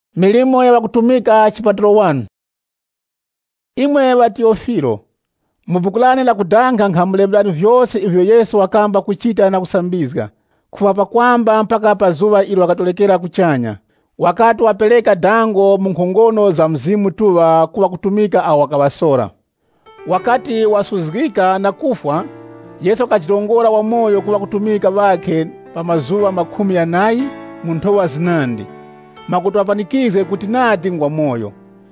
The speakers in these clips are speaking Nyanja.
Milimo ya wakutumika chipatalo 1. Imwe wa Teofilo, mubukulane la kudanga nkhamulembelani vyose ivyo Yesu wakamba kuchita na kusambizga kuva pakwamba mpaka pa zuva ilo wakatolekera kuchanya, wakati wapeleka dango munkhongono za mzimu tuwa kuwa kutumika au wakawasora. Wakati wasuzgika na kufwa, Yesu akachilongora wa moyo kuwa kutumika wake pa mazuva 40 muntowa zinandi makuti wapanikize kuti nati ngwa moyo.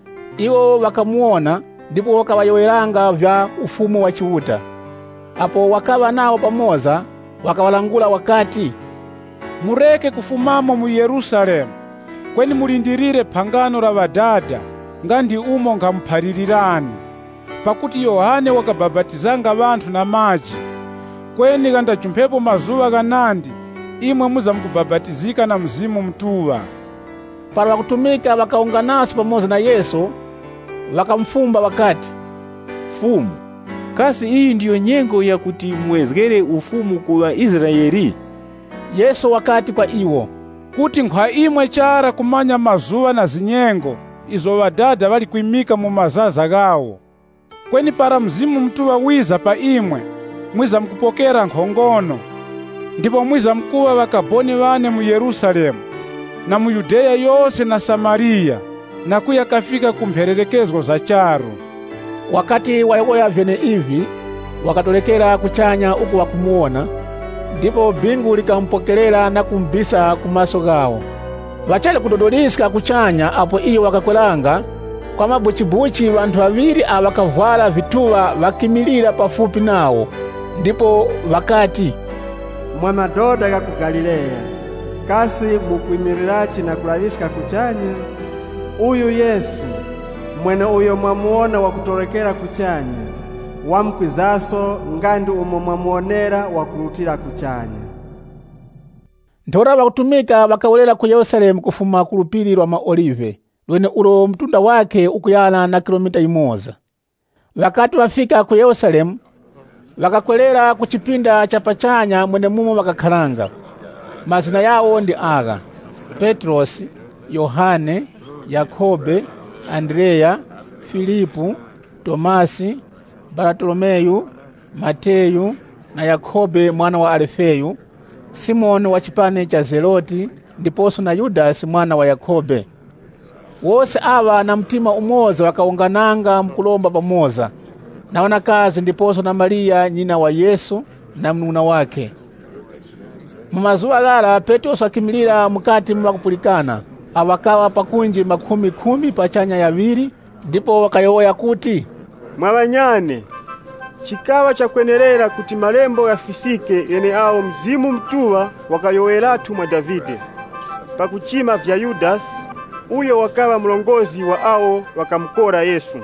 Iwo wakamuona ndipo wakawayoweranga vya ufumu wa chiuta. Apo wakawa nao pamoza wakawalangula wakati, mureke kufumamo mu Yerusalemu, kweni mulindirire phangano la wadada ngandi umo ngampharilirani. Pakuti Yohane wakababatizanga wanthu na maji, kweni kandajumphepo mazuva kanandi imwe muzamukubabatizika na mzimu mtuwa. Para wakutumika wakaunganasi pamoza na Yesu, wakamfumba wakati, Fumu, kasi iyi ndiyo nyengo ya kuti muwezgere ufumu kuwa Israeli? Yesu wakati kwa iwo, kuti nkhwa imwe chara kumanya mazuva na zinyengo izo wadada wali kuimika mu mazaza gawo. Kweni para mzimu mtuwa wiza pa imwe, mwiza mkupokera nkhongono, ndipo mwiza mkuwa wakaboni wane mu Yerusalemu na mu Yudeya yose na Samaria na kuya kafika kumphererekezwa za charo. Wakati wayogoya vyene ivi, wakatolekera kuchanya uku wakumuona, ndipo bingu likampokelera na kumbisa kumaso gawo. Wachale kudodoliska kuchanya apo iyo wakakwelanga, kwa mabuchibuchi wanthu wawiri awakavwala vituwa wakimilira pafupi nawo, ndipo wakati, Mwamadoda ga ku Galileya, kasi mukwimirirachi na kulaviska kuchanya? Uyu Yesu, mwene uyo mwamuona wakutolekera kuchanya, wamkwizaso ngandi umo mwamuonera wakulutira kuchanya. Ntora wakutumika wakawelera ku Yerusalemu kufuma ku lupiri lwa maolive, lwene ulo mtunda wake ukuyana na kilomita 1. Wakati wafika ku Yerusalemu, wakakwelera ku chipinda cha pachanya mwene mumo wakakhalanga. Mazina yawo ndi aga: Petrosi, Yohane, Yakobe, Andrea, Filipu, Tomasi, Bartolomeyu, Mateyu na Yakobe mwana wa Alfeyu, Simoni wa chipane cha Zeloti, ndiposo na Yudasi mwana wa Yakobe. Wose awa na mtima umoza wakaungananga mkulomba pamoza na wanakazi, ndiposo na Maria nyina wa Yesu na mnuna wake. Mumazuwa gala Petrosi akimilira mukati mwakupulikana, awakawa pakunji 10 pachanya yaviri, ndipo wakayowoya kuti, Mwabanyane, chikawa cha kwenerera kuti malembo yafisike yene awo mzimu mtuwa wakayoweratu mwa Davide. Pakuchima vya Yudasi, uyo wakawa mlongozi wa awo wakamkora Yesu.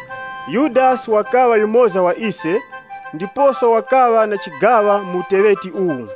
Yudasi wakawa yumoza wa ise, ndiposo wakawa na chigawa muteweti uwu.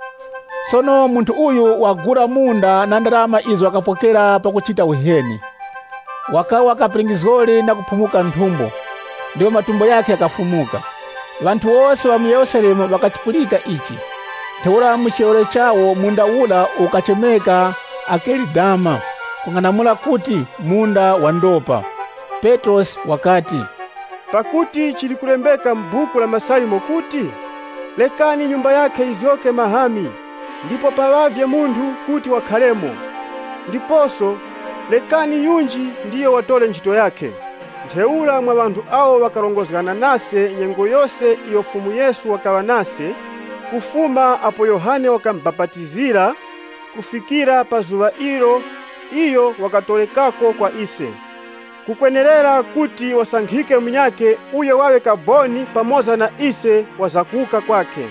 Sono muntu uyu wagura munda na ndalama izo wakapokera pakuchita uheni. Wakawa wakapringizgoli na kupumuka ntumbo, ndio matumbo yake yakafumuka. Wantu wose wa mu Yerusalemu wakachipulika ichi. Teula mchiole chawo munda ula ukachemeka Akelidama, kung'anamula kuti munda wa ndopa. Petros wakati, pakuti chilikulembeka mbuku la Masalimo kuti, lekani nyumba yake izioke mahami, ndipo pawavye mundu kuti wakhalemo. Ndiposo lekani yunji ndiyo watole ntchito yake. Ntheula mwa bantu awo wakalongozana nase nyengo yose iyo fumu Yesu wakawa nase, kufuma apo Yohane wakambabatizira, kufikira pazuva iyo wakatolekako kwa ise. Kukwenerera kuti wasanghike mnyake uyo wawe kaboni pamoza na ise wazakuka kwake.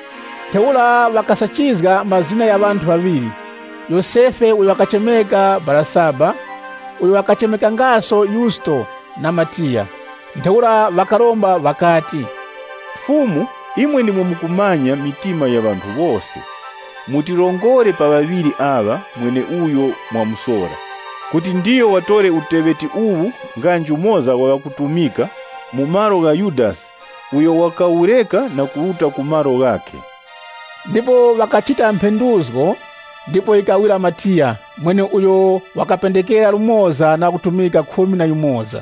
Teula wakasachizga mazina ya bantu wawiri, Yosefe uyo wakachemeka Barasaba, uyo wakachemeka ngaso Yusto na Matia. Nteula wakalomba wakati, Fumu, imwe nimwe mukumanya mitima ya bantu bose. Mutilongore pa wawiri awa mwene uyo mwamusora, kuti ndiyo watole uteweti uwu nganju moza wakutumika mumaro ga Yudasi, uyo wakaureka na kuuta kumaro gake. Ndipo wakachita mpenduzgo ndipo ikawira Matiya, mwene uyo wakapendekera lumoza na kutumika 11.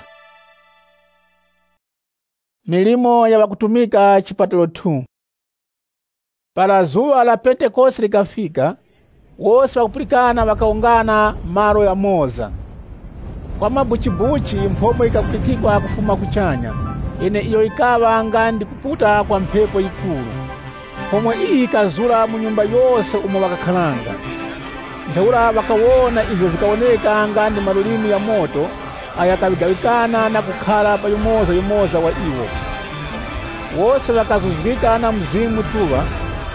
Milimo ya wakutumika chipatalo 2. Para zuwa la Pentekoste likafika, wose wakupulikana wakaungana maro ya moza. Kwa mabuchibuchi mphomo ikapulikikwa kufuma kuchanya, ine iyo ikawa ngandi kuputa kwa mphepo ikulu. Mphomo iyi ikazula mu nyumba yose umo wakakhalanga. Ntheura wakawona ivyo vikawoneka ngandi malulimi ya moto ayakawigawikana na kukhala pa yumoza wa iwo. Wose wakazuzikika na mzimu tuwa,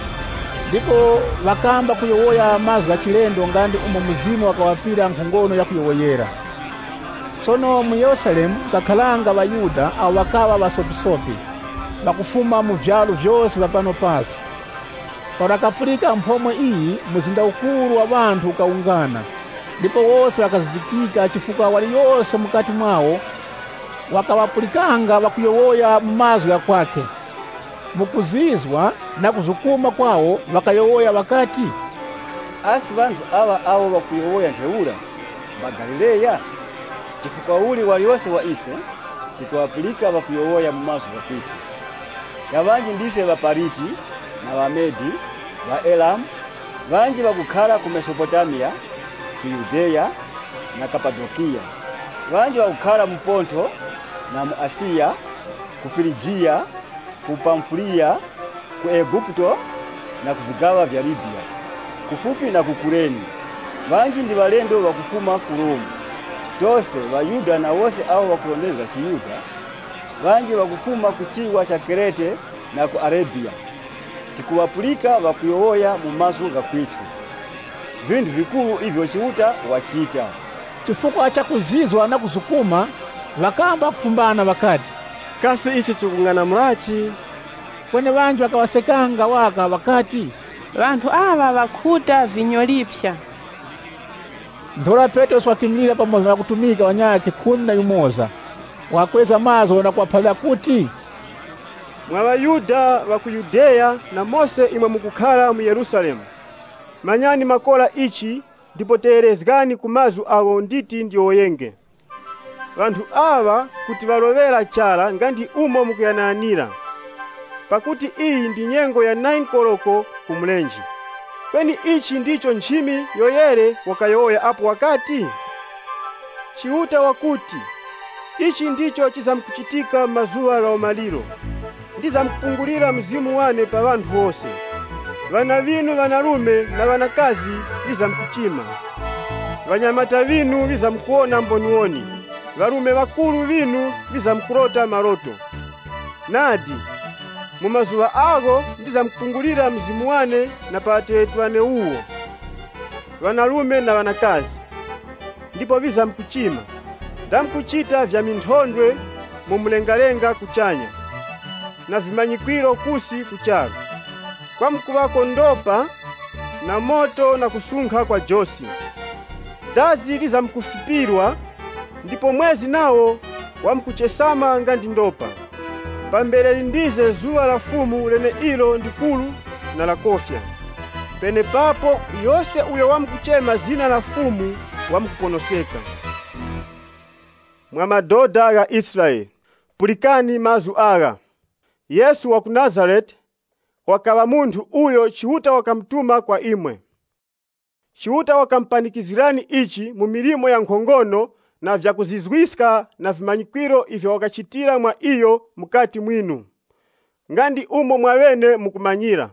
ndipo wakamba kuyowoya mazwi achilendo ngandi umo mzimu wakawapira nkhongono ya kuyowoyera. Sono mu Yerusalemu kakhalanga Bayuda awo wakawa wasopisopi, bakufuma mu vyalo vyose vapano pasi. Parakapulika mphomo iyi muzinda ukulu wa banthu ukaungana, ndipo wose wakazizikika chifukwa wali yose mukati mwawo wakawapulikanga wakuyowoya mu mazwi ya kwake. Mukuzizwa na kuzukuma kwawo wakayowoya wakati, asi banthu awo wakuyowoya ntheura Bagalileya, chifukwa uli waliwose wa ise tikuwapulika wakuyowoya mu mazwi ya kwitu. Yabanji ndise Bapariti na Bamedi, ba Elamu, banji bakukhala ku Mesopotamia, ku Yudeya na Kapadokia, banji bakukhala mu Ponto na mu Asiya, ku Firigia, ku Pamfulia, ku Egipto na ku vigawa vya Libya, kufupi na ku Kureni. Banji ndi balendo bakufuma ku Roma. Tose Bayuda na wose awo wakulondeza Chiyuda, banji bakufuma ku chiwa cha Krete na ku Arabia. Tikuwapulika wakuyowoya mu mazwi ga kwitu. Vindu vikulu ivyo Chiuta wachita. Chifukwa cha kuzizwa na kuzukuma wakamba kufumbana wakati, kasi ichi chikungana mulachi. Kwene banji wakawasekanga waka wakati, Vantu ava vakuta vinyo lipya. Nthora Petro swakimilira pamoza na kutumika wanyake 11, wakweza mazo na kuwaphala kuti, mwa Bayuda wa ku Yudeya na mose imwe mukukhala mu Yerusalemu, manyani makola ichi ndipo terezgani ku mazwi awo nditi ndioyenge. Vantu ava kuti valovera chala ngandi umo mukuyananira, pakuti iyi ndi nyengo ya 9 koloko kumlenji. Kweni ichi ndicho nchimi yoyere wakayowoya apo wakati. Chiuta wakuti, ichi ndicho chizamkuchitika mazuwa ga umaliro, ndizamkupungulira mzimu wane pa vantu wose. Vana vinu vanalume na vanakazi vizamkuchima, vanyamata vinu vizamkuona mboniwoni, valume vakulu vinu vizamkurota maroto. Nadi mu mazuwa ago ndizamkupungulira mzimu wane na patetwane uwo, vanalume na vanakazi, ndipo vizamkuchima, ndamkuchita vya minthondwe mu mlengalenga kuchanya, na vimanyikwiro kusi kuchalo, kwa mkuvako ndopa na moto na kusunkha kwa josi. Dazi lizamkufipirwa, ndipo mwezi nawo wamkuchesama ngandi ndopa. Pambele lindize zuwa la fumu lene ilo ndikulu na la kofya. Pene papo yose uyo wamkuchema zina la fumu wamkuponoseka. Mwa madoda ga Israeli, pulikani mazu aga. Yesu wa ku Nazareti wakawa munthu uyo Chiuta wakamtuma kwa imwe. Chiuta wakampanikizirani ichi mu milimo ya nkhongono na vya kuzizwiska na vimanyikwiro ivyo wakachitira mwa iyo mukati mwinu, ngandi umo mwawene mukumanyira.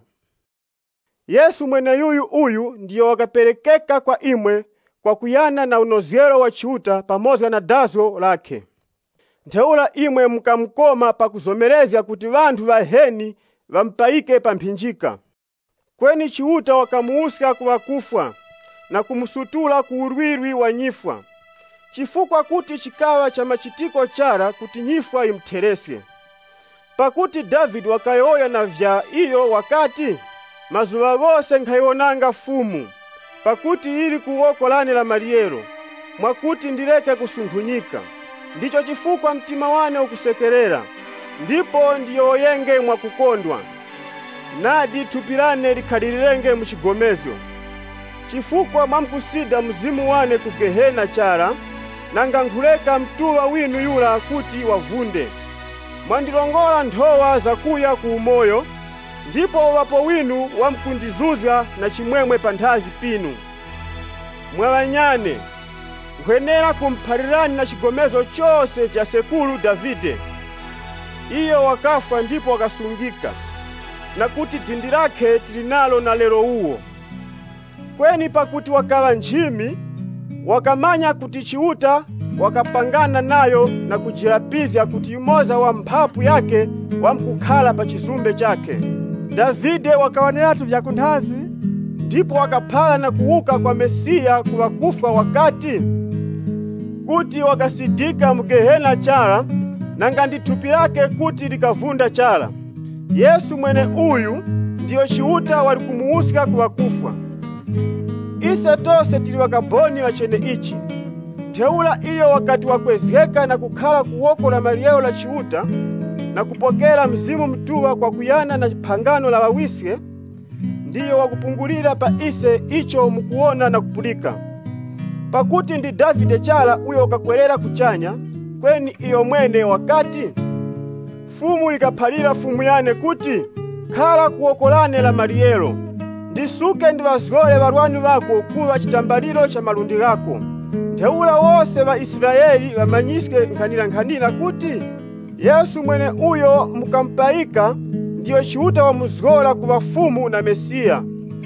Yesu mwene yuyu uyu ndiyo wakaperekeka kwa imwe kwa kuyana na unozero wa Chiuta pamoja na dazo lake. Ntheula imwe mukamukoma pa kuzomerezya kuti vantu vaheni vampaike pamphinjika. Kweni Chiuta wakamuuska kuwakufwa na kumusutula ku urwirwi wa nyifwa, chifukwa kuti chikawa cha machitiko chara kuti nyifwa imteresye. Pakuti David wakayoya na vya iyo wakati, mazuwa gose nkhayonanga fumu, pakuti ili kuwokolane la maliyero, mwakuti ndireke kusunkhunyika. Ndicho chifukwa mtima wane ukusekerera, ndipo ndiyoyenge mwakukondwa. Nadi tupirane likhalilirenge muchigomezyo. chifukwa mwamkusida mzimu wane ku gehena chala, nanga nkhuleka mtuwa winu yula kuti wavunde. Mwandilongola nthowa zakuya ku umoyo, ndipo wapo winu wamkundizuzya na chimwemwe pa nthazi pinu. Mwawanyane, nkwenera kumphalirani na chigomezo chose vya sekulu Davide. Iyo wakafa ndipo wakasungika, na kuti dindi lake tilinalo na lero uwo. Kweni pakuti wakawa njimi, wakamanya kuti chiuta, wakapangana nayo na kujilapizya kuti yumoza wa mphapu yake wamkukhala pa chizumbe chake. Davide wakawaneratu vya kunthazi, ndipo wakaphala na kuuka kwa Mesiya kuwakufa wakati kuti wakasidika mgehena chala, nanga ndi thupi lake kuti likavunda chala. Yesu mwene uyu ndiyo chiuta wali kumuuska kuwakufa. Ise tose tili wakaboni wachene ichi. Ntheula iyo wakati wakwezeka na kukhala kuwoko la maliyeo la chiuta, na kupokela mzimu mtuwa kwa kuyana na phangano la wawisye, ndiyo wakupungulira pa ise icho mukuona na kupulika. Pakuti ndi Davide chala uyo wakakwerera kuchanya, kweni iyo mwene wakati fumu ikaphalira fumu yane kuti khala kuwokolane la maliyelo, ndisuke ndiwazgole walwanu wako kuwa chitambaliro cha malundi lako. Ntheula wose wa Israeli wamanyiske nkhanira kuti Yesu mwene uyo mukampaika ndiyo chiuta wa muzgola kuwa fumu na Mesiya.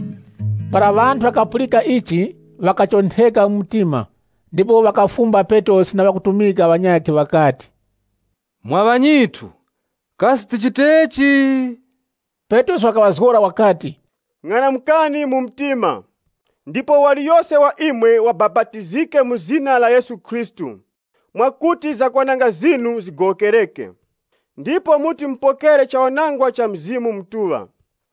Para vantu wakapulika ichi, wakachontheka mtima, ndipo wakafumba Petrosi na wakutumika wanyake wakati, Mwavanyitu, kasi tichitechi? Petrosi wakawazgora wakati, Ng'anamukani mu mtima, ndipo wali yose wa imwe wababatizike mu zina la Yesu Kristu, mwakuti zakwananga zinu zigokereke. Ndipo muti mpokere chawanangwa cha mzimu mtuwa.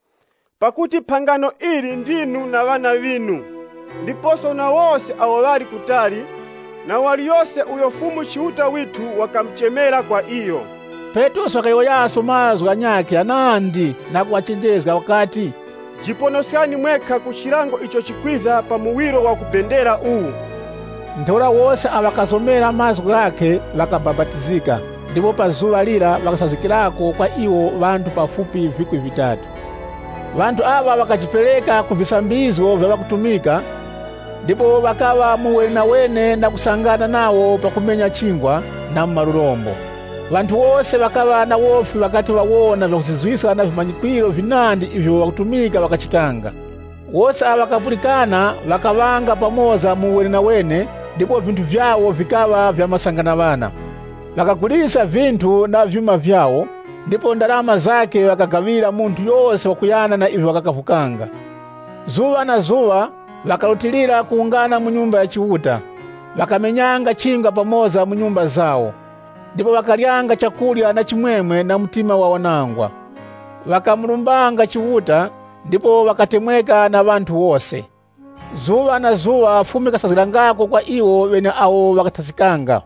Pakuti phangano ili ndinu na wana vinu, ndiposo na wose awo wali kutali, na wali yose uyo fumu chiuta witu wakamchemera kwa iyo. Petrosi wakayoyaso mazwi anyake anandi na kuwachenjeza wakati, Jiponosyani mwekha ku chilango icho chikwiza pa muwiro wa kupendera uwu. Ntheula wose awakazomera mazwi ake wakababatizika, ndipo pa zuwa lila wakasazikirako kwa iwo vantu pafupi vikwi vitatu. Vantu awa wakachipeleka ku visambizo vya wakutumika, ndipo wakawa muwenawene na kusangana nawo pakumenya chingwa na mmalulombo. Vantu wose wakawa na wofi wakati wawona vyakuzizwisa na vimanyikwiro vinandi ivyo wakutumika wakachitanga. Wose awakapulikana wakawanga pamoza muwenawene, ndipo vintu vyawo vikawa vya masanganavana. Wakagulisa vintu na vyuma vyawo, ndipo ndalama zake wakagawira muntu yose wakuyana na ivyo wakakavukanga. Zuwa na zuwa wakalutilira kuungana mu nyumba ya chiuta, wakamenyanga chingwa pamoza mu nyumba zawo, ndipo wakalyanga chakulya na chimwemwe na mtima wa wanangwa. Wakamulumbanga chiuta, ndipo wakatemweka na vantu wose. Zuwa na zuwa fumu ikasazilangako kwa iwo wene awo wakatazikanga.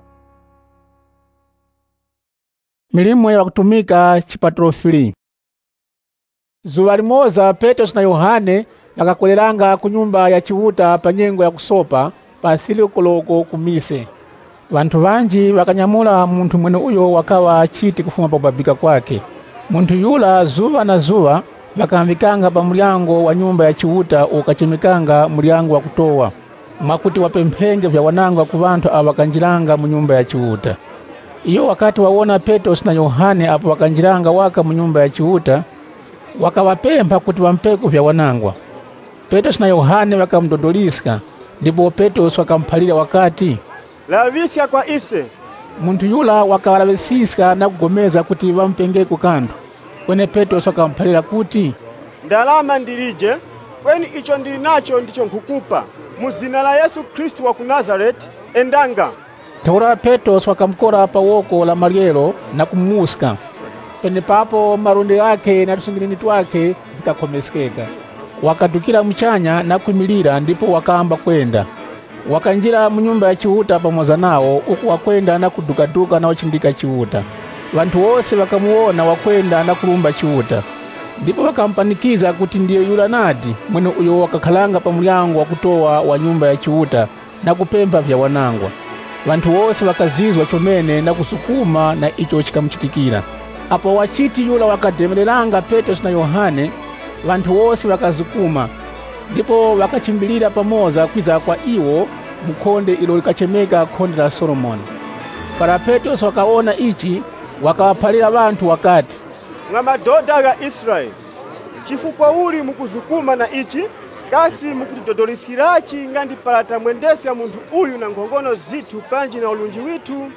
Milimo ya wakutumika chipatrofili. Zuwa limoza Petrosi na Yohane wakakweleranga ku nyumba ya chiuta pa nyengo ya kusopa pa silikoloko kumise. Vantu vanji wakanyamula muntu mwene uyo wakawa chiti kufuma pa kubabika kwake. Muntu yula zuwa na zuwa wakamvikanga pa mulyango wa nyumba ya chiuta ukachimikanga mulyango wa kutowa, mwakuti wapemphenge vya wanangwa ku vantu awakanjiranga mu nyumba ya chiuta. Iyo wakati wawona Petrosi na Yohane apo wakanjiranga waka mu nyumba ya chiuta, wakawapempha kuti wampeku vya wanangwa. Petrosi na Yohane wakamdodoliska, ndipo Petrosi wakamphalira wakati, Lavisya kwa ise. Muntu yula wakawalavisisa na kugomeza kuti wampengeko kantu. Kwene Petrosi wakamphalira kuti, Ndalama ndilije, kweni icho ndilinacho ndicho nkukupa. Mu zina la Yesu Kristu wa ku Nazareti, endanga. Ntheula Petrosi wakamkora pa woko la maliyelo na kumuuska. Pene papo malundi ake na tusungilini twake vikakhomeskeka. Wakadukira mchanya na kumilira, ndipo wakamba kwenda. Wakanjira mu nyumba ya chiuta pamoza nawo, uku wakwenda na kudukaduka na uchindika chiuta. Vantu wose wakamuona wakwenda na kulumba chiuta. ndipo wakampanikiza kuti ndiye yula nati mwene uyo wakakhalanga pa mulyango wakutowa wa nyumba ya chiuta na kupempha vya wanangwa. Vanthu wose wakazizwa chomene na kusukuma na icho chikamuchitikira. Apo wachiti yula wakademereranga Petro na Yohane, vanthu wose wakazukuma, ndipo wakachimbilira pamoza kwiza kwa iwo mukhonde ilo likachemeka khonde la Solomoni. Para Petro wakaona ichi, wakawaphalira vanthu wakati, mwa madoda ga Israeli, chifukwa uli mukuzukuma na ichi, kasi mukutidodolesirachi ngandi palata mwendesya munthu uyu na nkhongono zithu panji na ulunji withu?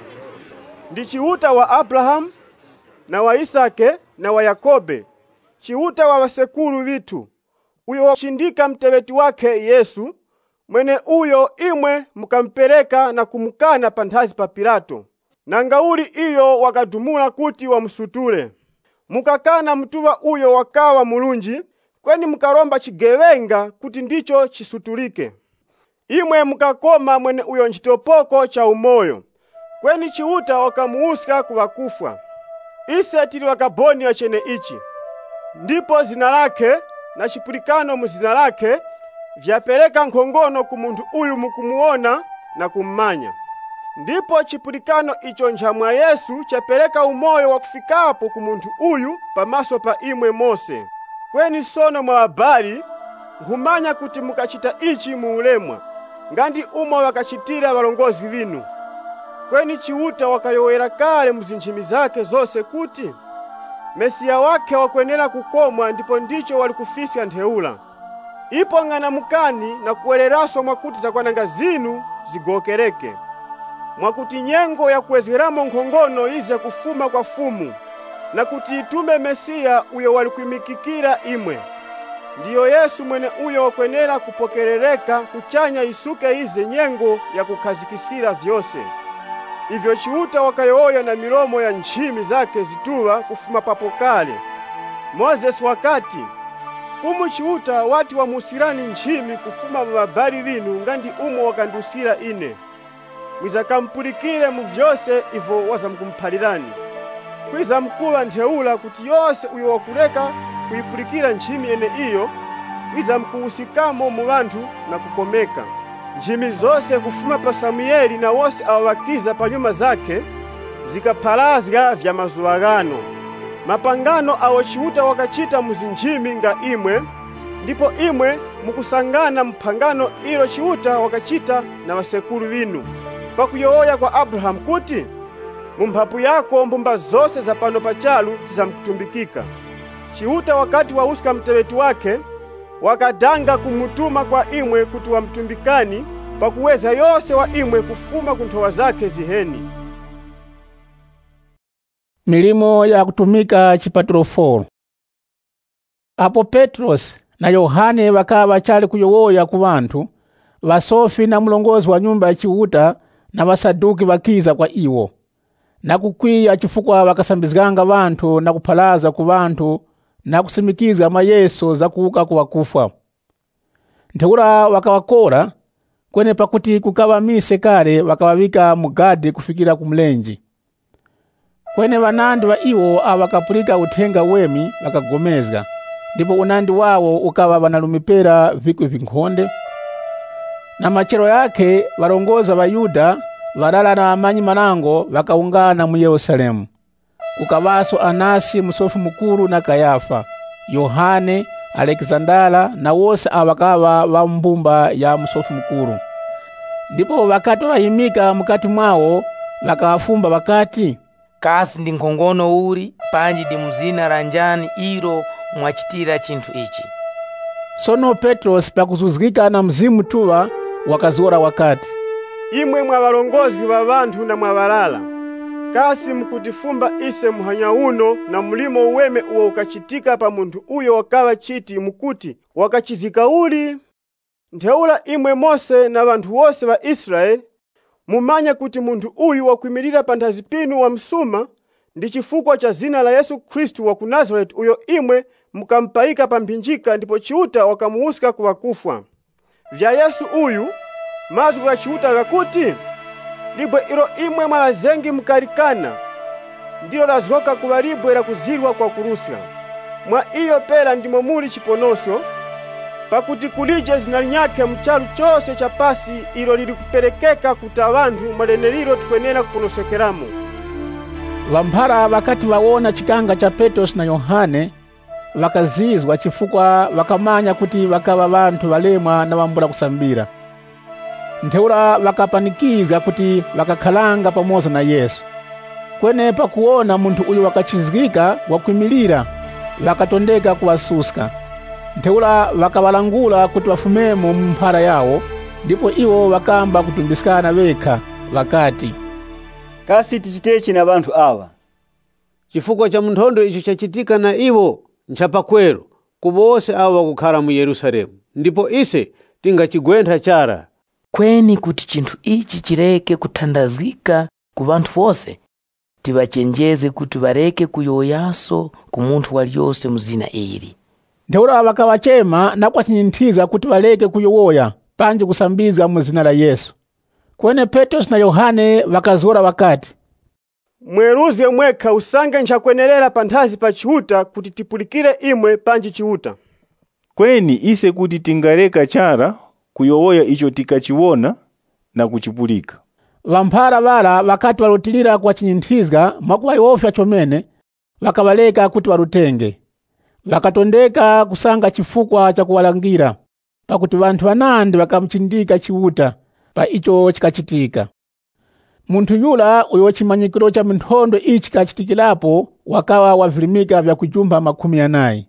Ndi chiuta wa Abrahamu na wa Isake na wa Yakobe, chiuta wa wasekulu vithu, uyo wachindika mteweti wake Yesu, mwene uyo imwe mukampereka na kumukana panthazi pa Pilato. Nanga uli iyo wakadumula kuti wamusutule. Mukakana mtuwa uyo wakawa mulunji, kweni mukaromba chigewenga kuti ndicho chisutulike. Imwe mukakoma mwene uyo nchitopoko cha umoyo, kweni chiuta wakamuusika kuwakufwa. Ise tili wakaboni ya chene ichi. Ndipo zina lake na chipulikano muzina lake vyapeleka nkhongono kumuntu uyu mukumuona na kummanya. Ndipo chipulikano icho njamwa Yesu chapeleka umoyo wa kufikapo kumuntu uyu pamaso pa imwe mose. Kweni sono mwa habari nkhumanya kuti mukachita ichi muulemwa, ngandi umo wakachitira walongozi vinu. Kweni chiuta wakayowera kale muzinjimi zake zose kuti Mesiya wake wakwenera kukomwa, ndipo ndicho walikufisya ntheula. Ipo ng'ana mukani na kuweleraswa mwakuti zakwananga zinu zigokereke, mwakuti nyengo ya kuwezeramo nkhongono ize kufuma kwa fumu, na kuti itume Mesiya uyo walikuimikikira imwe. Ndiyo Yesu mwene uyo wakwenera kupokerereka kuchanya isuke ize nyengo ya kukhazikisira vyose. Ivyo chiuta wakayoya na milomo ya nchimi zake zituwa kufuma papo kale. Moses wakati, fumu chiuta wati wa musirani nchimi kufuma mabali vinu ngandi umo wakandusira ine. Mwizakampurikire mu vyose ivo wazamkumpalirani. Kwiza mkuwa ntheula kuti yose uyo wakuleka kuipurikira nchimi ene iyo, kwiza mkuusikamo mu bantu na kukomeka. Njimi zose kufuma pa Samueli na wose awakiza pa nyuma zake zikapalazga vya mazuagano. Mapangano awo chiuta wakachita muzinjimi nga imwe, ndipo imwe mukusangana mpangano ilo chiuta wakachita na wasekulu vinu. Pakuyooya kwa Abrahamu kuti, mumphapu yako mbumba zose za pano pachalu zizamkutumbikika. Chiuta wakati wausika mteweti wake, wakadanga kumutuma kwa imwe kuti wamtumbikani, pakuweza yose wa imwe kufuma kunthowa zake ziheni. Milimo ya kutumika chipatulo 4. Apo Petros na Yohane wakawa chali kuyowoya ku vanthu, vasofi na mulongozi wa nyumba ya chiuta na vasaduki wakiza kwa iwo, na kukwiya chifukwa wakasambizganga vanthu na kuphalaza ku vanthu na kusimikiza mayeso za kuuka kuwakufwa. Ntheula wakawakora, kwene pakuti kukawa mise kale wakawavika mugadi kufikira kumlenji. Kwene vanandi wa iwo awakapulika uthenga wemi wakagomezga, ndipo unandi wawo ukawa vanalumipera viku vinkhonde. Na machero yake valongoza wa Yuda valala na amanyi manango wakaungana mu Yerusalemu. Kukavaso Anasi musofu mukuru na Kayafa, Yohane, Alexandala na wose awakawa wa mbumba ya musofu mukuru. Ndipo wakati wahimika mukati mwawo wakawafumba wakati, kasi ndi nkhongono uli panji di muzina ranjani ilo mwachitira chinthu ichi. Sono Petros pakuzuzgika na mzimu tuwa wakazora wakati, imwe mwa walongozi wa vanthu na mwa walala, kasi mukutifumba ise muhanya uno na mulimo uweme uwo ukachitika pa munthu uyo wakawa chiti mukuti wakachizika uli. Ntheula imwe Mose na vanthu wose wa Israeli mumanya kuti munthu uyu wakwimirira panthazi pinu wa msuma ndi chifukwa cha zina la Yesu Kristu wa ku Nazareti uyo imwe mukampaika pa mphinjika, ndipo chiuta wakamuusika kuwakufwa. Vya Yesu uyu mazgu ya chiuta gakuti libwe ilo imwe mwalazengi mukalikana ndilo lazgoka kuwa libwe la kuzirwa kwa kurusika. mwa iyo pela ndimo muli chiponoso, pakuti kulije zina linyake mchalu chose cha pasi ilo lili kupelekeka kuta vantu malenelilo tukwenena kuponosekeramo. Vamphara wakati waona chikanga cha Petro na Yohane wakazizwa chifukwa wakamanya kuti wakava vantu valemwa na wambula kusambira. Ntheura wakapanikiza kuti wakakhalanga pamoza na Yesu. Kwene pakuona muntu uyu wakachizgika wakwimilira, wakatondeka kuwasuska. Ntheura wakawalangula kuti wafumemo mphara yawo, ndipo iwo wakamba kutumbisikana wekha wakati, kasi tichitechi na bantu awa? Chifukwa cha mnthondo icho chachitika na iwo nchapakwero kubose awa kukhala mu Yerusalemu, ndipo ise tingachigwentha chara. Kweni kuti chinthu ichi chireke kuthandazika ku vanthu vose, tivachenjeze kuti vareke kuyoyaso ku munthu waliyose muzina ili. Ntheura wakawachema na kuwachinyinthiza kuti waleke kuyowoya panji kusambiza muzina la Yesu. Kwene Petro na Yohane wakazora wakati, mweruze mwekha usange nchakwenerera panthazi pa chiuta kuti tipulikire imwe panji chiuta. Kweni ise kuti tingaleka chara kuyowoya icho tikachiwona na kuchipulika. Vamphara vala wakati walutilira kuwachinyinthiza mwakuwayofya chomene, wakawaleka kuti walutenge. Wakatondeka kusanga chifukwa cha kuwalangira, pakuti vanthu vanandi wakamchindika chiuta pa icho chikachitika. Munthu yula uyo chimanyikiro cha minthondo ichi kachitikilapo wakawa wavilimika vya kujumba 40.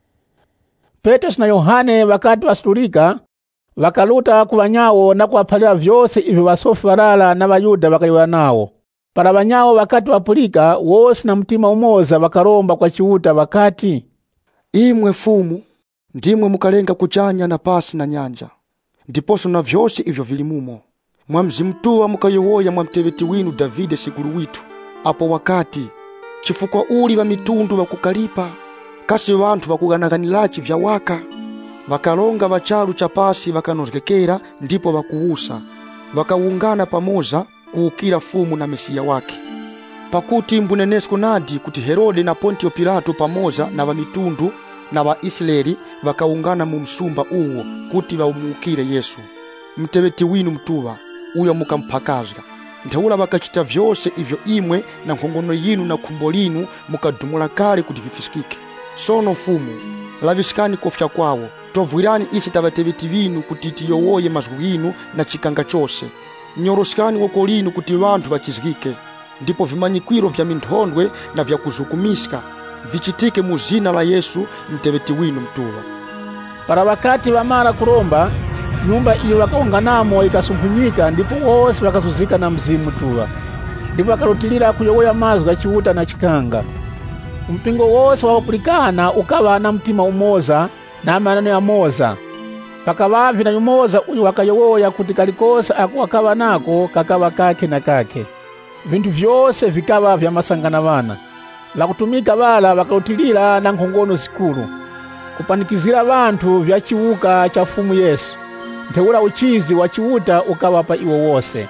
Petro na Yohane wakati wasitulika, wakaluta kuwanyawo na kuwaphalira vyose ivyo wasofi walala na Wayuda wakayiwa nawo. Para wanyawo wakati wapulika wose na mtima umoza wakaromba kwa chiuta wakati, imwe fumu ndimwe mukalenga kuchanya na pasi na nyanja, ndiposo na vyose ivyo vilimumo. Mwa mzimtuwa mukayowoya mwa mteveti winu Davide sikulu witu. Apo wakati chifukwa uli wa mitundu wakukalipa, kasi wantu wakuganaganilachi vya waka, wakalonga wachalu cha pasi wakanozgekera, ndipo wakuhusa wakawungana pamoza kuukira fumu na Mesia wake. Pakuti mbunenesko nadi kuti Herode na Pontio Pilato pamoza na wa mitundu na wa Israeli wakawungana mu msumba uwo kuti waumuukire Yesu. Mteveti winu mtuwa uyo mukamphakazga. Ntheura wakachita vyose ivyo imwe na nkhongono yinu na khumbo linu mukadumula kale kuti vifisikike. Sono fumu, lavisikani kofya kwawo, tovwirani isi tavateveti vinu kuti tiyowoye mazgu yinu na chikanga chose. Nyorosikani woko linu kuti vantu vachizgike, ndipo vimanyikwiro vya minthondwe na vya kuzukumiska vichitike muzina la Yesu mteveti winu mtuwa. Para wakati wamara kuromba, nyumba iyo wakaunganamo ikasumphunyika, ndipo wose wakazuzika na mzimu tuwa. Ndipo wakalutilira kuyowoya mazgu ya chiuta na chikanga. Mpingo wose wawapulikana ukawa na mtima umoza na maneno ya moza. Pakawavi na yumoza uyu wakayowoya kuti kalikosa aku wakawa nako kakawa kake na kake. Vintu vyose vikawa vya masangana vana. Lakutumika vala wakalutilira na nkhongono zikulu, kupanikizira vantu vya chiuka cha fumu Yesu. Ntheura uchizi wa chiuta ukawa pa iwo wose.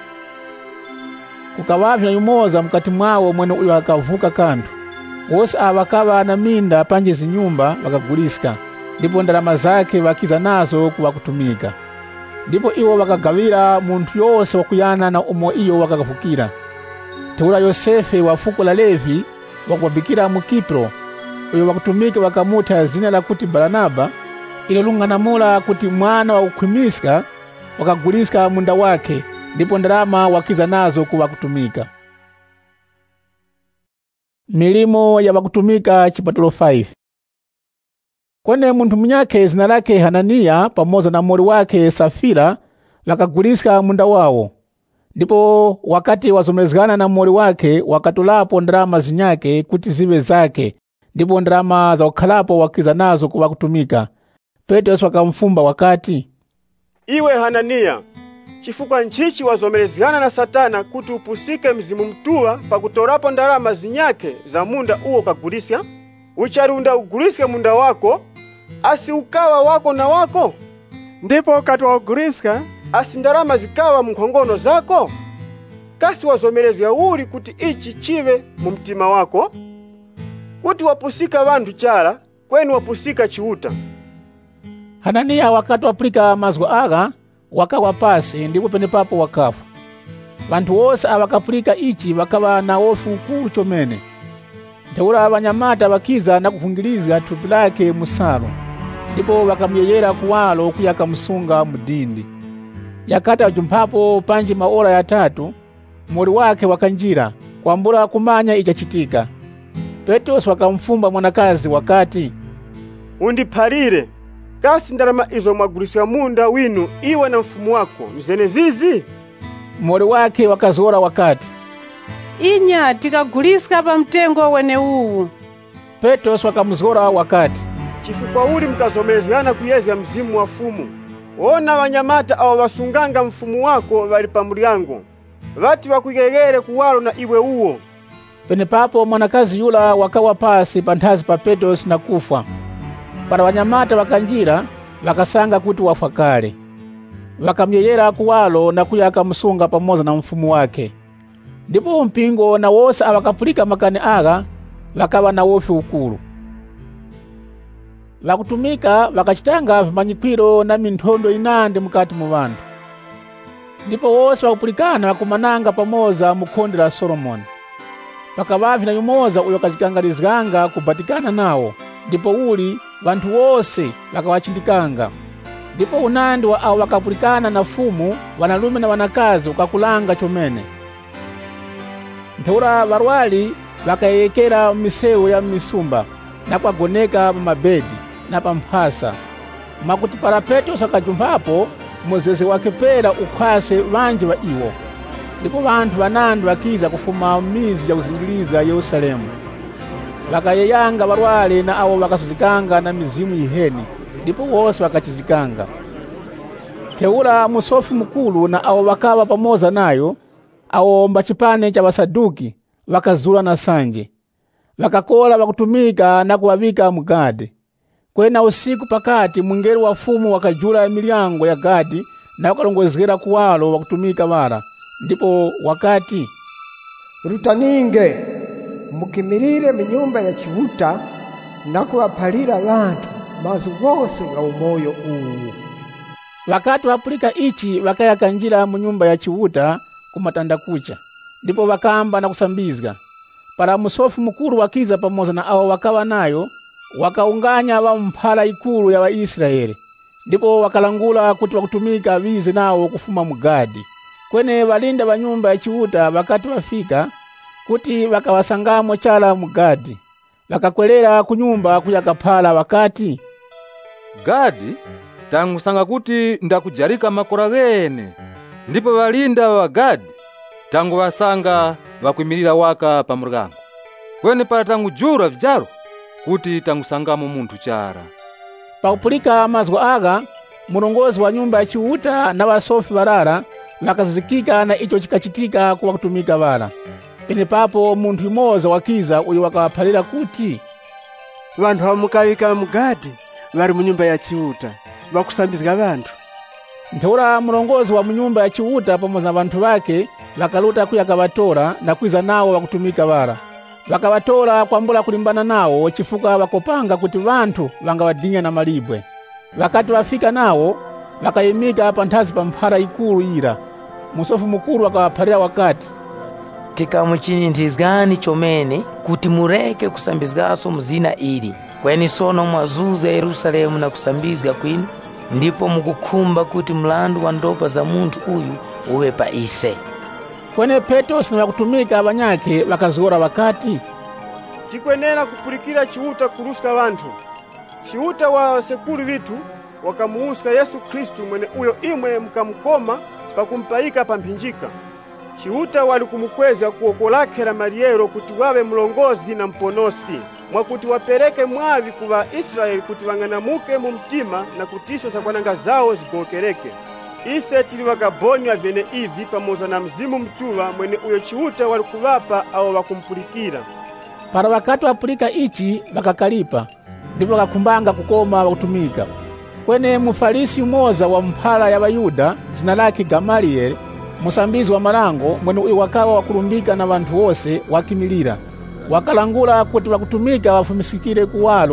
Kukawavi na yumoza mkati mwawo mwene uyo akavuka kantu. Wose wakawa na minda panje zinyumba wakaguliska, ndipo ndalama zake wakiza nazo kuwakutumika. Ndipo iwo wakagawira muntu yose wakuyana na umo iyo wakakavukira. Ntheura Yosefe wa fuko la Levi wakuwabikira mu Kipro, uyo wakutumika wakamuta zina la kuti Baranaba, ilo lunganamula kuti mwana wa ukhwimiska, wakaguliska munda wake, ndipo ndalama wakiza nazo kuwakutumika. Milimo ya wakutumika chipatulo 5. Kwene muntu mnyake zina lake Hanania pamoza na mori wake Safira wakaguliska munda wawo. Ndipo wakati wazomezgana na mori wake wakatulapo ndalama zinyake kuti ziwe zake, ndipo ndalama za ukhalapo wakiza nazo kuwakutumika. Petro wakamfumba wakati, iwe Hanania, chifukwa nchichi wazomelezgana na Satana kuti upusike mzimu mtuwa pakutorapo ndalama zinyake za munda uwo kagulisya? Ucharunda uguliske munda wako, asi ukawa wako na wako? Ndipo katwa uguliska, asi ndalama zikawa mkhongono zako? Kasi wazomelezga uli kuti ichi chive mu mtima wako? Kuti wapusika vantu chara, kweni wapusika chiuta. Hananiya wakati wapulika mazgu aga wakawa pasi ndipo penepapo wakafa. Vantu wose avakapulika ichi vakava na ofu ukulu chomene. Ntheura vanyamata vakiza na kuvungilizga thupi lake musalo, ndipo vakamuyeyera kuwalo kuyaka musunga mudindi. Yakati ajumphapo panji maola yatatu, muli wake wakanjira kwambula kumanya ichachitika. Petros wakamfumba mwanakazi wakati, undiphalire, kasi ndalama izo mwagulisa munda winu iwe na mfumu wako mzene zizi? Muli wake wakazora wakati, inya tikaguliska pa mtengo wene uwu. Petros wakamzora wakati, chifukwa uli mkazomezana kuyeza mzimu wa fumu. Ona wanyamata awo wasunganga mfumu wako wali pa mulyango, vati wakuyegere kuwalo na iwe uwo. Penepapo mwanakazi yula wakawa pasi panthazi pa Petros na kufa. Para wanyamata wakanjira wakasanga kuti wafa kale. Wakamuyeyera kuwalo na kuyaka musunga pamoza na mfumu wake. Ndipo mpingo na wose awakapulika makani aga wakawa na wofu ukulu. Vakutumika vakachitanga vimanyikwiro na minthondo inande mukati mu vantu. Ndipo wose wakupulikana wakumananga pamoza mukhonde la Solomoni. Pakavavi na yumoza uyo kachikangalizganga kubatikana nawo, ndipo uli vantu wose wakawachindikanga. Ndipo unandi wa awo wakapulikana na fumu wanalume na wanakazi ukakulanga chomene. Ntheura varwali vakayekera misewu ya misumba na kwagoneka mabedi na pamphasa. Makuti para Petros akajumphapo muzeze wake pera ukhwase vanji wa iwo. Ndipo vantu vanandi vakiza kufuma mizi ya kuzingiliza Yerusalemu. Vakayeyanga varwale na awo vakasuzikanga na mizimu iheni, ndipo wose vakachizikanga. Theura musofi mukulu na awo wakawa pamoza nayo, awo mbachipane cha Vasaduki vakazula na sanje. Vakakola vakutumika na kuwavika mu Gadi. Kwena usiku pakati mungeri wa fumu wakajula milyango ya Gadi na wakalongozera kuwalo wakutumika vara. Ndipo wakati, rutaninge mukimirire minyumba ya chiuta na kuwaphalira vantu mazu gose ga umoyo uwu. Wakati wapulika ichi wakayaka njira mu nyumba ya chiuta kumatanda kucha. Ndipo wakamba na kusambizga. Para musofu mukulu wakiza pamoza na awo wakawa nayo, wakaunganya wa mphala ikulu ya Waisraeli. Ndipo wakalangula kuti wakutumika vize nawo kufuma mu Gadi. Kwene walinda wa nyumba ya chiuta wakati wafika kuti wakawasangamo chala mu Gadi. Wakakwelera kunyumba kuyakaphala wakati, Gadi tangusanga kuti ndakujarika makora gene. Ndipo walinda wa Gadi tangu wasanga wakwimirira waka pa muryango. Kwene para tangujura vijaro kuti tangusangamo muntu chara. Pakupulika mazgu aga, mulongozi wa nyumba ya chiuta na wasofi varara wakazikika na icho chikachitika kuwa kutumika vara. Penepapo muntu yumoza wakiza uyo wakawaphalira kuti, vantu vamukayika mu Gadi vari mu nyumba ya chiuta vakusambizga vantu. Ntheura mulongozi wa munyumba ya chiuta pamoza na vantu vake vakaluta kuyakavatora na kwiza nawo wakutumika vara. Vakavatora kwambula kulimbana nawo chifukwa wakopanga kuti vantu vangawadinya na malibwe. Wakati wafika nawo wakayimika panthazi pa mphara ikulu ira. Musofu mukulu wakawaphalira wakati, tikamuchinithizgani chomene kuti mureke kusambizgaso mzina ili. Kweni sono mwazuza Yerusalemu na kusambizga kwinu, ndipo mukukhumba kuti mlandu wa ndopa za muntu uyu uwe pa ise. Kwene Petros na wakutumika abanyake wakazora wakati, tikwenera kupulikira chiuta kuruska vantu. Chiuta wa sekulu vitu wakamuuska Yesu Kristu mwene uyo imwe mkamukoma pakumpayika pampinjika. Chiuta wali kumukweza kuokolakera Mariero kuti wawe mlongozi na mponosi, mwakuti wapereke mwavi kuwa Israeli kuti wang'anamuke mu mtima na kutiswa za kwananga zao zigokereke. Ise tili wakabonywa vene ivi pamoza na mzimu mtuwa mwene uyo chiuta wali kuwapa awo wakumpulikira. Para wakati wapulika ichi wakakalipa, ndipo wakakumbanga kukoma wakutumika. Kwene mufalisi umoza wa mphala ya Wayuda zina lake Gamalieli, musambizi wa malango mwene uyo wakawa wakulumbika na vantu wose wakimilira. Wakalangula kuti wakutumika wafumisikire kuwalo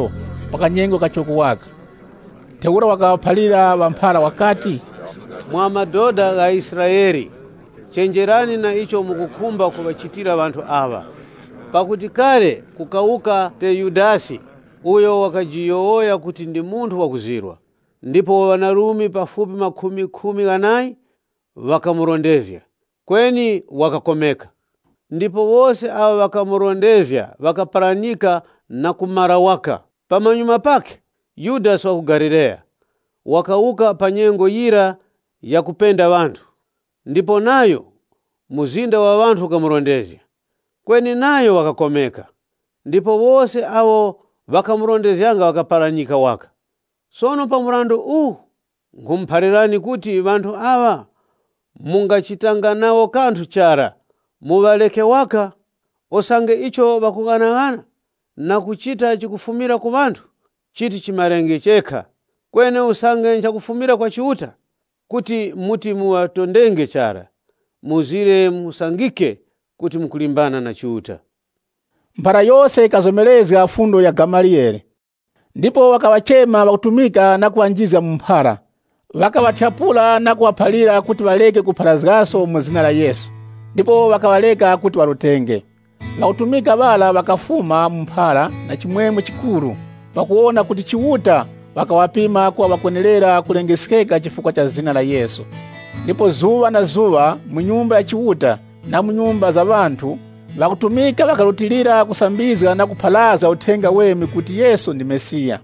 pakanyengo kachokuwaka. Ntheura wakawaphalira vamphara wakati, mwa madoda ga Israeli, chenjerani na icho mukukhumba kubachitira vanthu awa. Pakuti kale kukauka te Yudasi, uyo wakajiyowoya kuti ndi munthu wakuzirwa. Ndipo wanarumi pafupi 10 wakamurondezya, kweni wakakomeka. Ndipo wose awa wakamurondezya wakaparanika na kumara waka. Pamanyuma pake Yudasi wa ku Galileya wakauka panyengo yira ya kupenda vanthu. Ndipo nayo muzinda wa vanthu ukamurondezya, kweni nayo wakakomeka. Ndipo wose awo wakamurondezanga wakaparanika waka. Sono pamurandu nkumphalirani kuti vanthu awa mungachitanga nawo kanthu chara, muvaleke waka, osange icho vakung'anang'ana na kuchita chikufumira ku vanthu, chiti chimarenge chekha, kwene usange nchakufumira kwa chiuta, kuti muti muwatondenge chara, muzire musangike kuti mukulimbana na chiuta. Mphara yose ikazomeleza fundo ya Gamalieli. Ndipo wakawachema wakutumika na kuwanjiza mumphara, wakawachapula na kuwaphalira kuti waleke kupharazgaso mu zina la Yesu. Ndipo wakawaleka kuti walutenge. Wakutumika vala wakafuma mumphara na chimwemwe chikulu, pakuona kuti chiuta wakawapima kuwa wakwenelera kulengesekeka chifukwa cha zina la Yesu. Ndipo zuwa na zuwa mu nyumba ya chiuta na mu nyumba za vanthu wakutumika wakalutilira kusambiza na kuphalaza uthenga wemi kuti Yesu ndi Mesiya.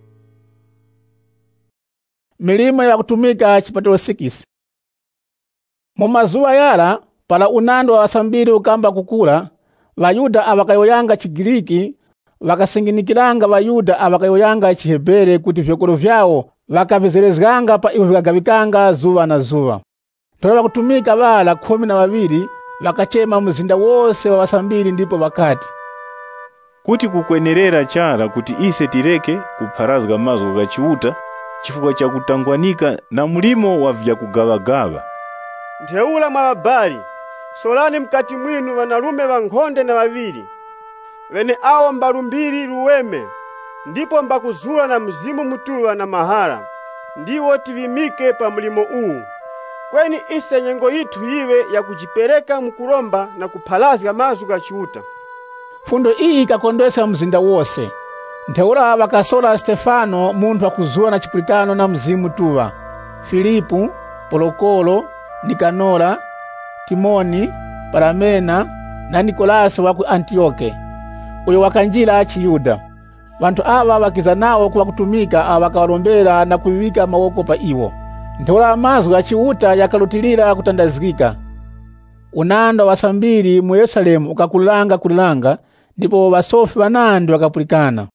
Milimo ya kutumika chipatalo 6. Mu mazuwa yala pala unando wa wasambiri ukamba kukula, Vayuda awakayoyanga Chigiriki wakasinginikiranga Vayuda awakayoyanga Chihebere kuti vyokolo vyawo wakavezerezganga pa iwo vikagavikanga zuwa na zuwa. Tola wakutumika vala 12 wakachema muzinda wose wa wasambiri, ndipo wakati, kuti kukwenerera chara kuti ise tireke kupharazga mazgo ga chiuta chifukwa cha kutangwanika na mulimo wa vyakugawagawa. Ntheula mwa babali, solani mkati mwinu vanalume vankhonde na vaviri, wene awo mbalumbiri luweme, ndipo mbakuzula na mzimu mutuwa na mahala, ndiwo tivimike pa mulimo uwu. Kweni ise nyengo yitu iwe ya kujipereka mkulomba na kuphalazga mazgo ga chiuta. Fundo iyi ikakondwesa mzinda wose. Ntheura wakasola Stefano, munthu akuzula na chipulikano na mzimu tuwa, Filipu, Polokolo, Nikanora, Timoni, Paramena na Nikolasi wa ku Antioke, uyo wakanjila Chiyuda. Vantu awa wakiza nawo kuwa kutumika awakawalombera na kuiwika mawoko pa iwo. Ntheura mazgo ya chiuta yakalutilira kutandazikika. Unando wasambiri mu Yerusalemu ukakulanga, ndipo wasofi wanandi wakapulikana.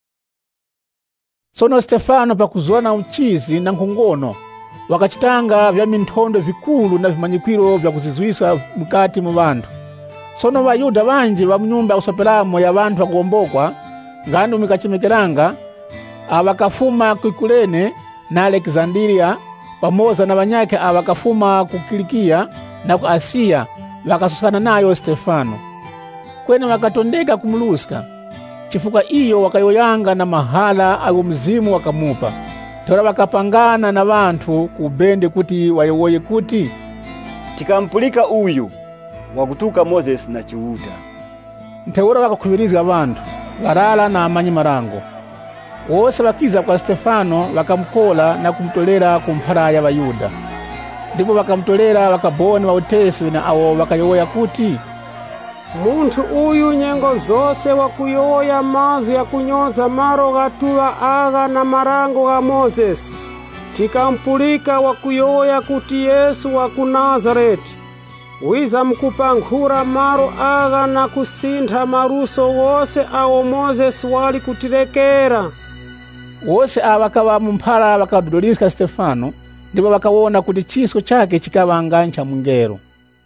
Sono Stefano pakuzona uchizi na nkhongono wakachitanga vya minthondo vikulu na vimanyikwiro vya kuzizwisa mukati mu vanthu. Sono Vayuda vanji va mnyumba ya usopelamo ya vanthu wakuombokwa ngandu mikachimekeranga awakafuma ku Kurene na Alexandria, pamoza na vanyake awakafuma ku Kilikia na ku Asia, wakasusana nayo Stefano. Kwene wakatondeka kumuluska, chifukwa iyo wakayoyanga na mahala awo mzimu wakamupa. Tora wakapangana na vanthu kubende kuti wayowoye kuti, tikampulika uyu wakutuka Moses na chiuta. Ntheura wakakhuvirizga vanthu varala na amanyi marango. Wose wakiza kwa Stefano wakamkola na kumtolera kumphara ya Vayuda. Ndipo wakamtolera wakaboni wa utesi wena awo wakayowoya kuti, munthu uyu nyengo zose wakuyowoya mazwi ya kunyoza maro gatuwa aga na marango ga Moses. Tikampulika wakuyowoya kuti Yesu wa ku Nazareti wiza mkupankhura maro aga na kusintha maruso wose awo Moses wali kutirekera. Wose awakawa mumphara wakadodoliska Stefano, ndipo wakawona kuti chiso chake chikawangancha mungero.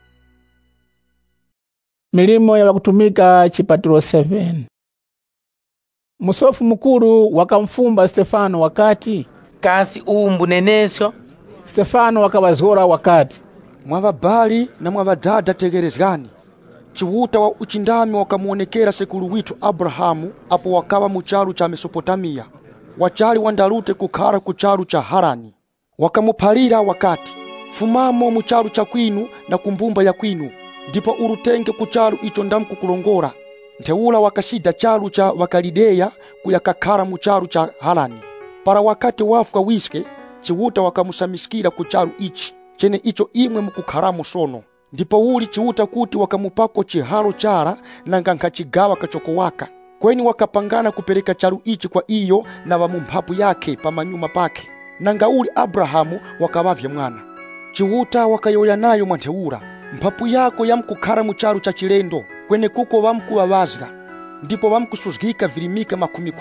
Milimo ya wakutumika chipatalo 7. Musofu mukuru wakamfumba Stefano wakati, kasi umbu nenesyo. Stefano wakawazgora wakati, mwa babali na mwa badada tegerezgani. Chiwuta wa uchindami wakamuonekera sekulu witu Abrahamu apo wakava muchalu cha Mesopotamia, wachali wandalute kukhala kuchalu cha Harani. Wakamuphalira wakati, fumamo muchalu cha kwinu na kumbumba ya kwinu, ndipo urutenge kuchalu icho ndamkukulongora. Ntheula wakasida chalu cha Wakalideya kuyakakhala muchalu cha Harani. Para wakati wafuka wiske, chiwuta wakamusamiskira kuchalu ichi, chene icho imwe mukukhalamo sono. Ndipo uli chiwuta kuti wakamupako chihalo chara nanga nkachigawa kachoko waka. Kweni wakapangana kupereka chalu ichi kwa iyo na wamumphapu yake pamanyuma pake. Nanga uli Abrahamu wakavavya mwana. Chiwuta wakayoya nayo mwantheura, mphapu yako yamkukhala muchalu cha chilendo, kwene kuko wamkuwawazga. Ndipo wamkusuzgika vilimika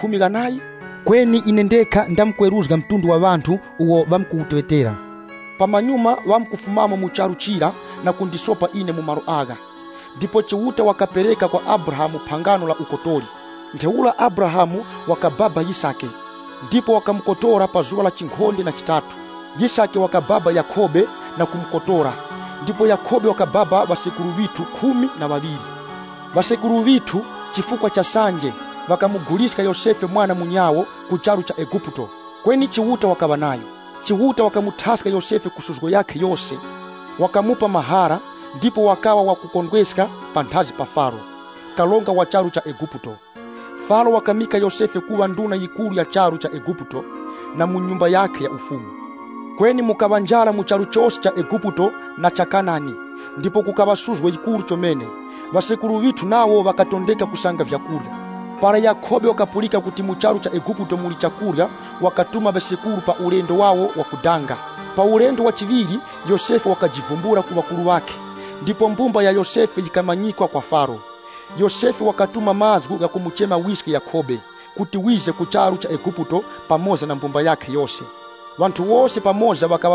10 kweni inendeka ndamkweruzga mtundu wa vantu uwo vamkuutewetera. Pamanyuma wamkufumamo muchalu chira na kundisopa ine mumaro aga. Ndipo chiwuta wakapereka kwa Abrahamu pangano la ukotoli. Ntheula Abrahamu wakababa Yisake, ndipo wakamkotora pa zuwa la chinkhonde na chitatu. Yisake wakababa Yakobe na kumkotora, ndipo Yakobe wakababa vasekulu vitu 12. Vasekulu vitu chifukwa cha sanje wakamuguliska Yosefe mwana munyawo kuchalu cha Eguputo, kweni chiwuta wakava nayo. Chiwuta wakamuthaska Yosefe kusuzgo yake yose, wakamupa mahara, ndipo wakawa wakukondweska panthazi pa Faro, kalonga wa chalu cha Eguputo. Faro wakamika Yosefe kuwa nduna yikulu ya chalu cha Eguputo na munyumba yake ya ufumu. Kweni mukava njala muchalu chose cha Eguputo na cha Kanani, ndipo kukava suzgo yikulu chomene. Vasekulu vitu nawo wakatondeka kusanga vyakulya. Para Yakobe wakapulika kuti muchalu cha Eguputo muli chakulya, wakatuma vasekulu pa ulendo wawo wa kudanga. Pa ulendo wa chiviri, Yosefe wakajivumbura ku wakulu wake, ndipo mbumba ya Yosefe ikamanyikwa kwa Faro. Yosefe wakatuma mazgu ga kumuchema wiske Yakobe kuti wize kuchalu cha Eguputo pamoza na mbumba yake yose. Wantu wose pamoza wakava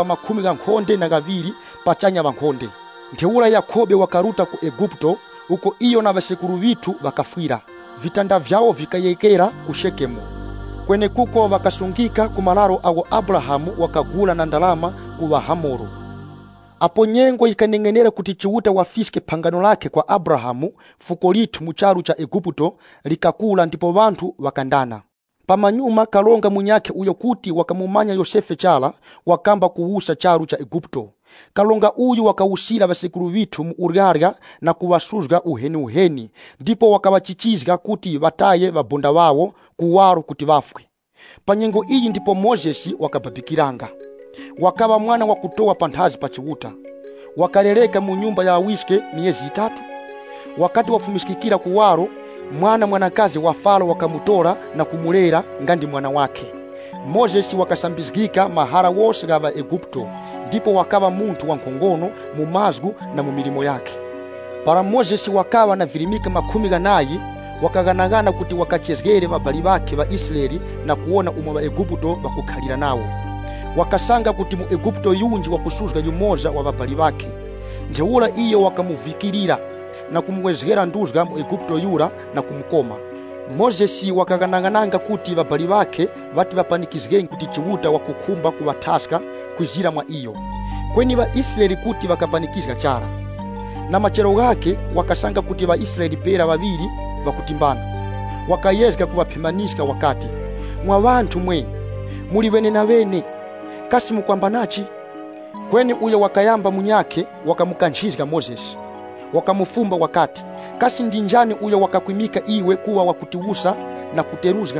12 pachanya vankhonde. Ntheula Yakobe wakaruta ku Eguputo, uko iyo na vasekulu vitu wakafwira. Vitanda vyao vikayekera ku Shekemu, kwene kuko wakasungika kumalaro awo Abrahamu wakagula na ndalama kuwa Hamoro. Apo nyengo ikanengenera kuti chiwuta wafiske pangano lake kwa Abrahamu, fuko litu muchalu cha Eguputo likakula, ndipo vantu wakandana. Pamanyuma kalonga munyake uyo kuti wakamumanya Yosefe chala, wakamba kuwusa chalu cha Eguputo. Kalonga uyu wakawusira vasekulu vitu mu uryarya na kuwasuzga uheni, ndipo wakawachichizga kuti vataye vabonda wawo kuwaro kuti vafwe. Panyengo iyi ndipo Mozesi wakababikiranga. Wakava mwana wa kutoa panthazi pa chiwuta. Wakaleleka mu nyumba ya wiske miezi 3. Wakati wafumisikikira kuwaro, mwanakazi wa Faro wakamutora na kumulera ngandi mwana wake. Mozesi wakasambizgika mahara wose gava Eguputo, ndipo wakava muntu wa nkhongono mu mazgu na mu milimo yake. Para Mozesi wakava na vilimika 10 wakaganagana kuti wakachezgere vabali vake va Israeli na kuona umwe wa Eguputo vakukhalira nawo. Wakasanga kuti mu Eguputo yunji wakusuzga yumoza wa vabali vake. Ntheula iyo wakamuvikirira na kumwezgera nduzga mu Eguputo yura na kumukoma. Mozesi wakaganangananga kuti vabali vake vati vapanikizgeni kuti chiwuta wakukhumba kuvathaska kuzira mwa iyo, kweni va Israeli kuti vakapanikizga chara. Na machero gake wakasanga kuti va Israeli pera vaviri vakutimbana. Wakayezga kuvaphimaniska wakati, mwa vantu mwe muli vene na vene, kasi mukwambanachi? Kweni uyo wakayamba munyake wakamukanchizga Mozesi. Wakamufumba wakati, kasi ndinjani uyo wakakwimika iwe kuwa wakutiwusa na kuteruzga?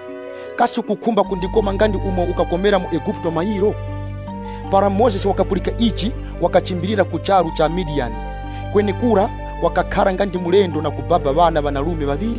Kasi kukumba kundikoma ngandi umo ukakomera mu Eguputo mairo? Para Mozesi wakapulika ichi wakachimbirira kuchalu cha Midiani, kweni kura wakakhala ngandi mulendo na kubaba vana vanalume vaviri.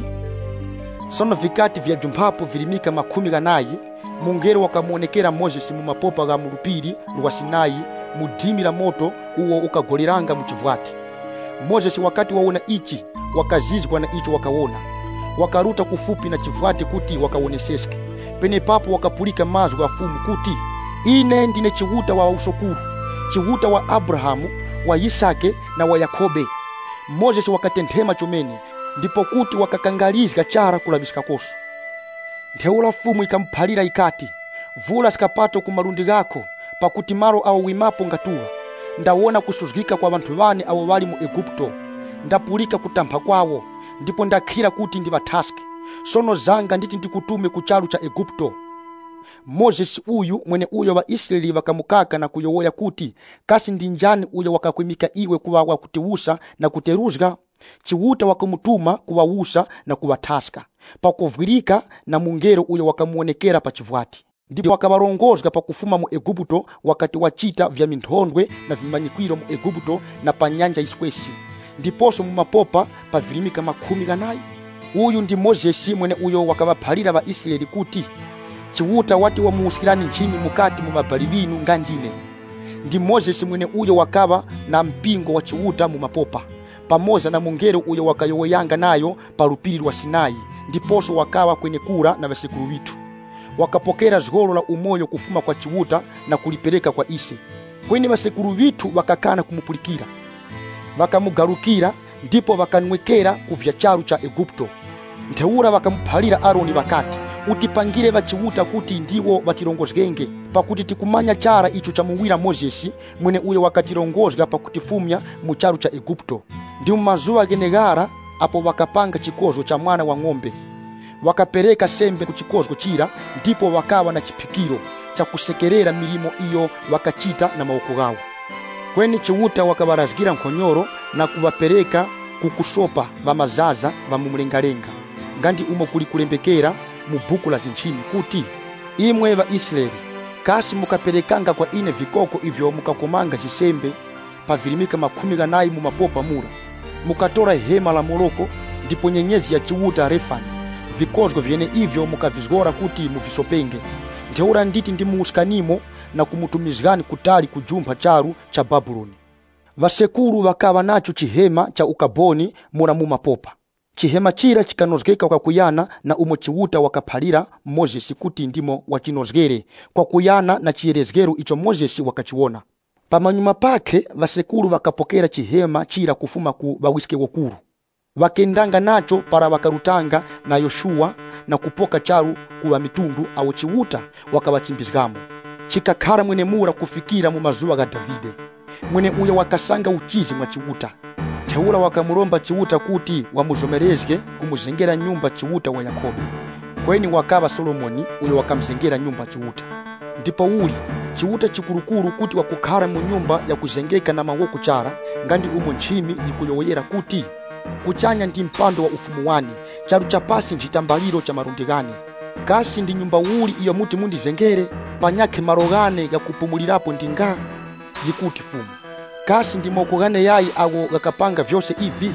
Sono vikati vya jumphapo vilimika 10 mungero wakamuonekera Mozesi mu mapopa ga mulupiri lwa Sinai mu dimi la moto uwo ukagoleranga mu chivwati. Mozesi wakati waona ichi wakazizwa na icho wakawona, wakaruta kufupi na chivwati kuti wakaoneseske. Pene papo wakapulika mazgu ya fumu kuti, ine ndine chiwuta wa usokuru, chiwuta wa Abrahamu, wa Yisake na wa Yakobe. Mozesi wakatenthema chomene, ndipo kuti wakakangalizga chara kulaviska koso. Ntheula fumu ikamphalira ikati, vula sikapato kumalundi gako, pakuti maro awo wimapo ngatuwa. Ndawona kusuzgika kwa vantu vane awo vali mu Eguputo, ndapulika kutambha kwawo ndipo ndakhira kuti ndivathaske. Sono zanga nditi ndikutume ku chalu cha Egupto. Moses uyu mwene uyo wa Israeli wakamukaka na kuyowoya kuti kasi ndi njani uyo wakakwimika iwe kuwawa kutiwusa na kuteruzga. Chiwuta wakamutuma kuwawusa na kuwathaska pakuvwirika na mungero uyo wakamuonekera pa chivwati. Ndipo wakawarongozga pakufuma mu Egupto wakati wachita vya minthondwe na vimanyikwiro mu Egupto na pa nyanja iswesi. Ndiposo mu mapopa pa vilimika 10. Uyu ndi Moses mwene uyo wakawaphalira wa Israeli kuti chiwuta wati wamuusikirani nchimi mukati mu mabali vinu ngandine. Ndi Moses mwene uyo wakawa na mpingo wa chiwuta mu mapopa pamoza na mungero uyo wakayowoyanga nayo pa lupiri lwa Sinai. Ndiposo wakawa kwenye kura na vasekulu vitu wakapokera zgolo la umoyo kufuma kwa chiwuta na kulipeleka kwa ise. Kwenye vasekulu vitu wakakana kumupulikira wakamugarukira, ndipo wakanwekera kuvya charu cha Egupto. Ntheura wakamuphalira Aroni wakati utipangire vachiwuta kuti ndiwo vatirongozgenge pakuti tikumanya chara icho cha muwira Moses mwene uyo wakatirongozga pakutifumya mu charu cha Egupto. Ndi mazuwa genegara apo wakapanga chikozo cha mwana wa ng'ombe wakapereka sembe ku chikozo chira, ndipo wakawa na chipikiro cha kusekerera milimo iyo wakachita na maoko gawo. Kweni chiwuta wakawarazgira nkhonyoro na kuwapereka kukusopa va mazaza va mumlengalenga ngandi umo kuli kulembekera mu buku la zinchimi kuti imwe va Israeli kasi mukaperekanga kwa ine vikoko ivyo mukakomanga zisembe pa vilimika 10 mu mapopa mura mukatora hema la Moloko ndipo nyenyezi ya chiwuta Refani vikozgo vyene ivyo mukavizgora kuti muvisopenge. Ntheura nditi ndimuuskanimo na kumutumizgani kutali kujumba charu cha Babuloni. Vasekulu wakawa nacho chihema cha ukaboni mura mu mapopa. Chihema chira chikanozgeka kwa kuyana na umo chiwuta wakaphalira Moses kuti ndimo wachinozgere kwa kuyana na chierezgero icho Moses wakachiona. Pamanyuma pake vasekulu wakapokera chihema chira kufuma ku vawiske wokuru. Wakendanga nacho para wakarutanga na Yoshua na kupoka charu kuwa mitundu awo chiwuta wakawachimbizgamo. Chikakhala mwene mura kufikira mu mazuwa ga Davide. Mwene uyo wakasanga uchizi mwa chiwuta. Ntheura wakamulomba chiwuta kuti wamuzomerezge kumuzengera nyumba chiwuta wa Yakobo. Kweni wakava Solomoni uyo wakamzengera nyumba chiwuta. Ndipo uli chiwuta chikurukuru kuti wakukhala mu nyumba ya kuzengeka na mawoko chara ngandi umo nchimi yikuyoyera kuti kuchanya ndi mpando wa ufumu wani charu chapasi nchitambaliro cha marundigani. Kasi ndi nyumba uli iyo muti mundizengere panyake marogane ya kupumulirapo ndinga yikuti fumu. Kasi ndi mokogane yayi awo gakapanga vyose ivi.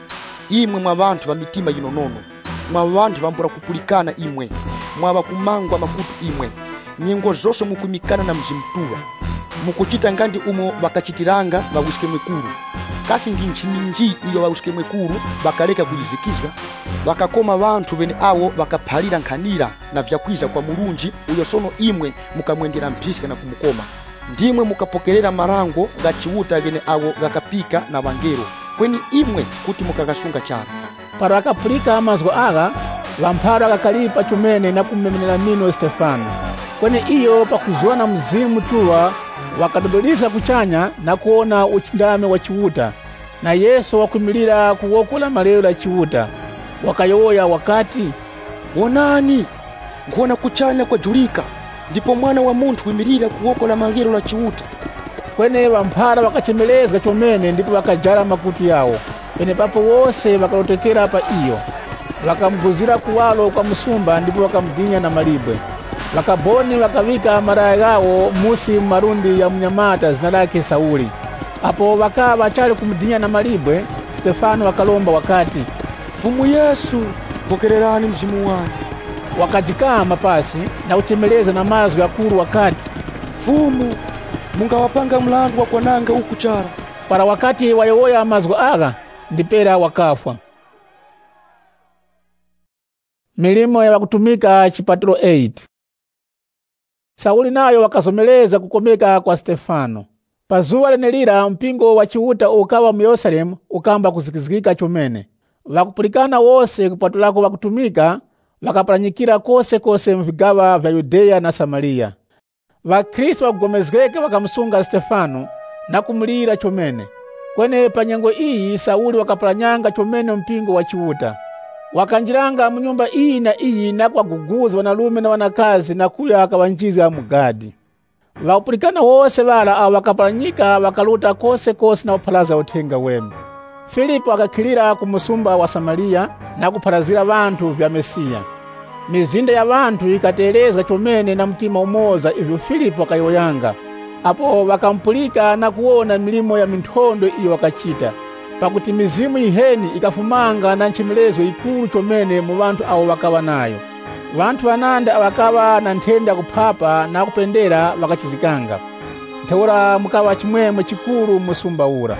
Imwe mwa bantu va mitima inonono, mwa bantu vambura kupulikana imwe, mwa bakumangwa makutu imwe, nyengo zose mukumikana na mzimtuwa mukuchita ngandi umo bakachitiranga bawiske mwekuru. Kasi ndi nchiminji iyo bawiske mwekuru bakaleka kuyizikizwa bakakoma bantu bene awo bakaphalira nkhanira na vyakwiza kwa mulunji uyo sono imwe mukamwendera mphisi na kumukoma. Ndimwe mukapokerera marango ga chiwuta gene awo gakapika na bangero kweni imwe kuti mukakasunga chara. Para akapulika amazgo aga vamphara akakalipa chumene na kumemenera mino Stefano. Kweni iyo pakuziwana mzimu tuwa wakadodolisa kuchanya na kuona uchindame wa chiwuta na Yesu wakumilira kuwokula maleo la chiwuta. Wakayoya wakati wonani ngona kuchanya kwa julika ndipo mwana wa muntu wimirira kuwokola malero la chiwuta. Kwene vamphara wakachemelezga chomene ndipo wakajara makutu yawo. Pene papo wose wakalotekera pa iyo wakamguzira kuwalo kwa musumba ndipo wakamdinya na malibwe. Wakaboni wakavika maraya gawo musi marundi ya mnyamata zina lake Sauli. Apo wakawa chali kumdinya na malibwe. Stefano wakalomba wakati Fumu Yesu pokererani mzimu wani. Wakajikama pasi na uchemeleza na mazwi akuru wakati Fumu mungawapanga mlandu wa kwananga ukuchara. Para wakati wayowoya mazwi aga ndipera wakafwa. Milimo ya wakutumika chipatulo 8. Sauli nayo wakasomeleza kukomeka kwa Stefano. Pazuwa lenelira mpingo wa chiwuta ukawa mu Yerusalemu ukamba kuzikizikika chomene. Wakupulikana wose kupatulako wakutumika wakapalanyikira kose mvigawa vya Yudea na Samaria. Wakristo wakugomezgeke wakamusunga Stefano na kumulira chomene. Kwene pa nyengo iyi Sauli wakapalanyanga chomene mpingo wa chiuta. Wakanjiranga mu nyumba iyi na iyi nakwaguguza wanalume na wanakazi nakuya akawanjiza mu Gadi. Vaupulikana wose vala awo wakapalanyika wakaluta kose na uphalaza uthenga wema. Filipo akakhilira ku musumba wa Samariya na kuphalazira vanthu vya Mesiya. Mizinda ya vanthu ikateleza chomene na mtima umoza ivyo Filipo akayoyanga. Apo wakampulika na kuona milimo ya minthondo iyo wakachita. Pakuti mizimu iheni ikafumanga na nchimelezo ikulu chomene mu vanthu awo wakawa nayo. Vanthu vananda wakawa na nthenda kuphapa na kupendera wakachizikanga. Ntheura mukawa chimwemwe chikulu musumba ura.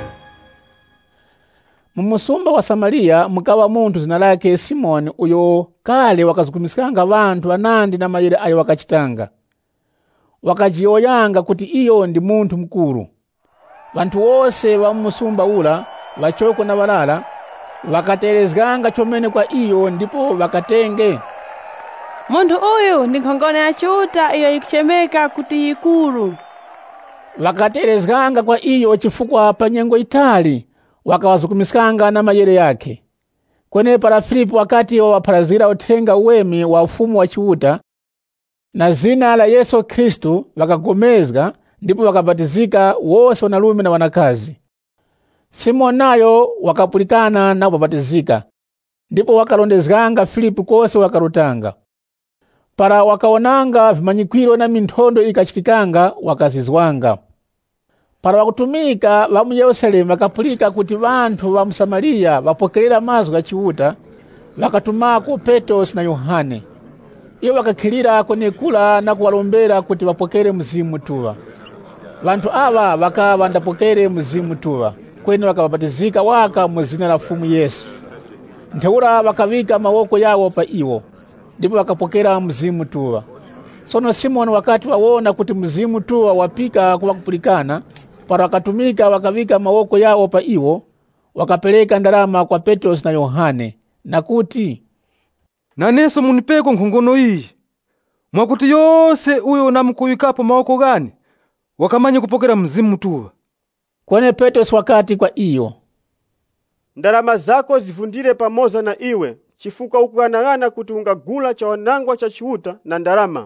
Mumusumba wa Samariya mukawa munthu zina lake Simoni uyo kale wakazukumisikanga vanthu vanandi na mayere ayo wakachitanga. Wakajiyoyanga kuti iyo ndi munthu mkulu. Vanthu wose wa musumba ula vachoko na walala wakaterezganga chomene kwa iyo ndipo wakatenge. Munthu uyu ndi nkhongole ya chiuta iyo ikuchemeka kuti ikulu. Wakaterezganga kwa iyo chifukwa pa nyengo itali wakawazukumisikanga na mayere yake. Kwene para Filipo wakati waphalazira uthenga uwemi wa ufumu wa chiuta na zina la Yesu Kristu wakagomezga ndipo wakabatizika wose wanalume na wanakazi. Simoni nayo wakapulikana na kubatizika ndipo wakalondezganga Filipo kose wakalutanga. Para wakaonanga vimanyikwiro na minthondo ikachitikanga wakazizwanga. Para wakutumika wa mu Yerusalemu wakapulika kuti vanthu wa mu Samariya wapokelera mazwi a chiuta, wakatumako Petro na Yohane. Iyo wakakhilira kwenekula na kuwalombera kuti wapokere mzimu tuwa. Vanthu awa wakawa ndapokere mzimu tuwa, kwene wakabatizika waka mu zina la Mfumu Yesu. Ntheura wakavika mawoko yawo pa iwo, ndipo wakapokera mzimu tuwa. Sono Simoni wakati waona kuti mzimu tuwa wapika kuwakupulikana, para wakatumika wakavika mawoko yawo pa iwo, wakapeleka ndalama kwa Petro na Yohane, na kuti, naneso munipeko nkhongono iyi, mwakuti yose uyo namukuyikapo mawoko gani, wakamanye kupokera mzimu tuwa. Kwene Petro wakati kwa iyo, ndalama zako zivundire pamoza na iwe, chifukwa ukuganagana kuti ungagula cha wanangwa cha chiuta na ndalama.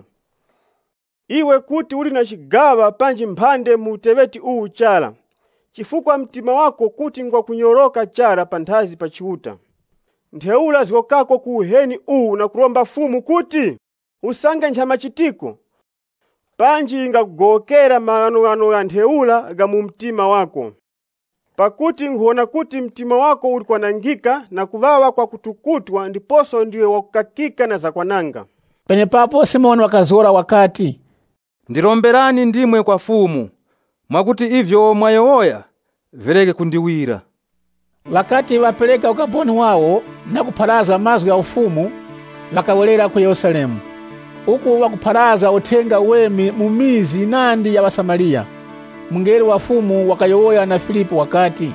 Iwe kuti uli na chigawa panji mphande mu uteweti uwu chala, chifukwa mtima wako kuti ngwa kunyoroka chala panthazi pa chiuta. Ntheula zikokako ku uheni uwu na kulomba fumu kuti usange nchama chitiko, panji ingakugokera maganogano ya ntheula ga mu mtima wako. Pakuti nguona kuti mtima wako uli kwanangika na kuvawa kwa kutukutwa, ndiposo ndiwe wakukakika na zakwananga. Pene papo Simoni wakazora wakati, ndiromberani ndimwe kwa fumu, mwakuti ivyo mwayowoya vileke kundiwira. Wakati wapeleka ukaponi wawo na kuphalaza mazwi ya ufumu, wakawelera ku Yerusalemu. Uku wakuphalaza uthenga uwemi mumizi inandi ya Wasamariya. Mungeri wa fumu wakayowoya na Filipo wakati,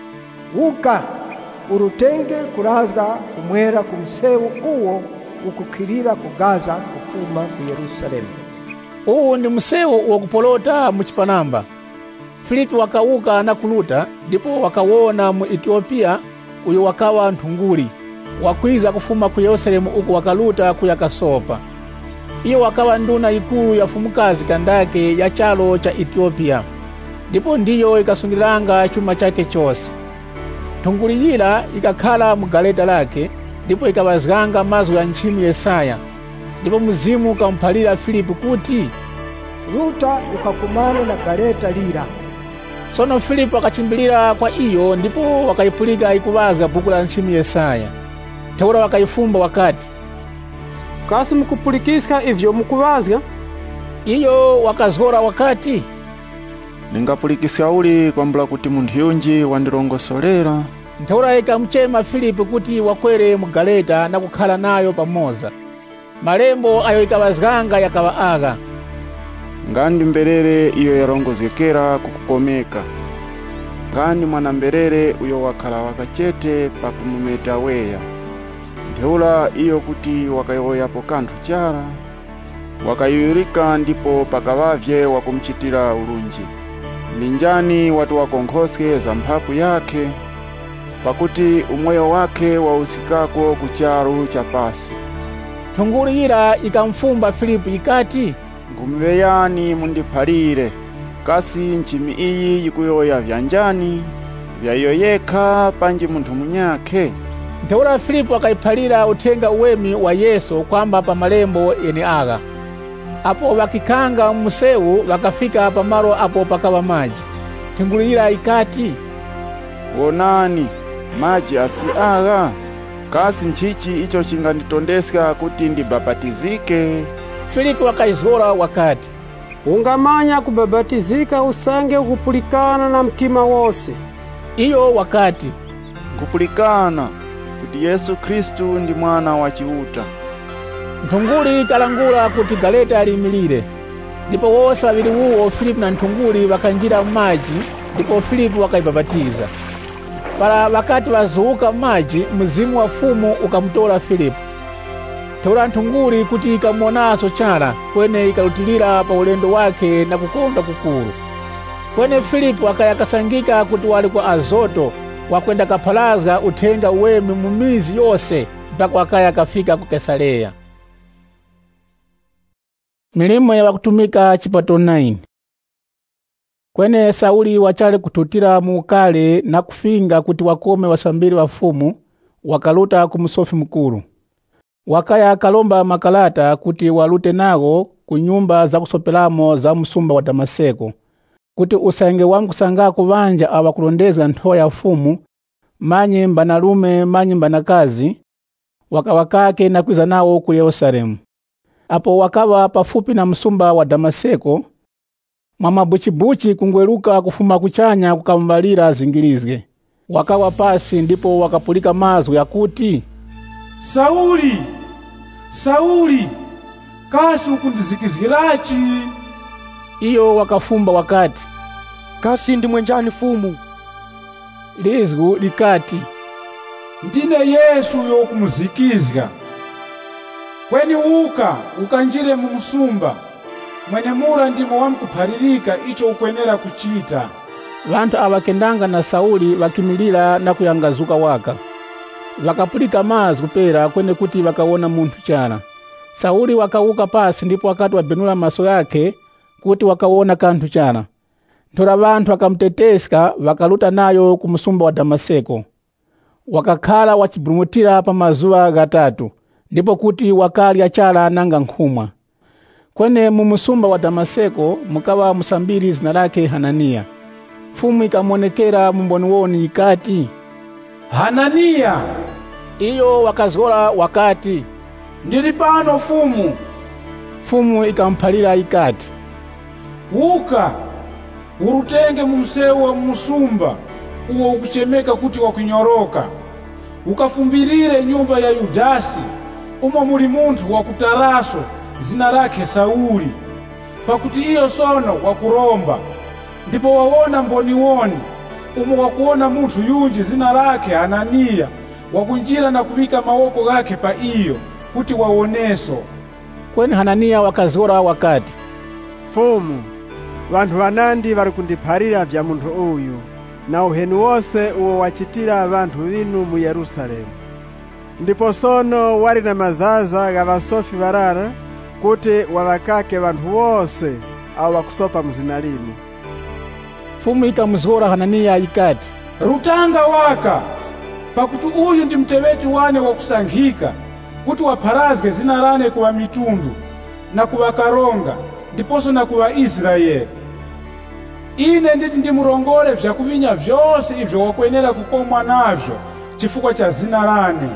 uka urutenge kurazga kumwera ku msewu uwo ukukhilira kugaza kufuma ku Yerusalemu. Uwu ndi msewu wakupolota mu chipanamba. Filipo wakauka na kuluta, ndipo wakawona mu Etiopia uyo wakawa nthunguli, wakwiza kufuma ku Yerusalemu uku wakaluta kuya Kasopa. Iyo wakawa nduna ikulu ya fumukazi Kandake ya chalo cha Etiopia, ndipo ndiyo ikasungilanga chuma chake chose. Nthunguli yila ikakhala mu galeta lake, ndipo ikawazganga mazwi ya nchimi Yesaya. Ndipo mzimu ukamphalira Filipo kuti, luta ukakumane na galeta lila. Sono Filipo akachimbilira kwa iyo, ndipo wakaipulika ikuvazga buku la nchimi Yesaya. Ntheura wakaifumba wakati, kasi mukupulikisika ivyo mukuvazga? Iyo wakazgora wakati, ningapulikisa uli kwambula kuti munthu yunji wandirongosolera. Ntheura ikamchema Filipo kuti wakwere mu galeta na kukhala nayo pamoza. Malembo ayo ikawazganga yakawa aga, ngandi mberere iyo yarongozekera kukukomeka, ngandi mwana mberere uyo wakhala wakachete pakumumeta weya. Ntheula iyo kuti wakayoyapo kanthu chara, wakayuyurika ndipo pakavavye wakumchitira ulunji. ndi njani watu wakonkhoske za mphapu yake, pakuti umoyo wake wausikako kucharu cha pasi. Nthunguli ira ikamfumba Filipu ikati, ngumveyani mundiphalire, kasi nchimi iyi yikuyoya vyanjani, vyayoyeka panji munthu munyake. Ntheura Filipu akayiphalira uthenga uwemi wa Yesu kwamba pa malembo ene aga. Apo wakikanga mmuseu wakafika pamalo apo pakava maji. Nthunguli ira ikati, wonani maji asi aga, kasi nchichi icho chinganditondeska kuti ndibabatizike. Filipu akaizgora wakati, ungamanya kubabatizika usange ukupulikana na mtima wose. Iyo wakati, kupulikana kuti Yesu Kristu ndi mwana wa Chiuta. Nthunguli kalangula kuti galeta alimilire. Ndipo wose waviri uwo Filipu na nthunguli wakanjira maji, ndipo Filipu wakaibabatiza. Para wakati wazuuka maji, mzimu wa fumu ukamutola Filipu. Ntheura nthunguli kuti ikamuonaso chala, kwene ikalutilira pa ulendo wake na kukonda kukulu. Kwene Filipu akayakasangika kuti wali kwa Azoto, wakwenda kaphalaza uthenga uwemi mumizi yose, mpaka wakaya kafika ku Kaisareya. Milimo ya wakutumika chipato 9. Kwene Sauli wachale kututira muukale na kufinga kuti wakome wasambiri wa fumu, wakaluta ku msofi mkulu. Wakaya kalomba makalata kuti walute nago ku nyumba za kusopelamo za msumba wa Damaseko, kuti usange wangu sangako vanja awakulondeza nthoya ya fumu, manyi mbanalume manyi mbanakazi, wakawakake na kwiza nawo ku Yerusalemu. Apo wakawa pafupi na msumba wa Damaseko, mwamabuchibuchi kungweruka kufuma kuchanya kukambalira zingilizge. Wakawa pasi ndipo wakapulika mazwi yakuti, Sauli, Sauli, kasi ukundizikizgirachi? Iyo wakafumba wakati, kasi ndi mwenjani fumu? Lizgu likati, ndine Yesu yokumuzikizga. Kweni uka ukanjire mu msumba, mwene mura ndimo wamkupharirika icho ukwenera kuchita. Vantu awakendanga na Sauli wakimilira na kuyangazuka waka. Wakapulika mazwi pera kwene kuti wakawona munthu chala. Sauli wakauka pasi ndipo wakati wabenula maso yake kuti wakawona kanthu chala. Nthora vantu wakamteteska wakaluta nayo ku msumba wa Damaseko. Wakakhala wachibulumutira pa mazuwa gatatu, ndipo kuti wakalya chala nanga nkhumwa. Kwene mu msumba wa Damaseko mukawa musambiri zina lake Hanania. Fumu ikamonekera mumboni woni ikati, Hanania! Iyo wakazgora wakati, ndili pano fumu. Fumu ikamphalira ikati, uka urutenge mu msewu wa msumba uwo ukuchemeka kuti wakunyoroka, ukafumbirire nyumba ya Yudasi, umo muli munthu wakutaraso zina lake Sauli, pakuti iyo sono wakuromba. Ndipo wawona mboni woni, umo wakuona munthu yunji zina lake Hanania, wakunjira na kuwika mawoko gake pa iyo, kuti wawoneso. Kwene Hanania wakazgora wakati, Fumu, vantu vanandi vari kundipharira vya munthu uyu, na uheni wose uwo wachitira vantu vinu mu Yerusalemu. Ndipo sono wali na mazaza ga vasofi varara, kuti wavakake vantu wose awo wakusopa mzina linu. Fumu ikamuzgora Hanania ikati, rutanga waka, pakuti uyu ndi mteweti wane wakusanghika, kuti wapharazge zina lane kuwa mitundu, na kuwa karonga, ndiposo na kuwa Israeli. Ine nditi ndimurongole vyakuvinya vyose ivyo wakwenera kukomwa navyo, chifukwa cha zina lane.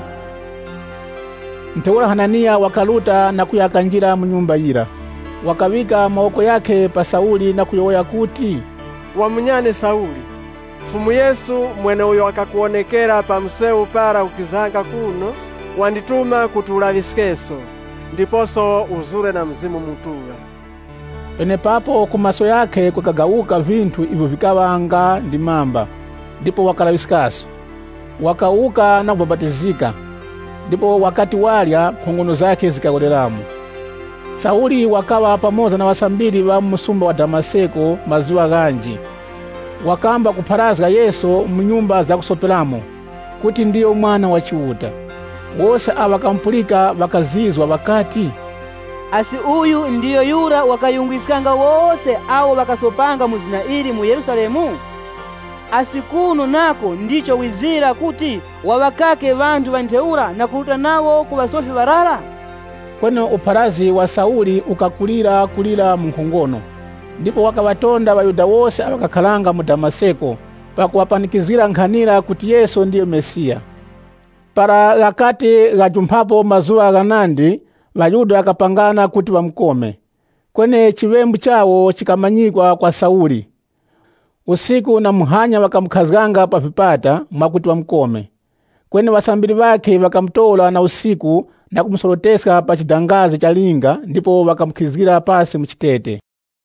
Ntheura Hanania wakaluta na kuyakanjira mu nyumba ira. Wakawika mawoko yake pa Sauli na kuyoya kuti, wamunyane Sauli, fumu Yesu mwene uyo wakakuonekera pa msewu para ukizanga kuno, wandituma kuti ulaviskeso, ndiposo uzure na mzimu mutula. Pene papo kumaso yake kukagawuka vintu ivyo vikawanga ndi mamba, ndipo wakalavisikaso. Wakauka na kubabatizika, ndipo wakati walya khongono zake zikakoleramu. Sauli wakawa pamoza na wasambiri wa msumba wa Damaseko mazuwa ganji, wakamba kupharazga Yesu mu nyumba za kusoperamo kuti ndiyo mwana wa Chiuta. Wose avakampulika vakazizwa vakati, asi uyu ndiyo yura wakayungwisikanga wose awo vakasopanga muzina ili mu Yerusalemu? Asi kuno nako ndicho wizira kuti wawakake vantu vanteura na kuluta nawo ku basofi barara? Kwene upharazi wa Sauli ukakulira mu nkhongono, ndipo wakawatonda Bayuda wose avakakhalanga mu Damaseko pakuwapanikizira nkhanira kuti Yesu ndiyo Mesiya. Para lakati gajumphapo mazuwa ganandi, Bayuda akapangana kuti bamukome. Kwene chiwembu chawo chikamanyikwa kwa Sauli. Usiku na muhanya wakamkhazganga pa vipata mwakuti bamukome. Kwene wasambiri wake wakamtola na usiku na kumsolotesa pa chidangazi cha linga, ndipo wakamkhizgira pasi mchitete.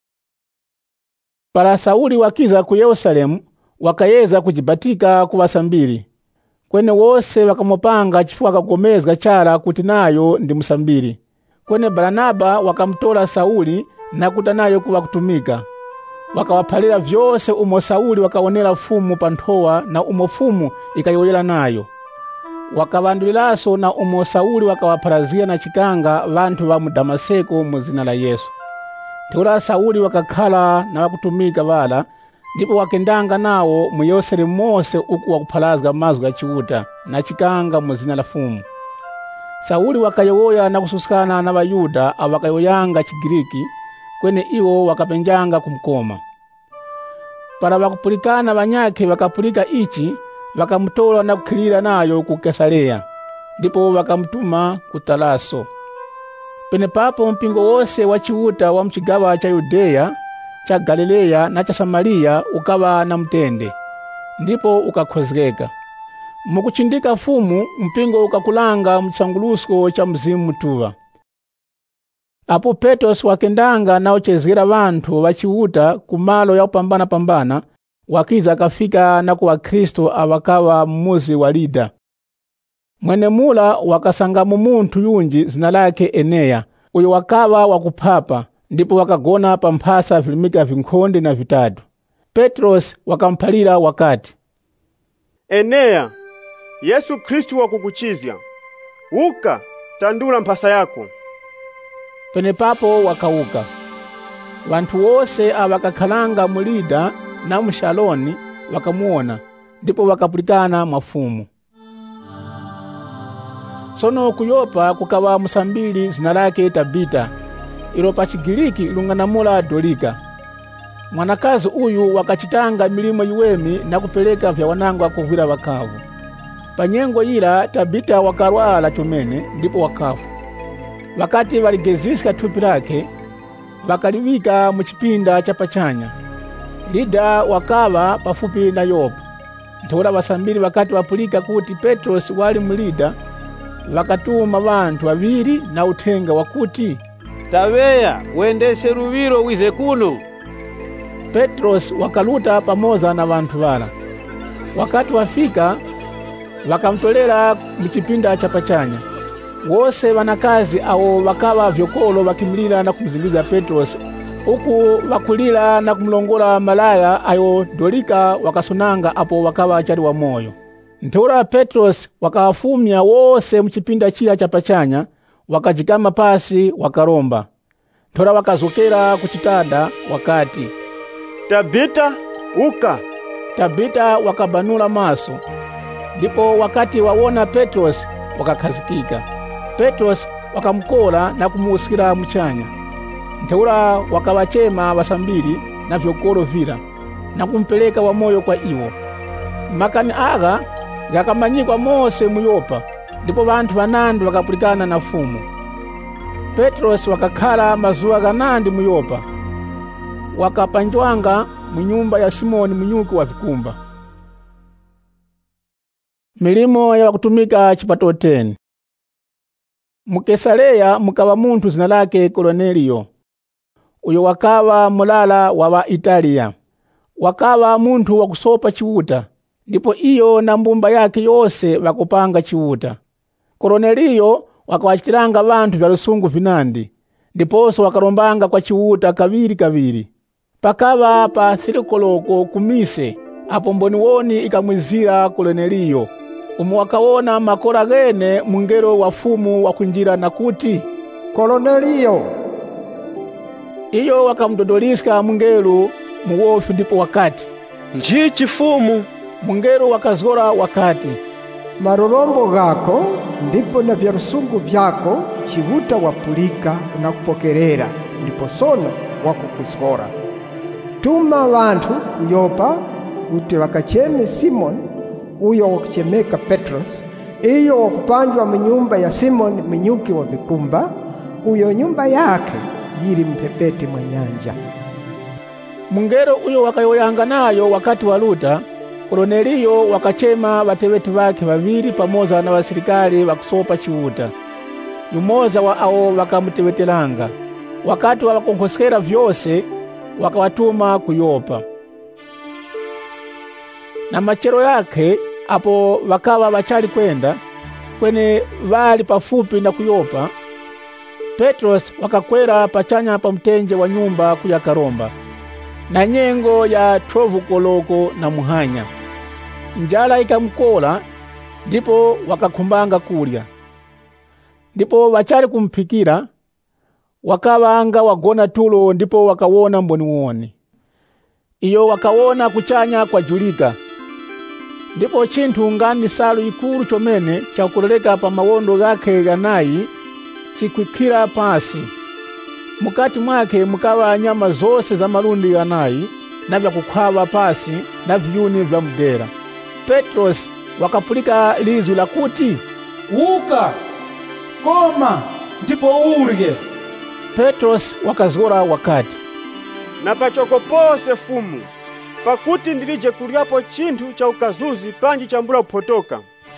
Para Sauli wakiza ku Yerusalemu, wakayeza kujibatika ku wasambiri. Kwene wose wakamupanga chifukwa akagomezga chala kuti nayo ndi musambiri. Kwene Baranaba wakamtola Sauli na kuta nayo kuwa kutumika. Wakawaphalira vyose umo Sauli wakaonera fumu panthowa na umo fumu ikayoyera nayo. Wakawandulilaso na umo Sauli wakawapharazia na chikanga vantu va mu Damaseko mu zina la Yesu. Teula Sauli wakakhala na wakutumika vala, ndipo wakendanga nawo mu Yerusalemu mose uku wakuphalazga mazwi a Chiuta na chikanga mu zina la fumu. Sauli wakayowoya na kususikana na Bayuda awakayoyanga Chigiriki, kwene iwo wakapenjanga kumkoma. Para wakupulikana wanyake wakapulika ichi, wakamutola na kukhilira nayo ku Kaisareya, ndipo wakamutuma ku Taraso. Penepapo mpingo wose wa Chiuta wa mchigawa cha Yudeya, cha Galileya na cha Samaria ukawa na mtende, ndipo ukakhozgeka. Mukuchindika fumu mpingo ukakulanga mtsangulusko cha mzimu mtuwa. Apo Petros wakendanga na uchezgira vantu wa Chiuta kumalo ya upambana wakiza akafika na kuwa Kristo awakawa mmuzi wa Lida. Mwene mula wakasanga muntu yunji zina lake Enea, uyo wakawa wakupapa, ndipo wakagona pa mphasa vilimika vinkhonde na vitatu. Petros wakamphalira wakati, Enea, Yesu Kristu wakukuchizya. Uka, tandula mphasa yako. Penepapo wakauka. Vantu wose awakakhalanga mu Lida na mu Shaloni wakamuona, ndipo wakapulikana mafumu. Sono kuyopa kukawa musambili zina lake Tabita, ilo pa Chigiriki lunganamula Dorika. Mwanakazi uyu wakachitanga milimo yuwemi na kupeleka vya wanangu akuvira wakavu. Panyengo ila Tabita wakarwala chomene, ndipo wakafu. Wakati waligezisika thupi lake, wakaliwika muchipinda cha pachanya. Lida wakawa pafupi na Yopa. Ntola wasambiri wakati wapulika kuti Petros wali mu Lida, wakatuma vantu waviri na uthenga wakuti, taweya wendese ruwiro wize kuno. Petros wakaluta pamoza na vantu vala. Wakati wafika, wakamtolera muchipinda cha pachanya. Wose wanakazi awo wakawa vyokolo wakimlila na kumzingiza Petros, uku wakulila na kumlongola malaya ayo Dorika wakasonanga apo wakawa chali wa moyo. Nteula Petros wakawafumya wose mchipinda chila cha pachanya, wakajikama pasi wakaromba. Nteula wakazokera kuchitada wakati, Tabita, uka. Tabita wakabanula maso. Ndipo wakati wawona Petros wakakhazikika. Petros wakamkola na kumusikira mchanya. Nteula wakawachema wasambiri na vyokolo vila na kumpeleka wa moyo kwa iwo. Makani aga gakamanyikwa mose mu Yopa, ndipo vantu vanandi wakapulikana na fumu. Petros wakakhala mazuwa ganandi mu Yopa. Wakapanjwanga mu nyumba ya Simoni munyuki wa vikumba. Milimo ya kutumika chipato 10. Mu Kaisareya mukawa muntu zina lake Kornelio. Uyo wakawa mulala wa Italia. Wakawa muntu wa kusopa Chiuta, ndipo iyo na mbumba yake yose wakupanga Chiuta. Kornelio wakawachitiranga vantu vya lusungu vinandi, ndiposo wakarombanga kwa Chiuta kaviri. Pakava pa 3 koloko kumise, apo mboniwoni ikamwizira Korneliyo, umwe wakaona makora gene mungelo wa fumu wakunjira nakuti, Korneliyo. Iyo wakamdodoliska mungelo muwofi, ndipo wakati, Njichi fumu. Mungelo wakazgora wakati, Marolombo gako ndipo na vya rusungu vyako chivuta wapulika na kupokerera, ndipo sono wakukuzgora. Tuma vantu kuyopa kuti wakacheme Simoni uyo wakuchemeka Petros, iyo wakupanjwa mnyumba ya Simoni mnyuki wa vikumba, uyo nyumba yake yili mpepete mwa nyanja. Mungelo uyo wakayoyanga nayo wakati waluta. Korneliyo wakachema vateveti vake vaviri pamoza na wasilikali wakusopa chiuta. Yumoza wa awo wakamutevetelanga. Wakati wakonkhosera vyose wakawatuma kuyopa. Na machero yake apo wakawa wachali kwenda kwene vali pafupi na kuyopa, Petros wakakwera pachanya pa mtenje wa nyumba kuya karomba, na nyengo ya 12 koloko na muhanya. Njala ikamkola, ndipo wakakhumbanga kulya. Ndipo wachali kumpikira, wakawanga wagona tulo, ndipo wakawona mboniwoni. Iyo wakawona kuchanya kwa julika. Ndipo chinthu ngani salu ikulu chomene chakuleleka pa mawondo gake ganayi chikwikira pasi. Mukati mwake mukawa nyama zose za malundi ganayi na vya kukhwawa pasi na viyuni vya mdera. Petros wakapulika lizu la kuti, Uka, koma, ndipo ulye. Petros wakazgora wakati, Na pachoko pose fumu, pakuti ndilije kulyapo chinthu cha ukazuzi panji chambula kupotoka.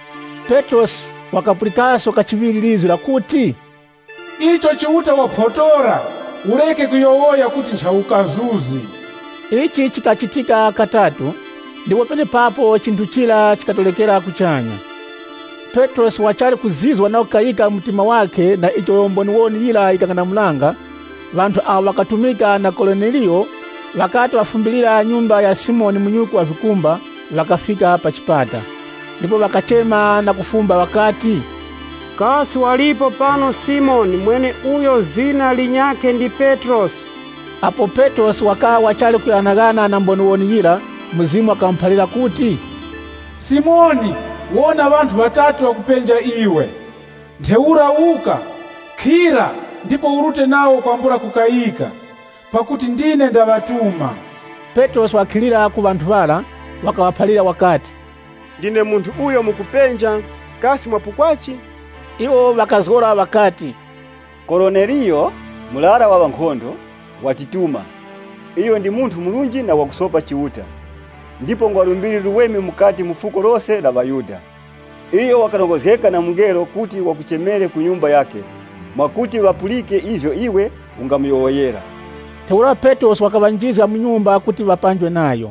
Petros wakapulikaso kachiviri lizu la kuti, Icho chiuta wapotora, uleke kuyowoya kuti ncha ukazuzi. Ichi chikachitika katatu, ndipo pene papo chinthu chila chikatolekera kuchanya. Petros wachali kuzizwa na ukayika mtima wake na icho mboniwoni yila ikangana mulanga. Vantu awo wakatumika na Korneliyo, wakati wafumbilira nyumba ya Simoni mnyuki wa vikumba, wakafika pa chipata. Ndipo wakachema na kufumba wakati, Kasi walipo pano Simoni mwene uyo zina linyake ndi Petros. Apo Petros wakawa wachali kuyanagana na mboniwoni yila, Muzimu akampalira kuti, Simoni, wona vantu vatatu wakupenja iwe. Ntheura uka, khira, ndipo urute nawo kwambula kukayika, pakuti ndine ndavatuma. Petros wakhilira ku vantu vala, wakawaphalira wakati, Ndine munthu uyo mukupenja, kasi mwapukwachi? Iwo wakazgora wakati, Korneliyo, mulala wa wankhondo, watituma. Iyo ndi munthu mulunji na wakusopa chiuta. Ndipo ngwalumbiri luwemi mukati mufuko lose la Vayuda. Iyo wakalongozeka na mungelo kuti wakuchemere ku nyumba yake, mwakuti wapulike ivyo iwe ungamuyowoyera. Teula Petros wakavanjiza mnyumba kuti wapanjwe nayo.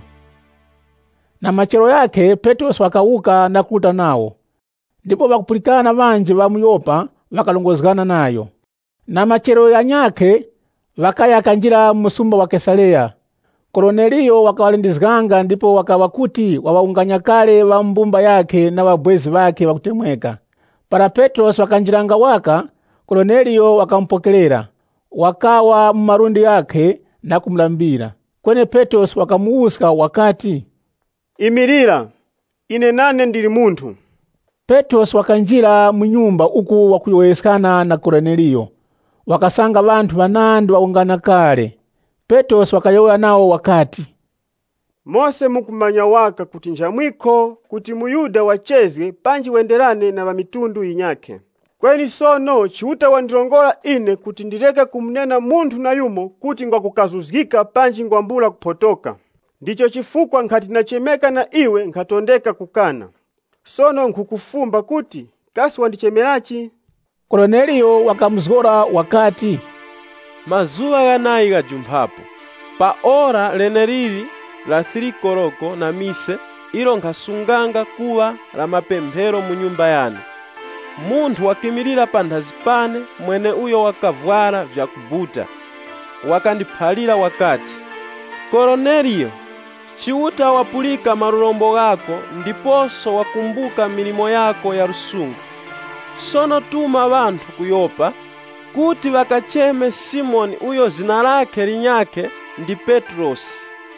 Na machero yake Petros wakauka na kuta nawo. Ndipo wakupulikana vanji va muyopa wakalongozgana nayo. Na machero yanyake wakaya kanjira musumba wa Kesarea. Korneliyo wakawalindizganga, ndipo wakawakuti wawaunganya kale wa mbumba yake na wabwezi wake wakutemweka. Para Petros wakanjiranga waka, Korneliyo wakampokelera, wakawa mmarundi yake na kumlambira. Kwene Petros wakamuuska wakati, Imirira, ine nane ndili munthu. Petros wakanjira munyumba uku wakuyoyeskana na Korneliyo. Wakasanga vantu vanandi waungana kale. Petros wakayoya nawo wakati, Mose mukumanya waka kuti njamwiko kuti muyuda wachezwe panji wenderane na vamitundu inyake. Kweni sono chiuta wandilongola ine kuti ndileke kumnena munthu na yumo kuti ngwakukazuzgika panji ngwambula kupotoka. Ndicho chifukwa nkhati nachemeka na iwe nkhatondeka kukana. Sono nkukufumba kuti kasi wandichemerachi? Korneliyo wakamzgora wakati, Mazuwa yanayi gajumphapo, pa ora lenelili la 3 koloko na mise, ilo nkhasunganga kuwa la mapemphero mu nyumba yane. Munthu wakimilira panthazi pane mwene uyo wakavwala vyakubuta, wakandiphalira wakati, Kornelio, chiuta wapulika malulombo gako ndiponso wakumbuka milimo yako ya lusungu. Sono tuma bantu ku Yopa kuti wakacheme Simoni uyo zina lake linyake ndi Petrosi.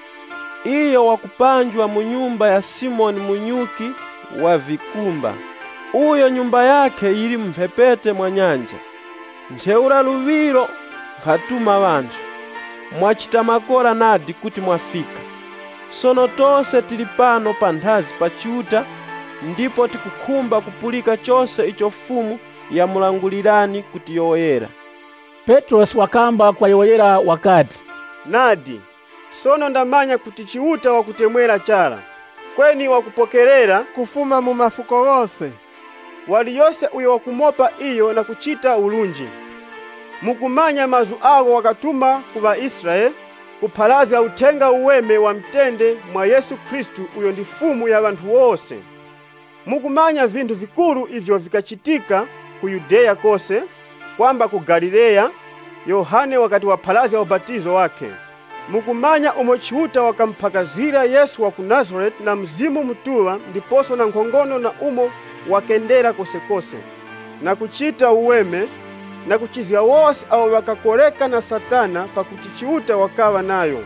Iyo wakupanjwa mu nyumba ya Simoni munyuki wa vikumba. Uyo nyumba yake ili mphepete mwa nyanja. Ntheula luwiro nkhatuma bantu. Mwachita makora nadi kuti mwafika. Sono tose tili pano pa nthazi pa chiuta, ndipo tikukhumba kupulika chose icho fumu yamulangulirani kuti yoyera. Petrosi wakamba kwa yoyera wakati, nadi, sono ndamanya kuti chiuta wakutemwera chala, kweni wakupokerera kufuma mu mafuko wose. Wali yose uyo wakumopa iyo na kuchita ulunji. Mukumanya mazu ago wakatuma kuva Israeli, kuphalaza utenga uweme wa mtende mwa Yesu Kristu uyo ndi fumu ya bantu wose. Mukumanya vintu vikulu ivyo vikachitika ku Yudeya kose, kwamba ku Galileya Yohane wakati waphalaza ubatizo wake. Mukumanya umo chiuta wakampakazira Yesu wa ku Nazareti na mzimu mutuwa, ndiposo na nkhongono na umo wakendera kose na kuchita uweme na kuchizia wose au wakakoreka na Satana pakuti chiuta wakawa nayo.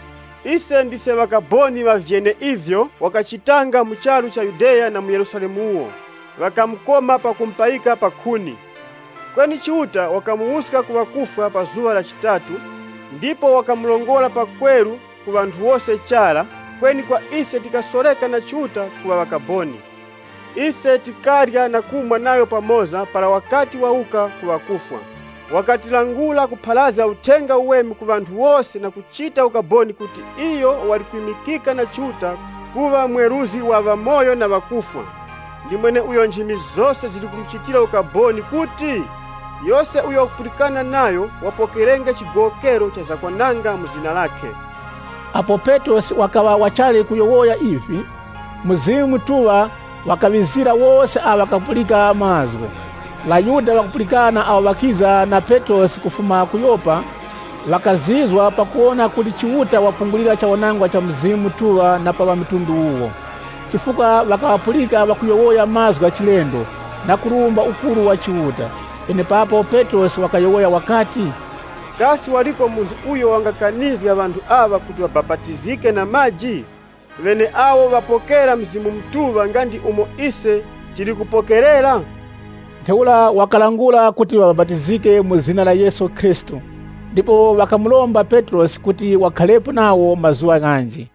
Ise ndise wakaboni wa vyene ivyo wakachitanga mchalu cha Yudeya na mu Yerusalemu uo, wakamkoma pakumpaika pakuni. Kweni chiuta wakamuusika kuwakufa pa zuwa la chitatu, ndipo wakamulongola pakweru ku bantu wose chala, kweni kwa ise tikasoreka na chiuta kuwa wakaboni. Ise tikarya na kumwa nayo pamoza para wakati wauka kuwakufwa. Wakatilangula kuphalaza utenga uwemi ku bantu wose na kuchita ukaboni kuti iyo walikuimikika na chiuta kuva mweruzi wa vamoyo na vakufwa. Ndi mwene uyo njimi zose zili kumchitira ukaboni kuti yose uyo kupulikana nayo wapokerenge chigokero cha zakwananga muzina lake. Apo Petrosi wakawa wachali kuyowoya ivi, muzimu mutuwa wakavizira wose awakapulika mazwi. Layuda wakupulikana awakiza na Petrosi kufuma ku Yopa, wakazizwa pakuona kuti chiuta wapungulira cha wanangwa cha mzimu mutuwa na pa mitundu uwo. Chifukwa wakawapulika wakuyowoya mazwi achilendo na kulumba ukulu wa chiuta. Pene papo Petrosi wakayowoya wakati, kasi waliko muntu uyo wangakanizi abantu ava kuti wababatizike na maji, vene awo wapokera mzimu mtuwa ngandi umo ise tili kupokerera. Ntheula wakalangula kuti wabatizike mu zina la Yesu Kristu, ndipo wakamulomba Petrosi kuti wakhalepo nawo mazuwa ganji.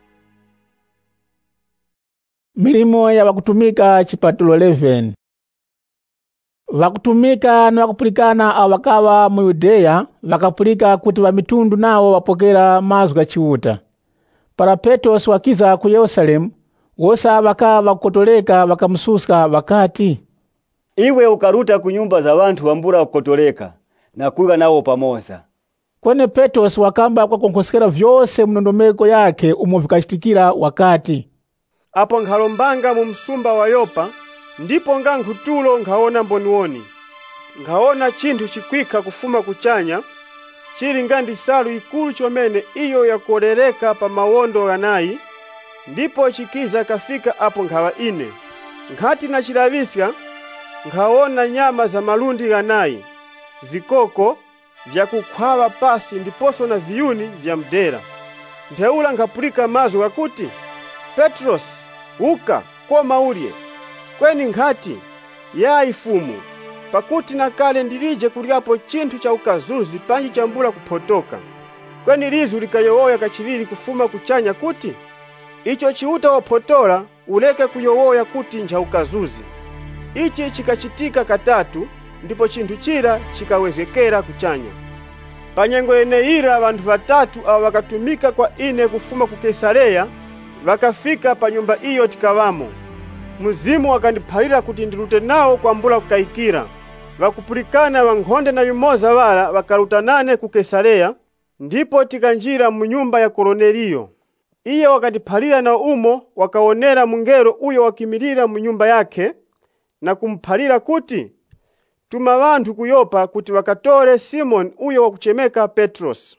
Milimo ya wakutumika chipatulo 11. Wakutumika na wakupulikana awakawa mu Yudeya, wakapulika kuti wa mitundu nawo wapokera mazwi chiuta. Para Petrosi wakiza ku Yerusalemu, wosa wakawa kukotoleka wakamususka wakati, iwe ukaruta ku nyumba za wantu wambura kukotoleka na kuiga nawo pamoza. Kwene Petrosi wakamba kwa konkosekera vyose mnondomeko yake umo vikachitikira wakati, apo nkalombanga mu msumba wa Yopa, ndipo nga nkhutulo nkhaona mboniwoni. Nkhaona chinthu chikwika kufuma kuchanya, chili ngandi salu ikulu chomene iyo yakolereka pa mawondo anayi, ndipo chikiza kafika apo nkhawa ine. Nkhati na chilavisya, nkhaona nyama za malundi anayi, vikoko vya kukhwawa pasi ndiposo na viyuni vya mdera. Ntheula nkhapulika mazwi akuti, Petrosi, uka koma ulye. Kweni nkhati, ya ifumu, pakuti na kale ndilije kuliapo chinthu cha ukazuzi panji chambula kuphotoka. Kweni lizu likayowoya kachivili kufuma kuchanya kuti, icho chiuta waphotola uleke kuyowoya kuti nja ukazuzi. Ichi chikachitika katatu, ndipo chinthu chira chikawezekera kuchanya. Panyengo eneira abantu batatu awa wakatumika kwa ine kufuma ku Kaisareya, wakafika pa nyumba iyo tikawamo. Muzimu wakandiphalira kuti ndilute nawo kwambula kukaikira. Wakupulikana wankhonde na yumoza wala wakaruta nane ku Kaisareya, ndipo tikanjira mu nyumba ya Kornelio. Iye wakandiphalira na umo wakaonera mungelo uyo wakimilira mu nyumba yake, na kumphalira kuti, tuma wantu ku Yopa kuti wakatole Simoni uyo wakuchemeka Petrosi.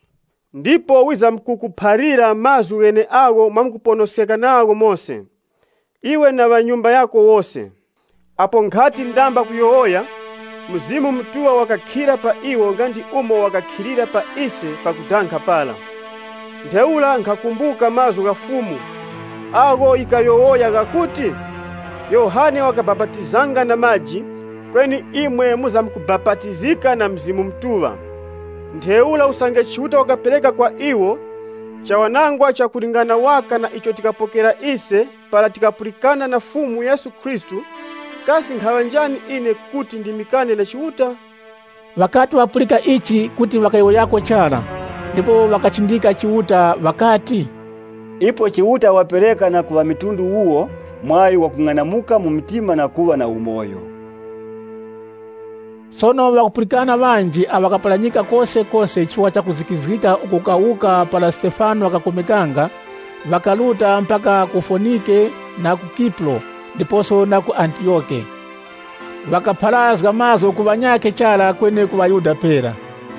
ndipo wiza mkukupharira mazu ene ago mwamukuponoseka nago mose, iwe na wanyumba yako wose. Apo nkhati ndamba kuyowoya, mzimu mtuwa wakakhira pa iwo ngandi umo wakakhirira pa ise pakudankha pala. Ntheula nkakumbuka mazu ga fumu ago ikayowoya gakuti, Yohane wakababatizanga na maji, kweni imwe muzamkubabatizika na mzimu mtuwa. Ntheula usange chiuta wakapeleka kwa iwo cha wanangwa cha kulingana waka na icho tikapokera ise pala tikapulikana na fumu Yesu Kristu, kasi nkhawanjani ine kuti ndimikane na chiuta? Wakati wapulika ichi kuti wakayowoyako chala, ndipo wakachindika chiuta wakati, ipo chiuta wapeleka na kuwa mitundu uwo mwayi wa kung'anamuka mu mitima na kuwa na umoyo. Sono wakupulikana wanji awakapalanyika kose chifukwa cha kuzikizika ukukauka pala Stefano wakakomekanga, wakaluta mpaka ku Fonike na ku Kipro ndiposo na ku Antioke. Wakaphalazga mazo kubanyake chala kwene ku Bayuda pera.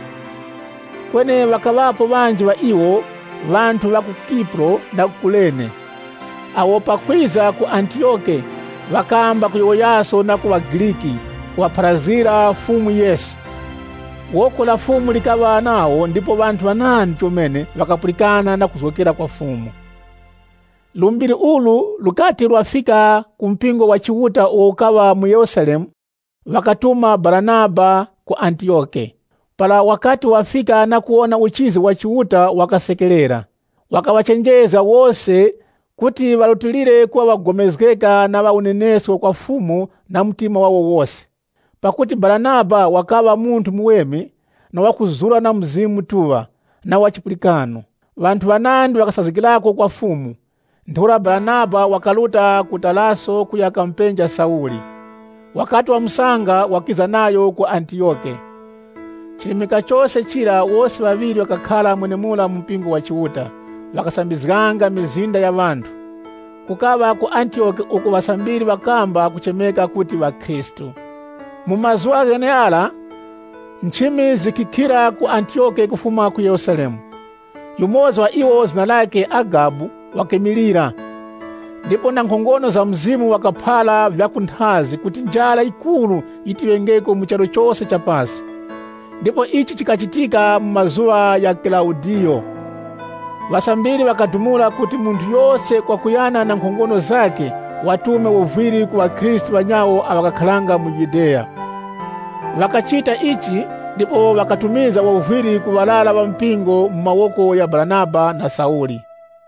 Kwene wakawapo wanji wa iwo vantu wa ku Kipro na ku Kurene. Awo pakwiza ku Antioke wakamba kuyoyaso na ku Wagiriki kuwapharazira fumu Yesu. Woko la fumu likawa nawo, ndipo vantu vanani chomene wakapulikana na kuzokera kwa fumu. Lumbiri ulu lukati lwafika kumpingo wa chiuta ukawa mu Yerusalemu, wakatuma Baranaba ku Antioke. Pala wakati wafika na kuona uchizi wa chiuta wakasekelera, wakawachenjeza wose kuti walutilire kuwa wagomezgeka na wauneneso kwa fumu na mtima wawo wose. Pakuti Baranaba wakawa muntu muwemi na wakuzula na mzimu tuwa na wachipulikano. Vantu vanandi wakasazikilako kwa fumu. Nthura Baranaba wakaluta ku Taraso kuyakampenja Sauli. Wakati wa msanga wakiza nayo ku Antioke. Chilimika chose chira wose waviri wakakhala mwenemula mpingo wa chiuta, wakasambizganga mizinda ya vantu. Kukawa ku Antioke uku wasambiri wakamba kuchemeka kuti wa Kristu. Mumazuwa gene ala, nchimi zikikira ku Antioke kufuma ku Yerusalemu. Yumoza wa iwo zina lake Agabu wakemilira. Ndipo na nkhongono za mzimu wakaphala vyakunthazi kuti njala ikulu itiwengeko muchalo chose chapasi. Ndipo ichi chikachitika mumazuwa ya Klaudio. Wasambiri wakatumula kuti muntu yose kwa kuyana na nkhongono zake watume uviri kuwa Kristu wanyawo awakakhalanga mu Yudea. Wakachita ichi, ndipo wakatumiza uviri kuwalala wa mpingo mumawoko ya Baranaba na Sauli.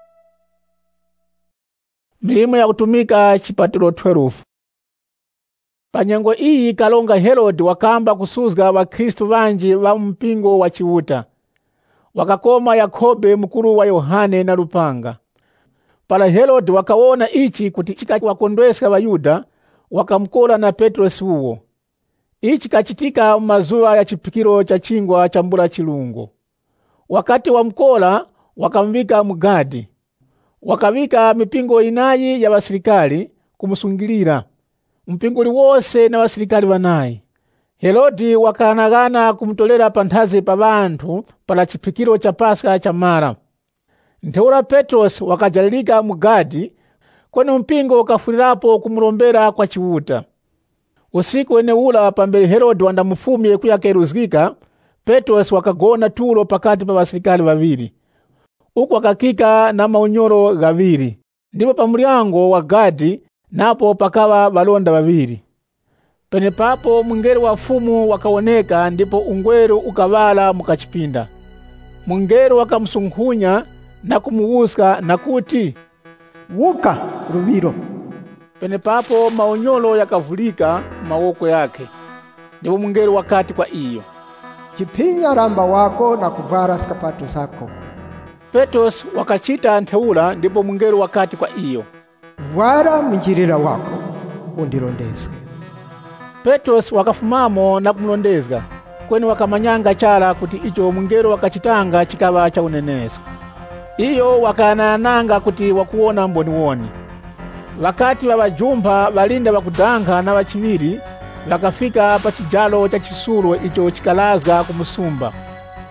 Milimo ya kutumika chipatilo 12. Panyengo iyi kalonga Herode wakamba kusuzga wa Kristu vanji wa mpingo wa chiuta. Wakakoma Yakobe mkuru wa Yohane na lupanga. Pala Herode wakawona ichi kuti chikawakondweska wa Yuda, wakamkola na Petrosi uwo. Ichi kachitika mazuwa ya chipikiro cha chingwa cha mbula chilungo. Wakati wa mkola wakamvika mugadi. Wakavika mipingo inayi ya wasirikali kumusungilira. Mpinguli wose na wasirikali wanayi. Herodi wakanagana kumtolera panthazi pa vantu pala chipikiro cha Paska cha mara. Ntheura Petros wakajalika mugadi, kwene mpingo wakafulirapo kumulombera kwa chiuta. Usiku ene ula pambele Herodi wandamufumye kuyakeruzgika, Petros wakagona tulo pakati pa wasirikali waviri. Uku wakakika na maunyoro gaviri. Ndipo pa mulyango wa gadi napo pakawa balonda waviri. Pene papo mungero wa fumu wakaoneka, ndipo ungwero ukavala mukachipinda. Mungero wakamsunkunya na kumuwuska na kuti, wuka Ruviro. Pene papo maonyolo yakavulika mawoko yake. Ndipo mungero wakati kwa iyo, chipinya ramba wako na kuvara skapato zako. Petros wakachita ntheula, ndipo mungero wakati kwa iyo, vara munjirira wako undirondezge. Petros wakafumamo na kumlondezga, kweni wakamanyanga chala kuti icho mungero wakachitanga chikawa cha uneneso. Iyo wakanananga kuti wakuona mboniwoni. Wakati wa wajumba walinda wakudanka na wachiviri, wakafika pa chijalo cha chisulo icho chikalazga kumusumba.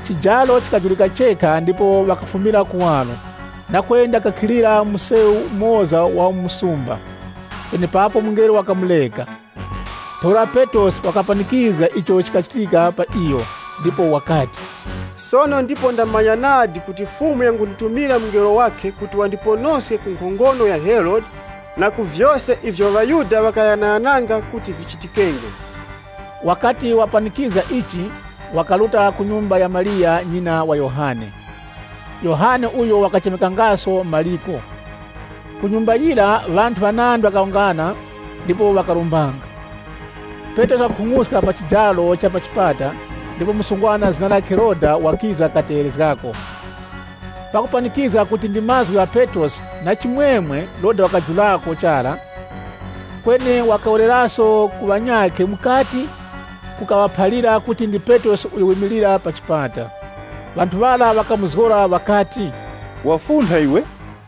chijalo chikajulika cheka ndipo wakafumira kuwalo na kwenda kakhilira museu moza wa musumba. Pene papo mungelo wakamuleka. Tora Petros wakapanikiza icho chikachitika pa iyo, ndipo wakati, sono ndipo ndamanya nadi kuti fumu yangu nitumira mngelo wake kuti wandiponose ku nkhongono ya Herod na kuvyose ivyo Vayuda wakayanayananga kuti vichitikenge. Wakati wapanikiza ichi, wakaluta ku nyumba ya Maria nyina wa Yohane. Yohane uyo wakachemekangaso Maliko. Ku nyumba yila vantu vanandi wakaungana ndipo wakarumbanga. Petro akakhung'uska pa chijalo cha pachipata, ndipo msungwana zina lake Heroda wakiza kateelezgako. Pakupanikiza kuti ndi mazwi ya Petros na chimwemwe Heroda wakajulako chala, kwene wakaoleraso ku banyake mukati kukawaphalira kuti ndi Petros uyuwimilira pa chipata. Vantu vala wakamuzgora wakati, wafuntha iwe?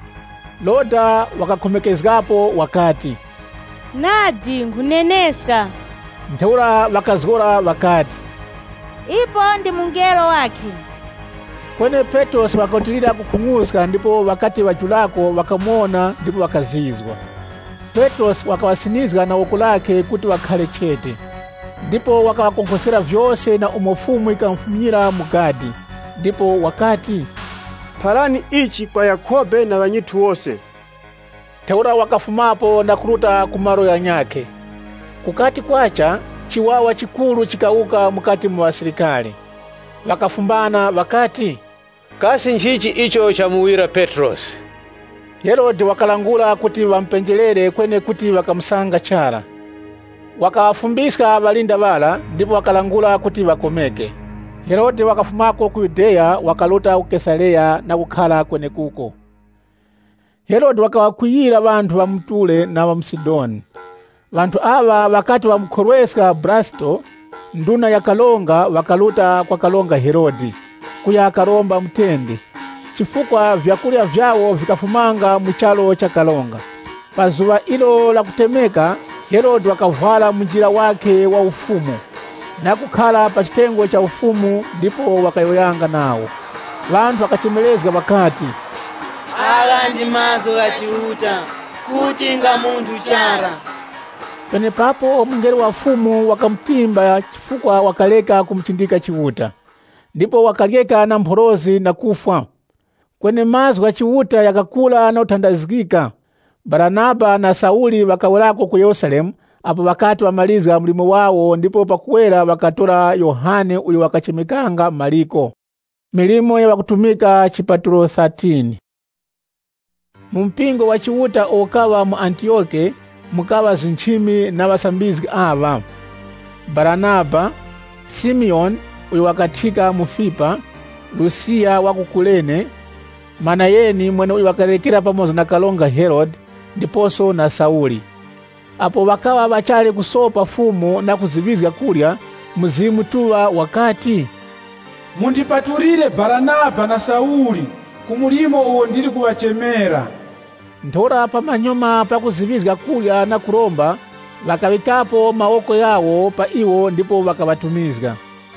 Heroda wakakhomekezgapo wakati, nadi nkuneneska. Ntheura wakazgora wakati, ipo ndi mungelo wake. Kwene Petros wakatilira kukhung'uska, ndipo wakati wajulako wakamuona ndipo wakazizwa. Petros wakawasinizga na oku lake kuti wakhale chete, ndipo wakawakonkhosera vyose na umofumu ikamfumira mugadi, ndipo wakati, phalani ichi kwa Yakobe na wanyitu wose. Theura wakafumapo na kuruta kumaro ya nyake. Kukati kwacha chiwawa chikulu chikauka mukati mwa asilikali. Wakafumbana wakati, kasi nchichi icho chamuwira Petros. Herode wakalangula kuti wampenjelere kwene kuti wakamusanga chala. Wakawafumbisa balinda bala, ndipo wakalangula kuti wakomeke. Herode wakafumako ku Yudea wakaluta ku Kesarea na kukhala kwene kuko. Herode wakawakwiyira vantu wa Mtule na wa Msidoni. Vantu awa wakati wa mkhorweska Blasto, nduna ya kalonga, wakaluta kwa kalonga Herodi kuya akaromba mtendi, chifukwa vyakulya vyawo vikafumanga muchalo cha kalonga. Pazuwa ilo la kutemeka, Herodi wakavala munjira wake wa ufumu na kukhala pa chitengo cha ufumu, ndipo wakayoyanga nawo. Vantu wakachemelezga wakati, ala ndi mazo ya chiuta kuti nga munthu chara. Pene papo mngelo wa fumu wakamtimba, chifukwa wakaleka kumchindika chiuta, ndipo wakalyeka na mphorozi na kufa. Kwene mazwi ya chiuta yakakula na uthandazikika, Baranaba na Sauli wakawelako ku Yerusalemu, apo wakati wamaliza mlimo wawo, ndipo pakuwela wakatora Yohane uyo wakachemekanga Maliko. Milimo ya wakutumika chipatulo 13. Mumpingo wa chiuta okawa mu Antioke mukawa zinchimi na wasambizi ava: Baranaba, Simeon uyo wakathika Mufipa, Lusia wa Kurene, Manayeni mwene uyo wakalekera pamoza na kalonga Herod, ndiposo na Sauli. Apo wakawa wachale kusopa fumu na kuzivizga kulya muzimu tuwa wakati, mundipatulire Baranaba na Sauli kumulimo uwo ndiri kuwachemera. Nthora pamanyoma pakuzivizga kulya na kuromba, wakawikapo maoko yawo pa iwo, ndipo wakawatumizga.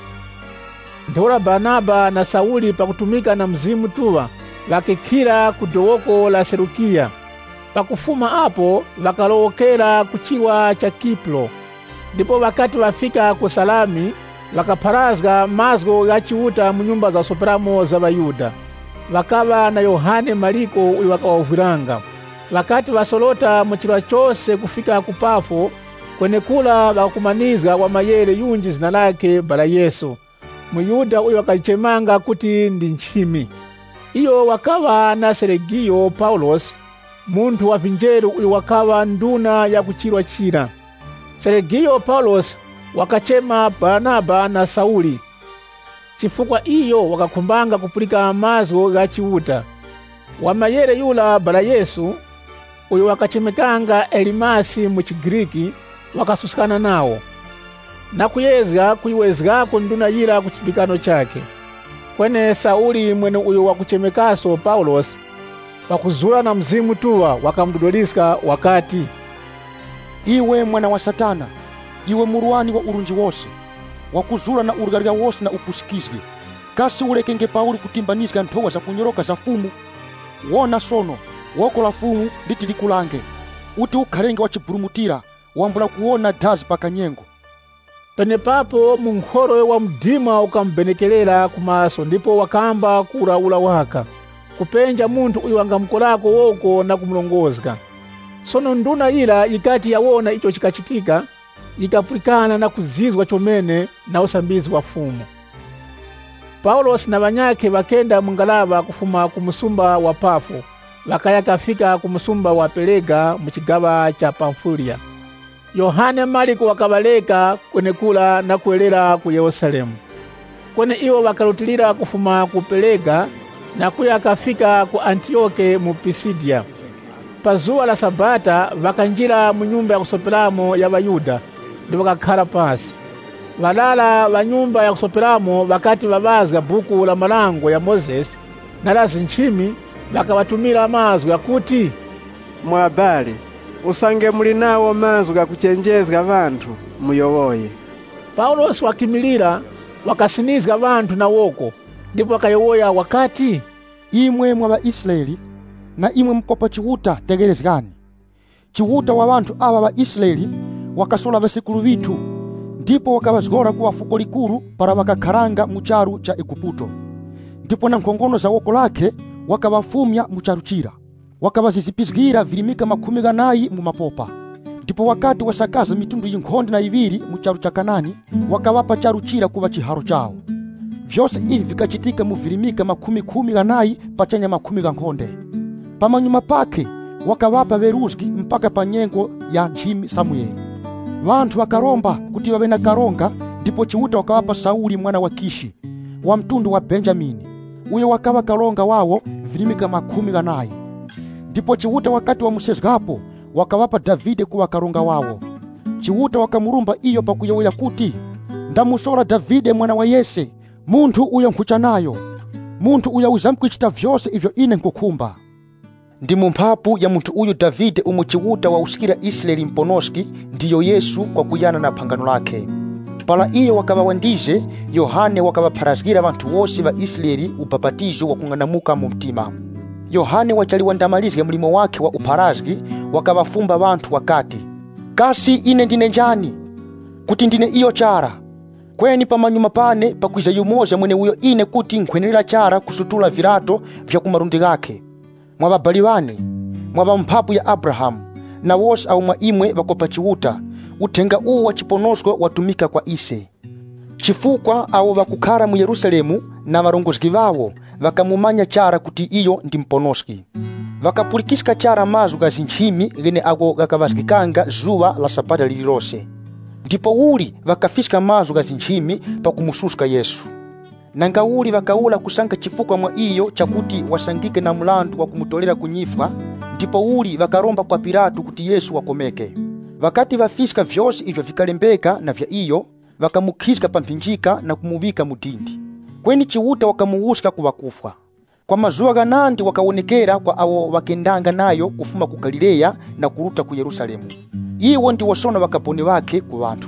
Nthora Baranaba na Sauli pakutumika na mzimu tuwa, wakikira ku dowoko la Selukia. Pakufuma apo wakalowokera kuchiwa cha Kipro, ndipo wakati wafika ku Salami wakapharazga mazgo ya chiuta mu nyumba za sopramo za Bayuda. Wakawa na Yohane Maliko uyo wakawavulanga. Wakati wasolota muchilwa chose kufika kupafo, kwene kula wakumaniza wa mayele yunji zina lake Barayesu, Muyuda uyo wakalichemanga kuti ndi nchimi. Iyo wakawa na Sergio Paulos, muntu wa vinjeru uyo wakawa nduna ya kuchilwa chira. Sergio Paulos wakachema Baranaba na Sauli, chifukwa iyo wakakumbanga kupulika mazgo ya chiuta. Wamayere yula Barayesu uyo wakachemekanga Elimasi mu Chigiriki wakasusikana nawo, na kuyezga kuiwezgako nduna yila kuchipikano chake. Kwene Sauli mwene uyo wakuchemekaso Paulos wakuzula na mzimu tuwa wakamdodoliska wakati, iwe mwana wa Satana, iwe muruani wa urunji wose, wakuzula na urugarika wose na upusikizge. kasi ulekenge Paulo kutimbanizika nthowa za kunyoroka za fumu. Wona sono woko la fumu liti likulange uti ukhalenge wachipulumutira wambula kuona dazi pakanyengo. Penepapo munkholo wa mdima ukambenekelera kumaso ndipo wakamba kulaula waka kupenja munthu uyu wangamkolako woko na kumlongozga. Sono nduna ila ikati yawona icho chikachitika ikapulikana na kuzizwa chomene na usambizi wa fumu. Paulo na banyake bakenda mungalaba kufuma ku musumba wa Pafo bakaya kafika ku musumba wa Perega mu chigaba cha Pamfulia. Yohane Mariko wakabaleka kwenekula na kuelera ku Yerusalemu. Kwene iwo bakalutilira kufuma ku Perega na kuya kafika ku Antioke mu Pisidia. Pazuwa la Sabata bakanjira mu nyumba ya kusoperamo ya Bayuda ndipo bakakhala pasi. Balala wa nyumba ya kusoperamo bakati babazga buku la malango ya Moses na la zinchimi bakabatumira amazwi yakuti mwabale usange muli nawo mazwi gakuchenjezga abantu muyoboye. Paulo wakimilira wakasinizga abantu na woko ndipo akayowoya wakati imwe mwa Israeli na imwe mkopa chiwuta tegerezgani. Chiwuta wa bantu aba ba Israeli wakasola basikulu bitu ndipo wakabazgora kuwa fuko likuru para wakakharanga mucharu cha Ekuputo. Ndipo na nkhongono za woko lake wakabafumya mucharu chira wakabazizipizgira vilimika 10 mu mapopa. Ndipo wakati wasakaza mitundu y'inkhonde na ibiri mucharu cha Kanani wakawapa charu chira kuba chiharo chao. Vyose hivi vikachitika mu vilimika 10 pachanya 10 nkhonde. Pamanyuma pake wakawapa beruzgi mpaka panyengo ya nchimi Samueli. Vantu wakaromba kuti babe na karonga ndipo chiwuta wakawapa Sauli mwana wa Kishi wa mtundu wa Benjamini. Uyo wakawa karonga wawo vilimika 10. Ndipo chiwuta wakati wa musezgapo wakawapa Davide kuwa karonga wawo. Chiwuta wakamurumba iyo pakuyoya kuti ndamusola Davide mwana wa Yese muntu uyo nkuchanayo muntu uyo uzamkuchita vyose ivyo ine nkukumba. Ndi mumphapu ya muntu uyu Davide umuchiwuta wa usikira Israeli mponoski ndiyo Yesu kwa kuyana na pangano lake. Pala iyo wakabawandize Yohane wakabaparazgira bantu wose ba Israeli ubabatizo wa kung'anamuka mu mtima. Yohane wachali wandamalizge mlimo wake wa uparazgi wakabafumba bantu wakati kasi ine ndine njani kuti ndine iyo chara kweni pamanyuma pane pakwiza yumoza mwene uyo ine kuti nkwenerera chara kusutula virato vya kumarundi gake. Mwababali bane mwaba mphapu ya Abrahamu na wose au mwa imwe bakopa chiwuta utenga uwu wa chiponosgo watumika kwa ise. Chifukwa au bakukara mu Yerusalemu na varongozgi vawo vakamumanya chara kuti iyo ndi mponoski. Vakapulikisika chara mazu ga zinchimi gene ago gakabazgikanga zuwa la Sabata lililose. Ndipo uli vakafisika mazu ga zinchimi pa kumususka Yesu. Nanga uli vakaula kusanga chifukwa mwa iyo chakuti wasangike na mulandu wa kumutolera kunyifwa. Ndipo uli vakaromba kwa Pilato kuti Yesu wakomeke. Vakati vafisika vyose ivyo vikalembeka na vya iyo vakamukhiska pampinjika na kumuvika mudindi. Kweni chiwuta wakamuwuska kuwakufwa. Kwa mazuwa ganandi wakaonekera kwa awo wakendanga nayo kufuma ku Galileya na kuruta ku Yerusalemu. Iwo ndi wasona wakapone wake ku bantu.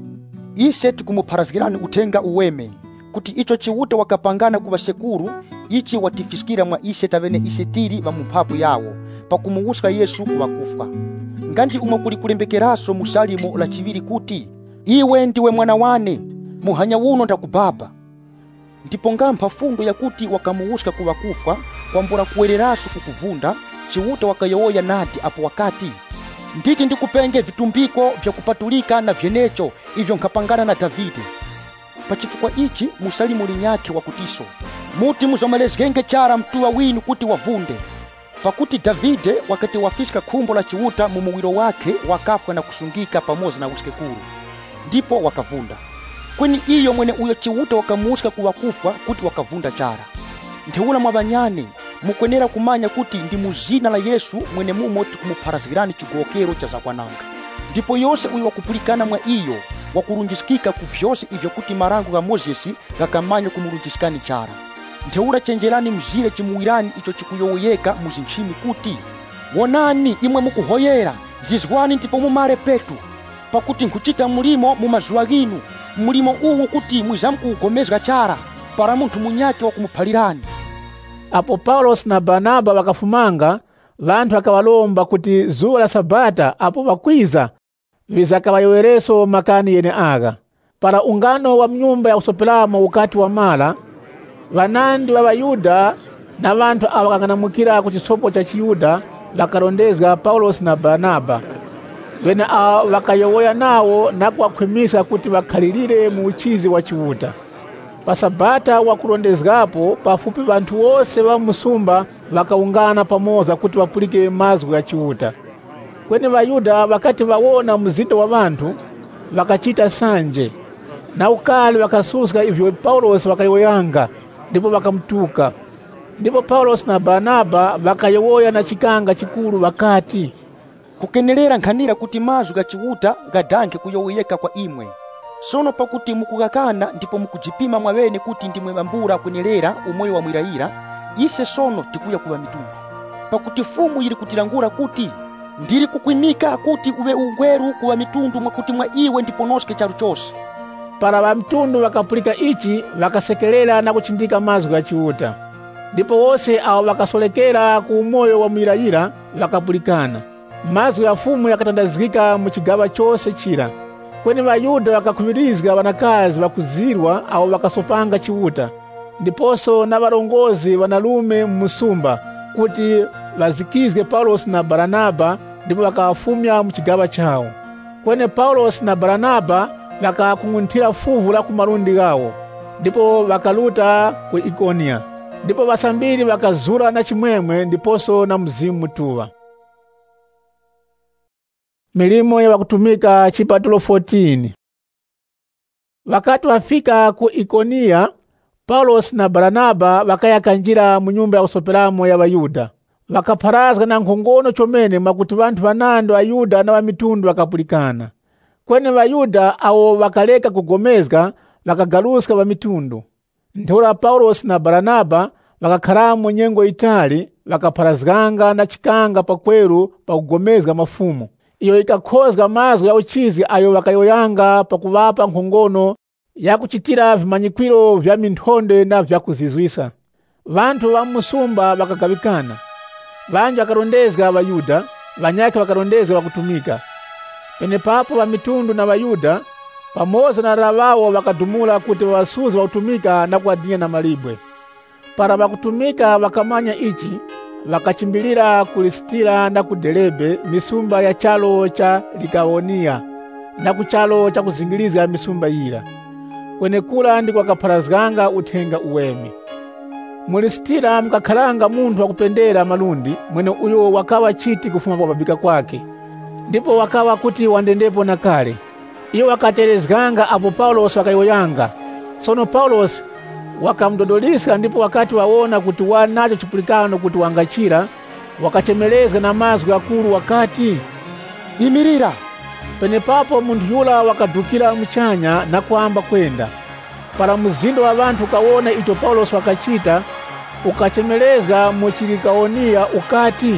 Ise tikumuparazgirani utenga uweme kuti icho chiwuta wakapangana kuwa sekuru ichi watifiskira mwa ise tavene isetiri va mumphapu yawo pakumuwuska Yesu kuwakufwa. Ngandi umwe kulikulembekeraso musalimo la chiviri kuti iwe ndiwe mwana wane muhanya wuno ndakubaba. Ndipo ngampha fundo ya kuti wakamuwuska kuwakufwa kwambura kuwereraso kukuvunda chiwuta wakayowoya nati apo wakati nditi ndikupenge vitumbiko vya kupatulika na vyenecho ivyo nkapangana na Davide. Pachifukwa ichi musalimu linyake wakutiso muti muzomalezgenge chara mtuwa winu kuti wavunde. Pakuti Davide wakati wafisika khumbo la chiwuta mumuwiro wake wakafwa na kusungika pamoja na usikekuru ndipo wakavunda. Kweni iyo mwene uyo chiwuta wakamuwuska kuwakufwa kuti wakavunda chara. Ntheula mwabanyane mukwenera kumanya kuti ndi muzina la Yesu mwene mumo tikumuparazgirani chigokero cha zakwananga. Ndipo yose uyo wakupulikana mwa iyo wakurunjisikika ku vyose ivyo kuti marango ga Mozesi gakamanya kumurunjisikani chara. Ntheula chenjerani mzire chimuwirani icho chikuyowoyeka muzinchimi kuti wonani imwe mukuhoyera zizwani ndipo mumare petu pakuti nkuchita mulimo mumazuwa ginu mulimo uwu kuti mwizamkuugomezga chara para munthu munyake wakumuphalirani. Apo Paulo na Barnaba wakafumanga, vanthu akawalomba kuti zuwa la sabata apo vakwiza vizakawayowereso makani yene aga. Para ungano wa mnyumba ya kusopelamo ukati wa mala, vanandi wa Vayuda na vanthu awakang'anamukira ku chisopo cha Chiyuda vakalondezga Paulo na Barnaba. Wene awo vakayowoya nawo na kuwakhwimisa kuti vakhalirire mu uchizi wa Chiuta. Pa sabata wa kulondezgapo pafupi vanthu wose va musumba vakaungana pamoza kuti vapulike mazwi ya Chiuta. Kweni Vayuda vakati vawona mzindo wa vanthu vakachita sanje na ukali vakasuska ivyo Paulo vakayowoyanga ndipo vakamtuka. Ndipo Paulo na Barnaba vakayowoya na chikanga chikulu vakati, kukenelera nkhanira kuti mazwi ga Chiuta gadange kuyowoyeka kwa imwe. Sono pakuti mukukakana ndipo mukujipima mwawene kuti ndimwe mambura kwenelera umoyo wa mwirayira, ise sono tikuya kuwa mitundu. Pakuti fumu ili kutilangura kuti ndiri kukwimika kuti uwe ungweru kuwa mitundu mwakuti mwa iwe ndipo noske charu chose. Para wa mtundu vakapulika ichi vakasekelela na kuchindika mazwi ya Chiuta. Ndipo wose awo vakasolekera ku umoyo wa mwirayira vakapulikana. Mazwi ya fumu yakatandazikika mu chigawa chose chira. Kweni Vayuda vakakhuvirizga vanakazi vakuzirwa awo vakasopanga Chiuta. Ndiposo na valongozi vanalume musumba kuti vazikizge Paulo na Barnaba ndipo vakawafumya mu chigawa chawo. Kweni Paulo na Barnaba vakakung'unthira fuvu la kumalundi gawo ndipo vakaluta ku Ikonia. Ndipo vasambiri vakazura na chimwemwe ndiposo na mzimu mutuwa. Milimo ya wakutumika chipatulo 14. Wakati wafika ku Ikonia, Paulo na Barnaba vakayaka njira mu nyumba ya kusopelamo ya Vayuda. Vakapharazga na nkhongono chomene mwakuti vanthu vanando Ayuda na vamitundu vakapulikana. Kweni Vayuda awo vakaleka kugomezga vakagaluska vamitundu. Nthora Paulo na Barnaba vakakhalamo nyengo itali vakapharazganga na chikanga pakweru pakugomezga mafumu. Iyo ikakhozga mazwi ya uchizi ayo vakayoyanga pakuvapa nkhongono ya kuchitira vimanyikwiro vya minthonde na vya kuzizwisa. Vanthu va musumba vakagawikana. Vanji vakalondezga Vayuda, vanyake vakalondezga vakutumika. Pene papo vamitundu na Vayuda pamoza na ravawo vakadumula kuti vasuzi vakutumika na kuadinya na malibwe. Para vakutumika vakamanya ichi, vakachimbilira ku Listira na ku Derebe misumba ya chalo cha Likaonia na ku chalo cha kuzingilizga misumba ira. Kwene kula ndiko akapharazganga uthenga uwemi. Mu Listira mukakhalanga munthu wakupendera malundi mwene uyo wakawa chiti kufuma kwa babika kwake. Ndipo wakawa kuti wandendepo na kale. Iyo wakaterezganga apo Paulo wakayoyanga. Sono Paulo wakamdodolisa ndipo wakati waona kuti wanacho chipulikano kuti wangachira, wakachemelezga na mazwi akulu wakati, imirira. Pene papo munthu yula wakadukira mchanya na kuamba kwenda. Para muzindo wa vanthu ukawona icho Paulo wakachita, ukachemelezga mu Chilikaonia ukati,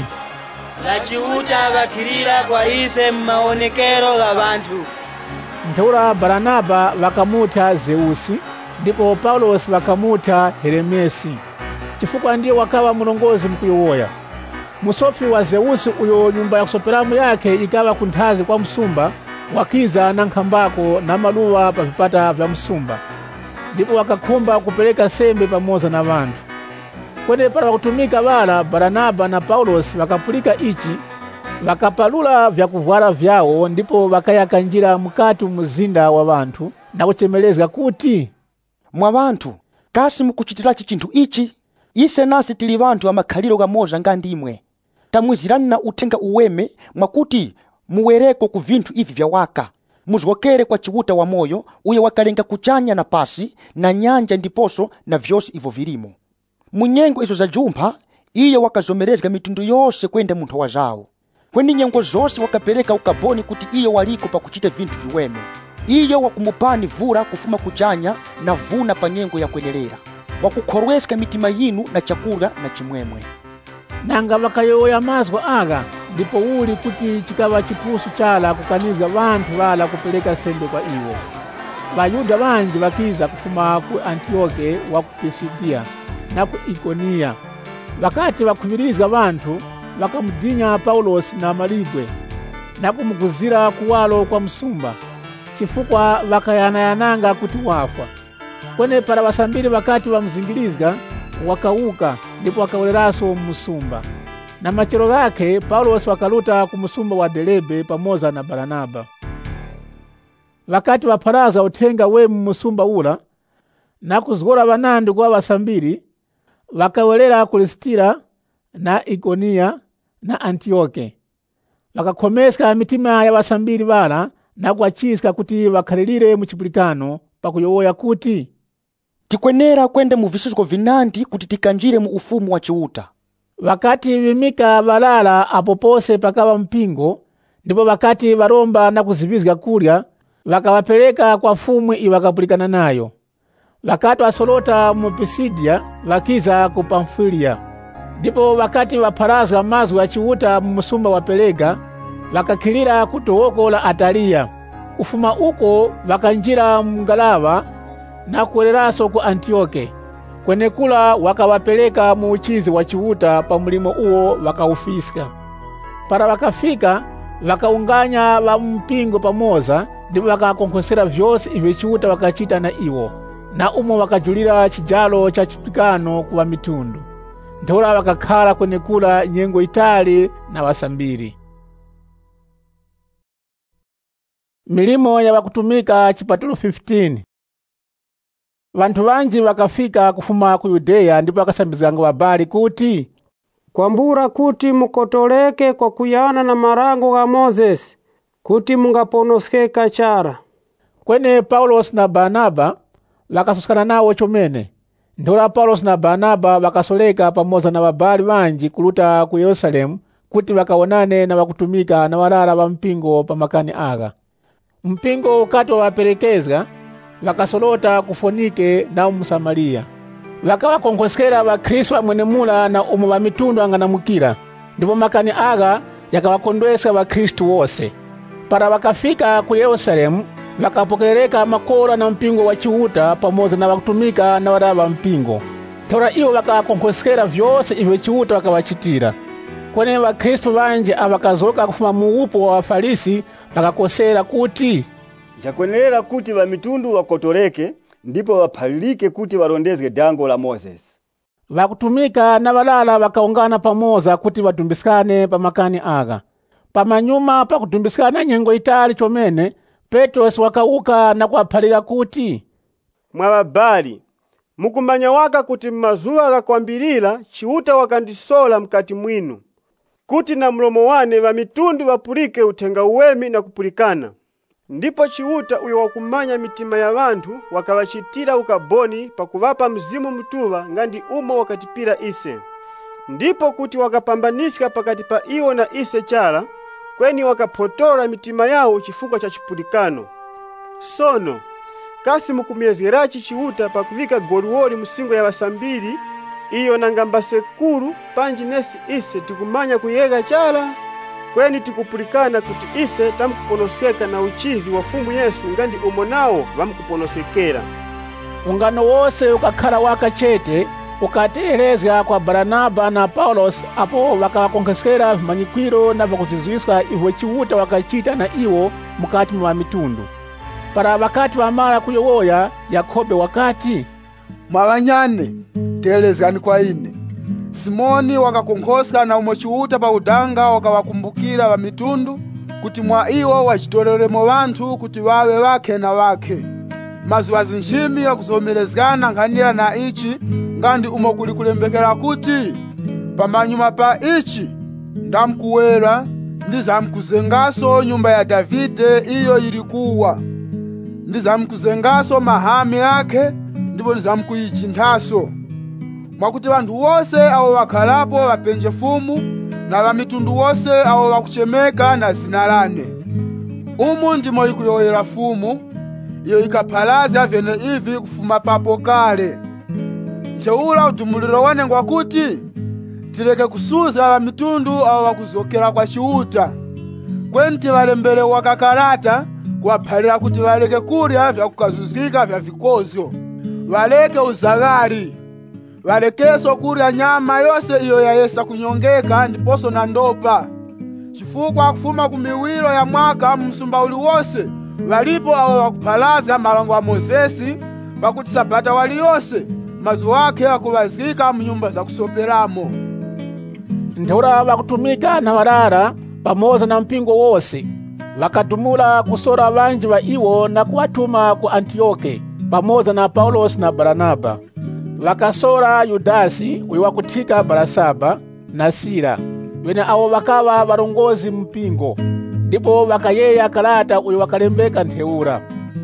la Chiuta vakhirira kwa ise mmaonekero ga vanthu. Nthora Barnaba vakamutha Zeusi, ndipo Paulo vakamutha Heremesi, chifukwa ndiye wakawa mulongozi mkuyowoya. Musofi wa Zeusi uyo nyumba ya kusopelamo yake ikawa kunthazi kwa msumba, wakiza na nkhambako na maluwa pa vipata vya msumba. Ndipo wakakhumba kupeleka sembe pamoza na vanthu. Kwene para wakutumika vala Barnaba na Paulo vakapulika ichi, vakapalula vya kuvwala vyawo ndipo vakayaka njira mukati muzinda wa vanthu na kuchemelezga kuti, mwa vanthu kasi mukuchitirachi chinthu ichi, ise nasi tili vanthu amakhaliro gamoza nga ndimwe. Tamwizirani na uthenga uweme mwakuti muwereko ku vinthu ivi vya waka, muzgokere kwa Chiuta wa moyo uye wakalenga kuchanya na pasi na nyanja ndiposo na vyose ivo vilimo. Munyengo izo za jumpha iye wakazomerezga mitundu yose kwenda munthu wa zawo. Kweni nyengo zose wakapereka ukaboni kuti iye waliko pa kuchita vinthu viweme. Iyo wakumupani vura kufuma kuchanya na vuna pa nyengo ya kwenelera. Wakukhorweska mitima yinu na chakula na chimwemwe. Nanga vakayoya mazwi aga, ndipo uli kuti chikawa chipusu chala kukanizga vanthu vala kupeleka sembe kwa iwo. Vayuda vanji vakiza kufuma ku Antioke wa ku Pisidia na ku Ikonia. Vakati vakhuvirizga vanthu vakamudinya Paulosi na malibwe na kumuguzira kuwalo kwa msumba, chifukwa vakayanayananga kuti wafa. Kwene para vasambiri vakati vamuzingilizga wakauka, ndipo wakaweleraso mmusumba. Na machero gake Paulosi wakaluta ku musumba wa Derebe pamoza na Baranaba. Vakati vapharaza uthenga wemu musumba ula na kuzgora vanandi kwa vasambiri, vakawelera ku Listira na Ikonia na Antioke. Vakakhomesa mitima ya vasambiri vala na kuachiska kuti vakhalirire muchipulikano pakuyowoya kuti tikwenera kwenda mu visuzgo vinandi kuti tikanjire mu ufumu wa Chiuta. Vakati vimika valala apo pose pakava mpingo, ndipo vakati varomba na kuzivizga kulya, vakavapereka kwa fumu ivakapulikana nayo. Vakati wasolota mu Pisidia vakiza ku Pamfilia. Ndipo vakati vapharazga mazwi ya Chiuta mu musumba wa Pelega, vakakhilira ku towoko la Atalia. Kufuma uko vakanjira mngalava na kuweleraso ku Antioke. Kwenekula wakawapeleka mu uchizi wa Chiuta pa mulimo uwo wakaufiska. Para vakafika vakaunganya va mpingo pamoza, ndipo vakakonkhosera vyose ivyo Chiuta wakachita na iwo, na umo wakajulira chijalo cha chipulikano kuwa mitundu. Ndola vakakhala kwenekula nyengo itali na vasambiri. Milimo ya wakutumika chipatulo 15. Vantu vanji vakafika kufuma ku Yudeya, ndipo vakasambizanga wabali kuti kwambura kuti mukotoleke kwa kuyana na marango ga Moses, kuti mungaponoskeka chara. Kwene Paulos na Barnaba vakasuskana nawo chomene. Ndola Paulos na Barnaba vakasoleka pamoza na wabali vanji kuluta ku Yerusalemu kuti vakaonane na wakutumika na walala wa mpingo pa makani aga. Mpingo ukati waperekezga vakasolota ku Fonike na Samaria. Vakawakonkhosera Vakristo mwenemula na umo wa mitundu anganamukira, ndipo makani aga yakawakondwesa Vakristo wose. Para vakafika ku Yerusalemu vakapokereka makola na mpingo wa Chiuta pamoza na wakutumika na walala wa mpingo. Tora iyo vakakonkhosera vyose ivyo Chiuta wakawachitira. Kwene Vakristo vanji avakazoka kufuma mu upo wa Wafarisi vakakosera kuti jakwenerera kuti va mitundu wakotoleke, ndipo vaphalilike kuti varondezge dango la Moses. Vakutumika na walala vakaungana pamoza kuti vatumbiskane pa makani aga. Pamanyuma pakutumbiskana nyengo itali chomene, Petros wakauka na kuaphalira kuti mwababali, mukumanya waka kuti mmazuwa gakwambilira Chiuta wakandisola mkati mwinu, kuti na mlomo wane va mitundu vapulike uthenga uwemi na kupulikana. Ndipo Chiuta uyo wakumanya mitima ya vantu wakawachitira ukaboni pakuvapa mzimu mtuva ngandi umo wakatipira ise. Ndipo kuti wakapambaniska pakati pa iwo na ise chara, kweni wakapotora mitima yao chifukwa cha chipulikano. Sono kasi mukumyezgerachi Chiuta pakuvika goruwoli msingo ya vasambiri, iyo nangamba sekuru panji nesi ise tikumanya kuyega chala, kweni tikupulikana kuti ise tamukuponosekeka na uchizi wa fumu Yesu ngandi umo nao vamukuponosekera. Ungano wose ukakhala wakachete ukateelezga kwa Baranaba na Paulos, apo vakawakonkhosera vimanyikwiro na vakuzizwiswa ivyo Chiuta wakachita na iwo mukati mwa mitundu. Para vakati vamala kuyowoya, Yakobe wakati mwavanyane teelezgani kwa ine. Simoni wakakonkhoska na umo Chiuta pa udanga wakawakumbukira va mitundu kuti mwa iwo wachitolelemo vanthu kuti wawe wake na wake. Mazuwa zinjimi wakuzomelezgana nkhanira na ichi ngandi umo kuli kulembekera kuti pamanyuma pa ichi ndamkuwera ndizamkuzengaso nyumba ya Davide iyo ilikuwa, ndizamkuzengaso mahami ake, ndipo ndizamkuyichinthaso. Mwakuti vantu wose awo wakhalapo wapenje fumu na va mitundu wose awo wakuchemeka na zina lane. Umu ndimo ikuyoyera fumu iyo ikaphalaza vyene ivi kufuma papo kale. Ncheula udumuliro wanengwa kuti tileke kusuza va mitundu awo wakuzokera kwa Chiuta, kwenti valembere wakakalata kuwaphalira kuti waleke kulya vyakukazuzika vya vikozyo, waleke uzagari, walekeso kulya nyama yose iyo yayesa kunyongeka ndiposo na ndopa, chifukwa kufuma kumiwiro ya mwaka msumba uli wose walipo awo wakuphalaza malango a Mozesi, pakuti sabata wali yose mazu wake akuwazika mnyumba za kusoperamo. Ntheura wakutumika na walala pamoza na mpingo wose, wakadumula kusora banji wa iwo na kuwatuma ku Antioke pamoza na Paulos na Baranaba. Wakasora Yudasi uyo wakutika Barasaba na Sila, wene awo wakawa walongozi mpingo, ndipo wakayeya kalata uyo wakalembeka Ntheura.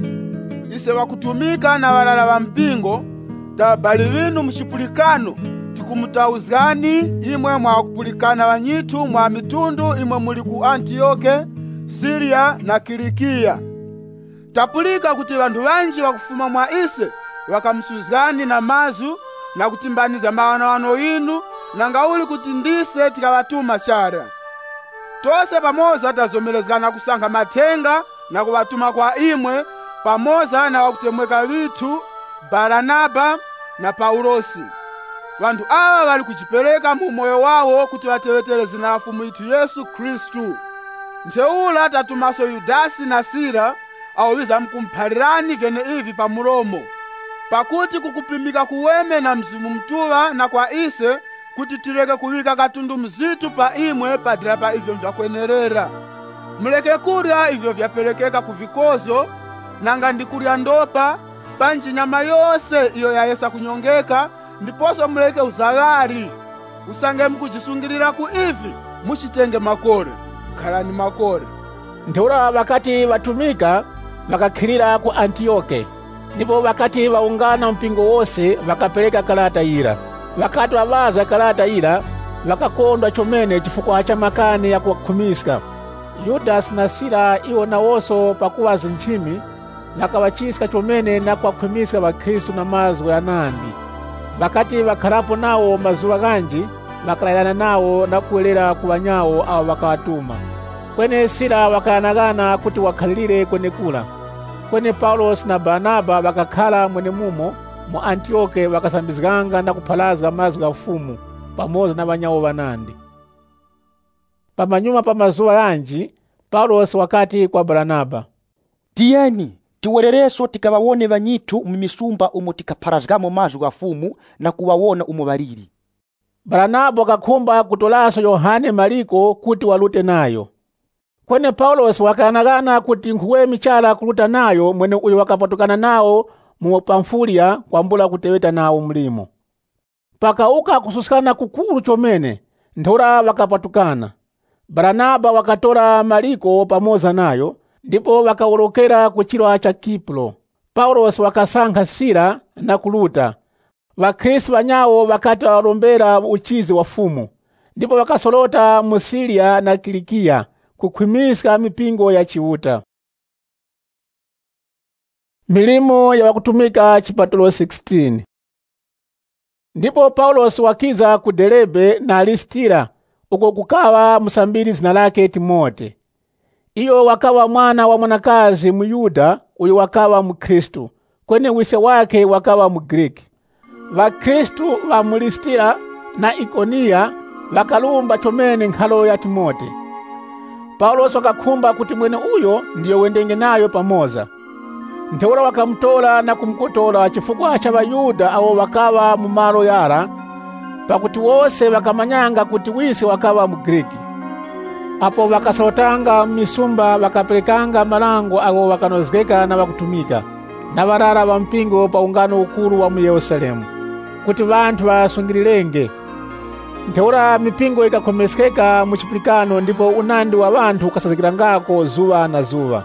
Ise wakutumika na walala wa mpingo, tabali winu mshipulikano tikumutauzani imwe mwakupulikana wanyitu mwa mitundu imwe muli ku Antioke, Siria na Kilikia. Tapulika kuti wandu wanji wakufuma mwa ise wakamsuzani na mazu na kutimbaniza mawanawano inu, na ngauli kuti ndise tikawatuma chara. Tose pamoza tazomelezana kusanga matenga na kuwatuma kwa imwe pamoza na wakutemweka vitu Baranaba na Paulosi. Wandu awa wali kuchipeleka mu moyo wawo kuti watewetele zinafu mwitu Yesu Kristu. Ntheula tatumaso Yudasi na Sila awiza mkumphalirani vyene ivi pa mulomo, pakuti kukupimika kuweme na Mzimu Mtuwa na kwa ise kuti tileke kuwika katundu mzitu pa imwe padira pa ivyo vyakwenerera. Muleke kulya ivyo vyapelekeka kuvikozo, nanga ndikulya ndopa, panji nyama yose iyo yayesa kunyongeka, ndiposo muleke uzagari. Usange mkujisungilira ku ivi, mushitenge makore, khalani makore. Ntheura wakati watumika wakakhilira ku Antioke, ndipo wakati waungana mpingo wose wakapeleka kalata ila. Wakati wawaza kalata ila wakakondwa chomene chifukwa cha makani ya kuwakhumisa. Yudasi na Sila iwo nawoso pakuwa zinchimi nakawachisika chomene na kuwakhumisa wa Kristu na mazwi anandi. Wakati wakhalapo nawo mazuwa ganji wakalayana nawo na kuwelera kuwanyawo awo wakawatuma. Kwene Sila wakayanagana kuti wakhalire kwene kula. Kwene Paulos na Baranaba wakakhala mwene mumo mu Antioke wakasambizganga na kuphalaza mazwi ga ufumu pamoza na wanyawo wanandi. Pamanyuma pa mazuwa yanji Paulos wakati kwa Baranaba, tiyeni tiwerereso tikawawone wanyitu mmisumba umo tikapharazgamo mazwi ga ufumu na kuwawona umo walili. Baranaba wakakhumba kutolaso Yohane Mariko kuti walute nayo. Kwene Paulos wakayanagana kuti nkhuwe michala kuluta nayo mwene uyo wakapatukana nawo mu Pamfulia kwambula kuteweta nawo mlimo. Pakauka kususikana kukulu chomene, Ntheura wakapatukana. Baranaba wakatola Mariko pamoza nayo, ndipo wakawolokera ku chilwa cha Kipro. Paulos wakasankha Sila na kuluta. Wakristu wanyawo wakati walombera uchizi wa fumu, ndipo wakasolota mu Siria na Kilikia kukhwimisa mipingo ya chiuta. Milimo ya wakutumika chipatulo 16. Ndipo Paulos wakiza ku Derbe na Listira, uko kukawa musambiri zina lake Timote. Iyo wakawa mwana wa mwanakazi Muyuda uyo wakawa Mkristu, kwene wise wake wakawa Mgriki. Wakristu wa Mulistira na Ikonia wakalumba chomene nkhalo ya Timote. Paulos wakakhumba kuti mwene uyo ndiyo wendenge nayo pamoza. Ntheura wakamutola na kumkutola chifukwa cha Bayuda awo wakawa mumalo yara, pakuti wose wakamanyanga kuti wise wakawa Mgriki. Apo wakasolotanga misumba wakapelekanga malango awo wakanozgeka na wakutumika, na walala wa mpingo pa ungano ukulu wa mu Yerusalemu, kuti wanthu wasungililenge. Ntheura mipingo ikakhomeskeka mu chipulikano, ndipo unandi wa wanthu ukasazikirangako zuwa na zuwa.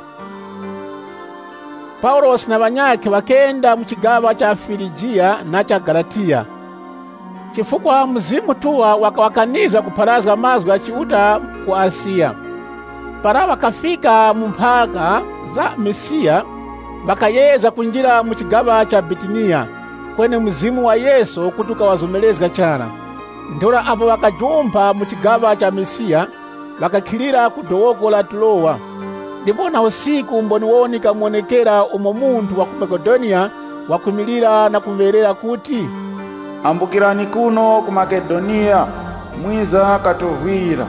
Paulos na wanyake wakenda mu chigawa cha Filigia na cha Galatia. Chifukwa Mzimu Tuwa wakawakaniza kuphalaza mazwi ya chiuta ku Asia. Para wakafika mu mpaka za Misia, wakayeza kunjira mu chigawa cha Bitinia, kwene Mzimu wa Yesu kutuka wazomelezga chana. Ntheura apo wakajumpa mu chigawa cha Misia, wakakhilira ku dowoko la Tulowa. Ndipo na usiku mboni woni kamuonekera umo munthu wa ku Makedonia wakwimilira na kumverera kuti, ambukirani kuno ku Makedonia, mwiza katuvwira.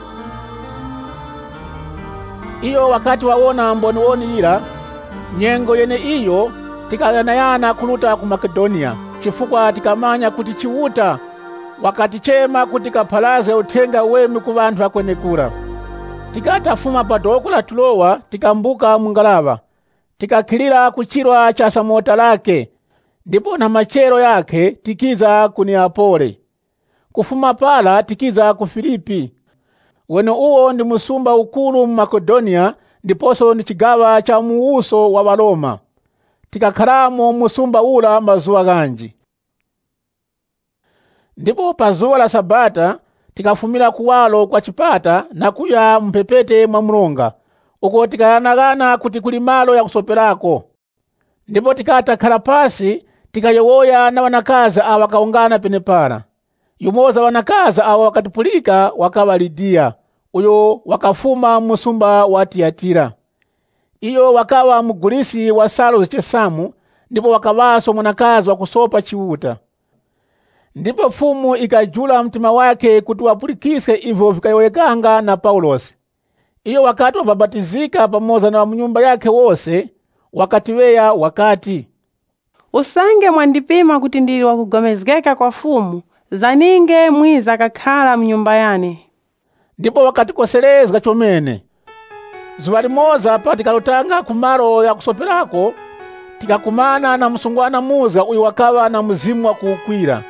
Iyo wakati waona mboni woni ila, nyengo yene iyo tikayanayana kuluta ku Makedonia, chifukwa tikamanya kuti chiwuta wakati chema kuti kaphalaze uthenga wemi ku vanthu akwenekura. Tikatafuma pa doko la Tulowa tikambuka mungalava, tikakhilira kuchirwa cha Samota lake, ndipo na machero yake tikiza ku Neapole. Kufuma pala tikiza ku Filipi. Wene uwo ndi musumba ukulu mu Makedonia, ndiponso ndi chigawa cha muuso wa Waroma. Tikakhalamo musumba ula mazuwa ganji. Ndipo pa zuwa la Sabata tikafumira kuwalo kwa chipata na kuya mpepete mwa mlonga, uko tikayanagana kuti kuli malo ya kusoperako. Ndipo tikatakhala pasi tikayowoya na wanakazi awa wakaungana penepara. Yumoza wanakazi awa wakatipulika wakawa Lidia, uyo wakafuma musumba wa Tiyatira. Iyo wakawa mugulisi wa salo zichesamu, ndipo wakawaso mwanakazi wa kusopa chiwuta. Ndipo fumu ikajula mtima wake kuti wapulikise ivyo vikayowekanga na Paulosi. Iyo wakati wababatizika pamoza na mnyumba yake wose, wakatiweya wakati, usange mwandipima kuti ndili wakugomezgeka kwa fumu, zaninge mwiza kakhala mnyumba yane. Ndipo wakatikoselezga chomene. Zuwa limoza pa tikalutanga kumaro ya kusoperako, tikakumana na msungwana muza uyu wakawa na mzimu wa kuukwira.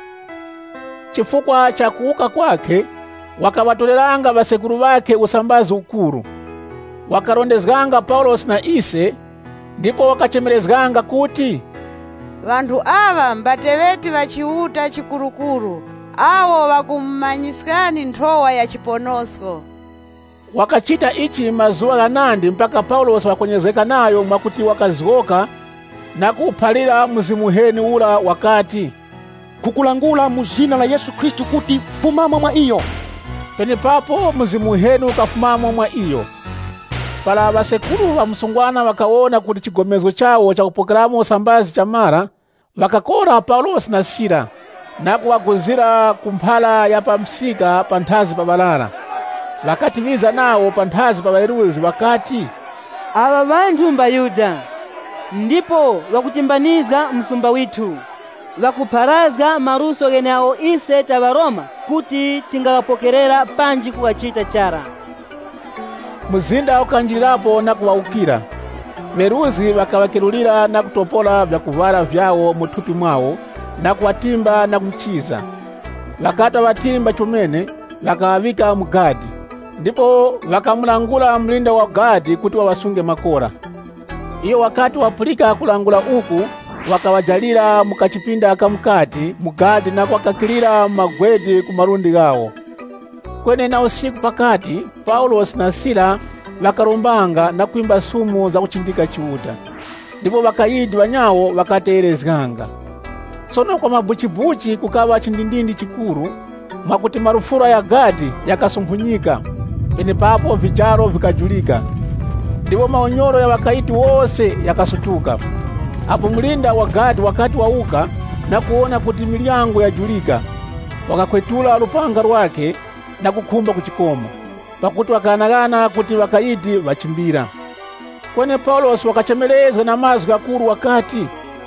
Chifukwa cha kuuka kwake, wakawatoleranga vasekuru vake usambazi ukuru. Wakarondezganga Paulosi na ise, ndipo wakachemerezganga kuti, vantu ava mbateveti vachiuta chikurukuru, awo wakummanyisikani nthowa ya chiponosko. Wakachita ichi mazuwa ganandi mpaka Paulosi wakonyezeka nayo mwakuti wakaziwoka na kuphalira mzimu heni ula wakati, kukulangula muzina la Yesu Kristu kuti fumamo mwa iyo. Penepapo mzimu heni ukafumamo mwa iyo. Pala vasekuru wa msungwana wakaona kuti chigomezo chawo cha kupokeramo usambazi cha mara, wakakora Paulosi na Sila na kuwaguzira kumphala ya pamsika panthazi pa balala. Wakativiza nawo panthazi pa Bairuzi wakati, ava vanthu mbayuda ndipo wakutimbaniza msumba witu, wakupharazga maruso gene awo ise ta Varoma kuti tingakapokerera panji kukachita chara. Muzinda ukanjirapo na kuwaukira. Veruzi wakawakirulira na kutopola vyakuvala vyawo muthupi mwawo na kuwatimba na kumchiza. Wakata watimba chomene wakawavika mu Gadi. Ndipo wakamulangula mlinda wa Gadi kuti wawasunge makora. Iyo wakati wapulika kulangula uku, wakawajalira mukachipinda akamukati mu Gadi na wakakilira magwedi kumarundi gawo. Kwene na usiku pakati, Paulosi na Sila wakarumbanga na kuimba sumu za kuchindika chiwuta. Ndipo wakayidi wanyawo wakaterezganga. Sono kwa mabuchibuchi kukawa chindindindi chikuru, mwakuti marufura ya Gadi yakasumphunyika. Penepapo vijaro vikajulika. Ndipo maonyoro ya wakaiti wose yakasutuka. Apo mlinda wa Gadi wakati wauka na kuona kuti milyango yajulika, wakakwetula lupanga lwake na kukumba kuchikoma, pakuti wakanagana kuti wakaidi wachimbira. Kwene Paulosi wakachemeleza na mazwi akuru wakati,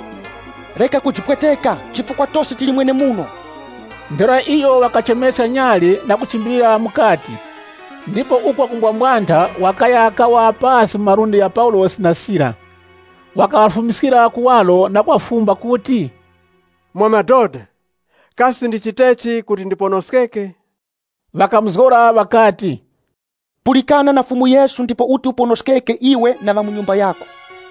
reka kuchipweteka, chifukwa tose tili mwene muno. Ndera iyo wakachemesa nyali na kuchimbira mukati. Ndipo ukwa kumbwambwanta wakaya akawa pasi marundi ya Paulosi na Sila. Wakawafumisikira kuwalo na kuwafumba kuti, mwamadoda, kasi ndichitechi kuti ndiponoskeke? Wakamzgora wakati, pulikana na fumu Yesu ndipo uti uponoskeke iwe na va munyumba yako.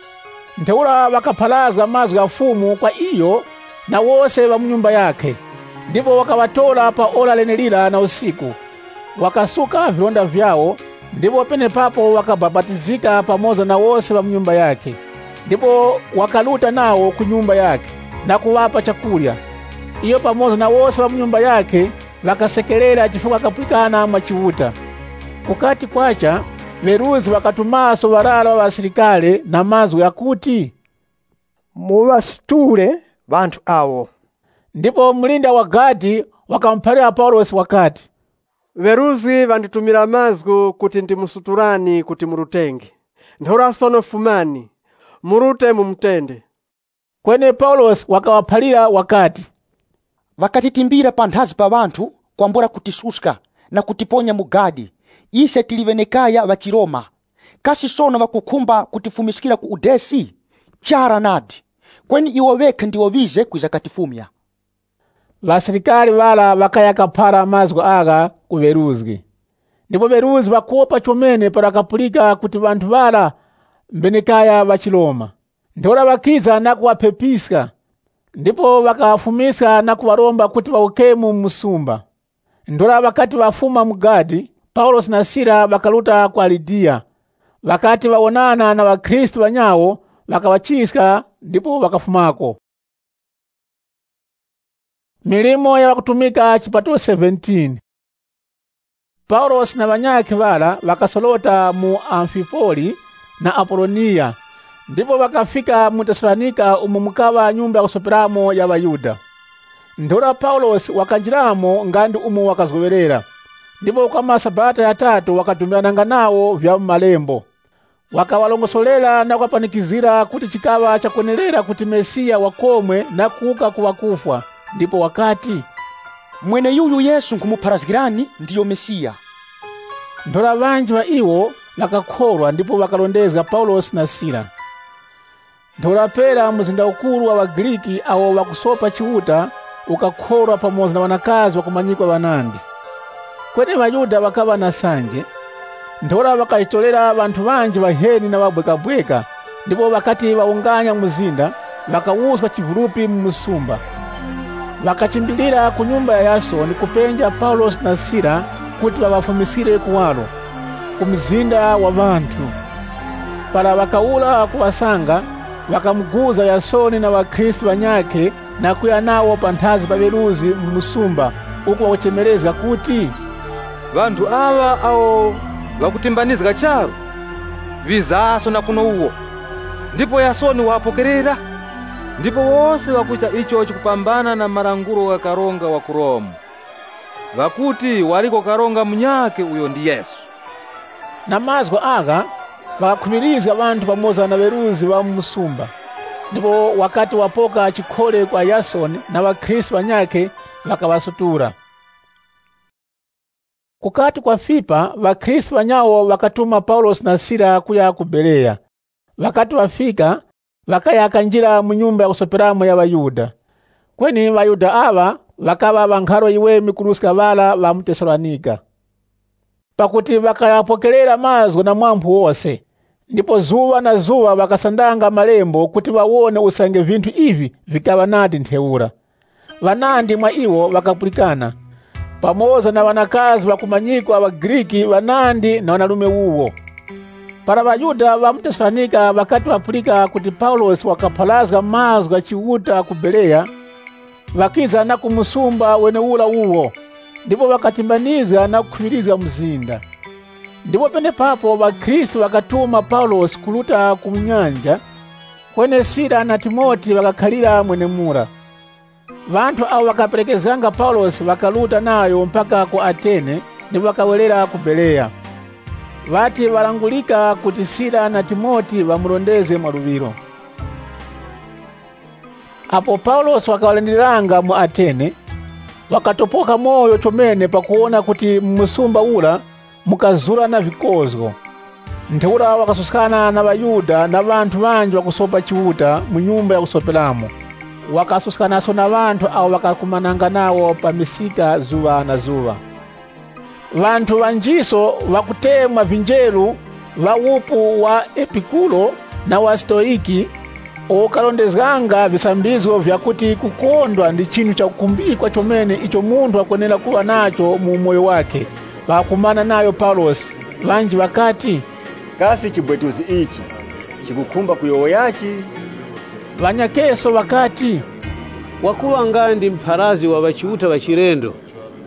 Nteula wakaphalaza mazwi ya fumu kwa iyo na wose wa munyumba yake. Ndipo wakawatola pa ola lenelila na usiku. Wakasuka vilonda vyao, ndipo penepapo wakababatizika pamoza na wose wa munyumba yake. Ndipo wakaluta nao kunyumba yake na kuwapa chakulya. Iyo pamoza na wose wa munyumba yake wakasekelela chifukwa kapulikana mwachiwuta. Kukati kwacha, veruzi vakatumaso varala wa asilikali na mazwi akuti, muvasitule vanthu awo. Ndipo mlinda wa Gadi wakamphalira Paulosi wakati, veruzi vanditumira mazgu kuti ndimusuturani kuti murutenge. Nthora sono fumani, murute mumtende. Kwene Paulosi wakawaphalira wakati, vakatitimbira panthazi pa vanthu kwambora kutisuska na kutiponya mu Gadi, ise tilivenekaya va Chiroma. Kasi sono vakukhumba kutifumisikira ku udesi chara nadi, kweni iwo vekhe ndiwo vize kwiza katifumya. Vasilikali vala vakayakaphara mazgu aga ku veruzi. Ndipo veruzi vakuopa chomene parakapulika kuti vanthu vala mbenekaya va Chiroma. Nthora vakiza na kuwaphepiska, ndipo vakawafumisa na kuwaromba kuti waukemu musumba. Nthora vakati vafuma mu Gadi, Paulosi na Sila vakaluta kwa Lidia. Vakati vaonana na Wakristu wanyawo, vakawachiska ndipo vakafumako. Milimo ya wakutumika chipatulo 17. Paulosi na vanyake vala vakasolota mu Amfipoli na Apolonia, ndipo vakafika mu Tesalonika umo mukava nyumba ya kusoperamo ya Vayuda. Nthora Paulosi wakanjiramo ngandi umo wakazowerera, ndipo kwa masabata ya 3 wakatumirananga nawo vya malembo. Wakawalongosolera na kuwapanikizira kuti chikava chakwenerera kuti Mesiya wakomwe na kuuka kuwakufwa. Ndipo wakati, mwene yuyu Yesu nkumupharazikirani ndiyo Mesiya. Nthora vanji wa iwo vakakholwa ndipo vakalondeza Paulosi na Sila. Nthora pera muzinda ukulu wa Wagiriki awo wakusopa chiuta ukakholwa pamoza na wanakazi wakumanyikwa vanandi. Kwene Vayuda vakava na sanje. Nthora vakachitolera vanthu vanji vaheni na wabwekabweka, ndipo vakati vaunganya muzinda vakawuswa chivulupi mmusumba. Vakachimbilira ku nyumba ya Yasoni kupenja Paulosi na Sila kuti vavafumisire kuwalo ku mzinda wa vanthu. Para vakaula kuwasanga, vakamuguza Yasoni na Wakristu wanyake na kuya nawo panthazi pa veruzi mmusumba uku wakuchemerezga kuti, vanthu awa awo vakutimbanizga charo vizaso na kuno uwo. Ndipo Yasoni wapokerera, ndipo wose wakucha icho chikupambana na maranguro wa karonga wa Kuromu, vakuti waliko karonga munyake uyo ndi Yesu. Na mazgu aga vakakhumirizga vanthu pamoza na veruzi wa musumba. Ndipo wakati wapoka chikhole kwa Yasoni na Wakristu wanyake vakawasutura. Kukati kwa fipa, Wakristu wanyawo vakatuma Paulosi na Sila kuya ku Bereya. Wakati wafika, vakayaka njira mu nyumba ya kusoperamo ya Vayuda. Kweni Vayuda ava vakava vankhalo iwemi kuluska vala va mu Tesalonika. Pakuti vakayapokelera mazgu na mwampu wose. Ndipo zuwa na zuwa vakasandanga malembo kuti vawone usange vinthu ivi vikava nadi ntheura. Vanandi mwa iwo vakapulikana, pamoza na wanakazi wakumanyikwa wa Griki vanandi na wanalume uwo. Para Vayuda va mu Tesalonika vakati wapulika kuti Paulosi wakaphalazga mazgu achiuta ku Bereya, vakiza na kumusumba wene ula uwo, ndipo vakatimbaniza na kukhumirizga mzinda. Ndipo pene papo Vakristu vakatuma Paulosi kuluta ku nyanja, kwene Sila na Timoti vakakhalira mwene mura. Vanthu awo vakaperekezanga Paulosi vakaluta nayo mpaka ku Atene, ndipo vakawelera ku Bereya. Vati valangulika kuti Sila na Timoti vamulondeze mwaluwiro. Apo Paulosi wakawalandiranga mu Atene, wakatopoka moyo chomene pakuona kuti mmusumba ula mukazula na vikozgo. Ntheura wakasuskana na Vayuda na vanthu vanji wakusopa chiuta mu nyumba ya kusoperamo. Wakasuskanaso na vanthu awo vakakumananga nawo pa misika zuwa na zuwa. Vanthu vanjiso vakutemwa vinjelu va upu wa Epikulo na wa Stoiki okalondezganga visambizgo vyakuti kukondwa ndi chinthu cha kukumbikwa chomene icho munthu akwenera kuwa nacho mu moyo wake. Vakumana nayo Paulosi, vanji vakati, kasi chibwetuzi ichi chikukhumba kuyowoyachi? Vanyakeso vakati, wakuwa ngandi mpharazi wa vachiuta vachirendo.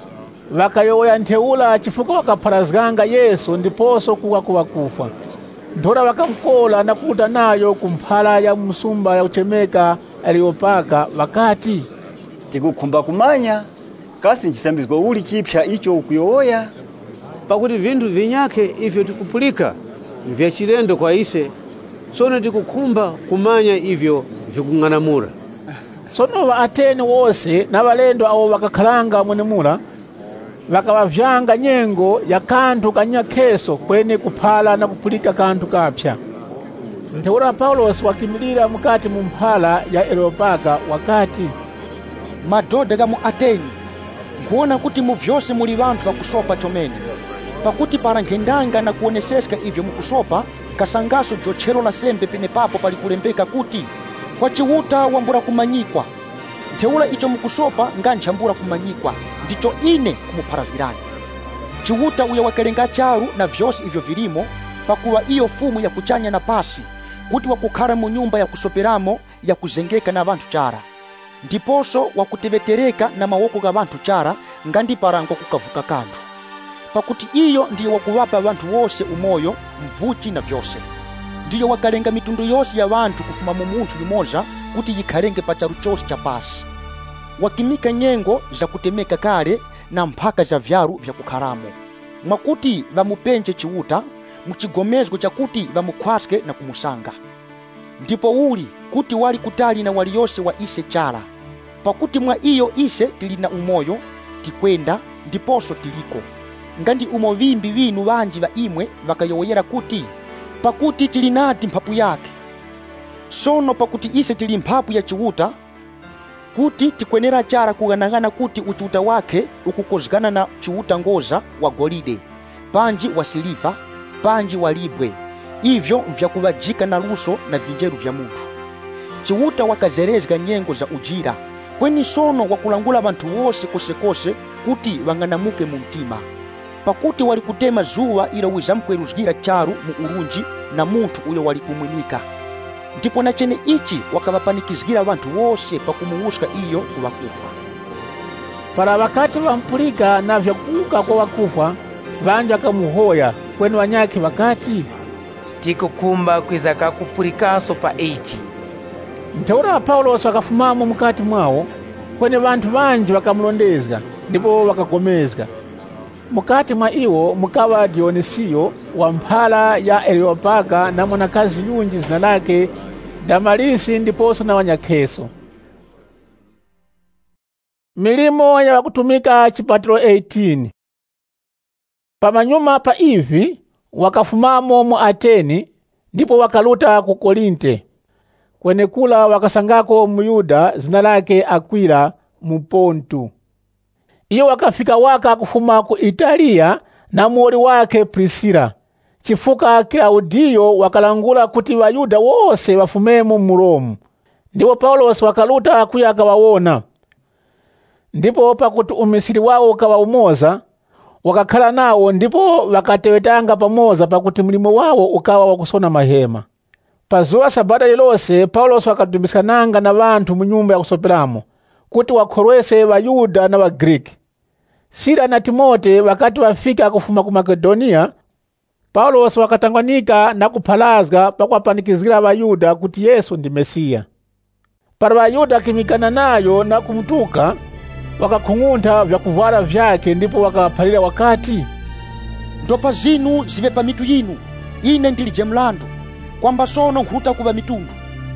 vakayowoya ntheula chifukwa wakapharazganga Yesu ndiponso kuka kuwakufa. Nthora vakamkola na kuta nayo kumphala ya msumba ya kuchemeka Areopaka vakati, tikukhumba kumanya kasi nchisambizgo uli chipsha icho ukuyowoya, pakuti vinthu vinyake ivyo tikupulika vya chilendo kwa ise, sono tikukhumba kumanya ivyo vikung'anamula. Sono va Atene wose na valendo awo vakakhalanga mwenemula vakavavyanga nyengo ya kanthu kanyakheso kwene kuphala na kupulika kanthu kapsha. Ntheura Paulosi wakimilira mukati mu mphala ya Areopaka wakati, madodha ga mu Ateni, nkuona kuti mu vyose muli vanthu vakusopa chomene, pakuti para nkhendanga na kuoneseska ivyo mukusopa kasangaso jotchero la sembe penepapo pali kulembeka kuti kwa chiwuta wambura kumanyikwa. Ntheula icho mukusopa nga nchambura kumanyikwa, ndicho ine kumupharazgirani. Chiwuta uya wakalenga charu na vyose ivyo vilimo, pakuwa iyo fumu ya kuchanya na pasi, kuti wakukhala mu nyumba ya kusoperamo ya kuzengeka na vanthu chara. Ndiponso wakutevetereka na mawoko ga vanthu chara ngandi parango kukavuka kanthu. Pakuti iyo ndiyo wakuwapa vanthu wose umoyo, mvuchi na vyose. Ndiyo wakalenga mitundu yose ya vanthu kufuma mu munthu limoza kuti yikhalenge pa charu chose cha pasi. Wakimika nyengo za kutemeka kale na mphaka za vyaru vya kukharamo, mwakuti vamupenje chiwuta muchigomezgo chakuti vamukhwaske na kumusanga. Ndipo uli kuti wali kutali na wali yose wa ise chara, pakuti mwa iyo ise tilina umoyo, tikwenda ndiponso tiliko. Ngandi umo vimbi vinu vanji va imwe vakayowoyera kuti pakuti tilinati mphapu yake. Sono pakuti ise tili mphapu ya chiwuta, kuti tikwenera chara kughanagana kuti uchiwuta wake ukukozgana na chiwuta ngoza wa golide, panji wa siliva, panji wa libwe, ivyo vyakuvajika na luso na vinjeru vya munthu. Chiwuta wakazerezga nyengo za ujira, kweni sono wakulangula vanthu wose kosekose kuti wang'anamuke mu mtima. Pakuti wali kutema zuwa ila wizamkweruzgira charu mu urunji na munthu uyo wali kumwinika. Ndipo na chene ichi wakavapanikizgira vanthu wose pakumuwuska iyo kuwakufa. Para wakati vampulika na vyakuuka kwa wakufa, vanja kamuhoya kwenu wanyaki wakati, tikukhumba kwiza kakupulikaso pa ichi. Ntheura Paulosi wakafumamo mukati mwawo, kwene vanthu vanji wakamulondezga ndipo wakagomezga. Mukati mwa iwo mukawa Dionisiyo wa mphala ya Areopaka na mwanakazi yunji zina lake Damarisi ndiponso na wanyakheso. Milimo ya wakutumika chipatiro 18. Pamanyuma pa ivi wakafumamo mu Ateni ndipo wakaluta ku Korinte, kwene kula wakasangako muyuda zina lake Akwila mu Pontu. Iyo wakafika waka kufuma ku Italia na muoli wake Prisila, chifuka Klaudiyo wakalangula kuti Wayuda wose wafumemo mu Romu. Ndipo Paulosi wakaluta kuya akawawona. Ndipo pakuti umisiri wawo ukawaumoza, wakakhala nawo ndipo wakatewetanga pamoza pakuti mlimo wawo ukawa wakusona mahema. Pazuwa Sabata lilose Paulosi wakatumbiskananga na vanthu mu nyumba ya kusoperamo kuti wakhorwese Wayuda na Wagriki. Sila na Timote wakati wafika kufuma ku Makedonia, Paulosi wakatangwanika na kuphalazga pakuwapanikizgira Wayuda kuti Yesu ndi Mesiya. Para Wayuda kimikana nayo na kumutuka, wakakhung'untha vyakuvala vyake ndipo wakawaphalira wakati, ndopa zinu zive pa mitu yinu, ine ndilije mlandu kwamba sono nkhuta kuva mitundu.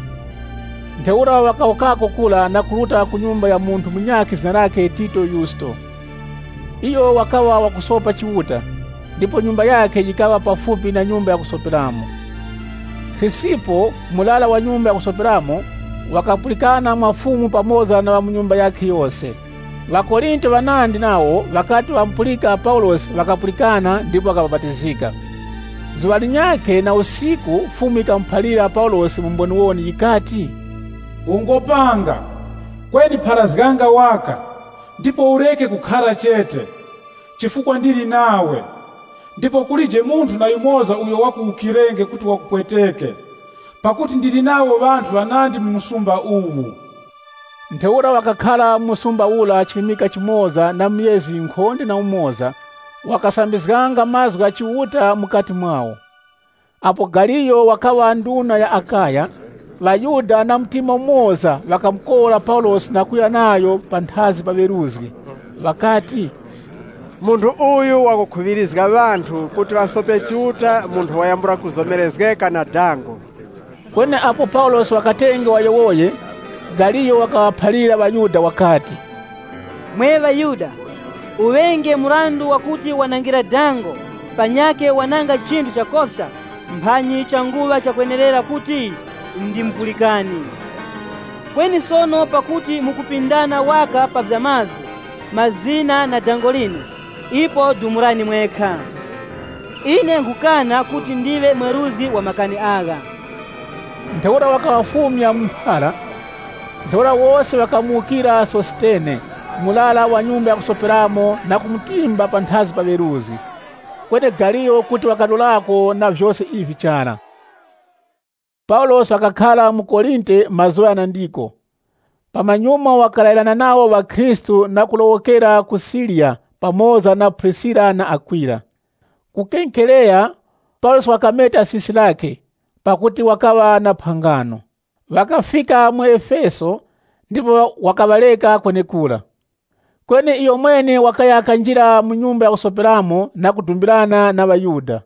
Ntheura wakaukako kula na kuluta ku nyumba ya munthu munyaki zina lake Tito Yusto. Iyo wakawa wakusopa chiwuta, ndipo nyumba yake yikawa pafupi na nyumba ya kusoperamo. Krisipo mulala wa nyumba ya kusoperamo wakapulikana mafumu pamoza na wa nyumba yake yose. Wakorinto wanandi nawo wakati wampulika Paulosi wakapulikana ndipo wakabatizika. Zuwa linyake na usiku fumu ikamphalira Paulosi mumboni woni yikati, ungopanga kweni pharazganga waka ndipo ureke kukhala chete, chifukwa ndili nawe. Ndipo kulije munthu na yumoza uyo wakuukirenge kuti wakupweteke, pakuti ndili nawo vanthu vanandi mu msumba uwu. ntheura wakakhala musumba ula chilimika chimoza na myezi nkhonde na umoza, wakasambizganga mazwi achiuta mukati mwawo. Apo Galiyo wakawa nduna ya Akaya, Vayuda na mtima umoza wakamkola Paulosi na kuya nayo panthazi pa Beruzgi, wakati, munthu uyu wakukhuvirizga vanthu kuti vasope chiuta munthu wayambura kuzomerezgeka na dango. Kwene apo Paulosi wakatenge wayowoye, Galiyo wakawaphalira Vayuda wakati, mwe Vayuda, uwenge murandu wakuti wanangira dango, panyake wananga chindu chakofsa, mphanyi changuva chakwenerera kuti ndimpulikani. Kweni sono pakuti mukupindana waka pa vya mazina na dango lino, ipo dumurani mwekha. Ine nkukana kuti ndive mweruzi wa makani aga. Ntheura wakawafumya mphala, ntheura wose wakamukira Sostene, mulala wa nyumba ya kusoperamo na kumutimba panthazi pa Beruzgi. Kwene Galiyo kuti wakadolako na vyose ivi chana. Paulosi wakakhala mu Korinte mazuwa yanandiko. Pamanyuma wakalailana nawo wa Kristu na kulowokera ku Siria pamoza na Prisila na Akwila. Kukenkeleya, Paulosi wakameta sisi lake, pakuti wakawa na phangano. Wakafika mu Efeso, ndipo wakabaleka kwenekula. Kwene iyo mwene wakayaka njira mu nyumba ya kusoperamo na kutumbilana na Vayuda.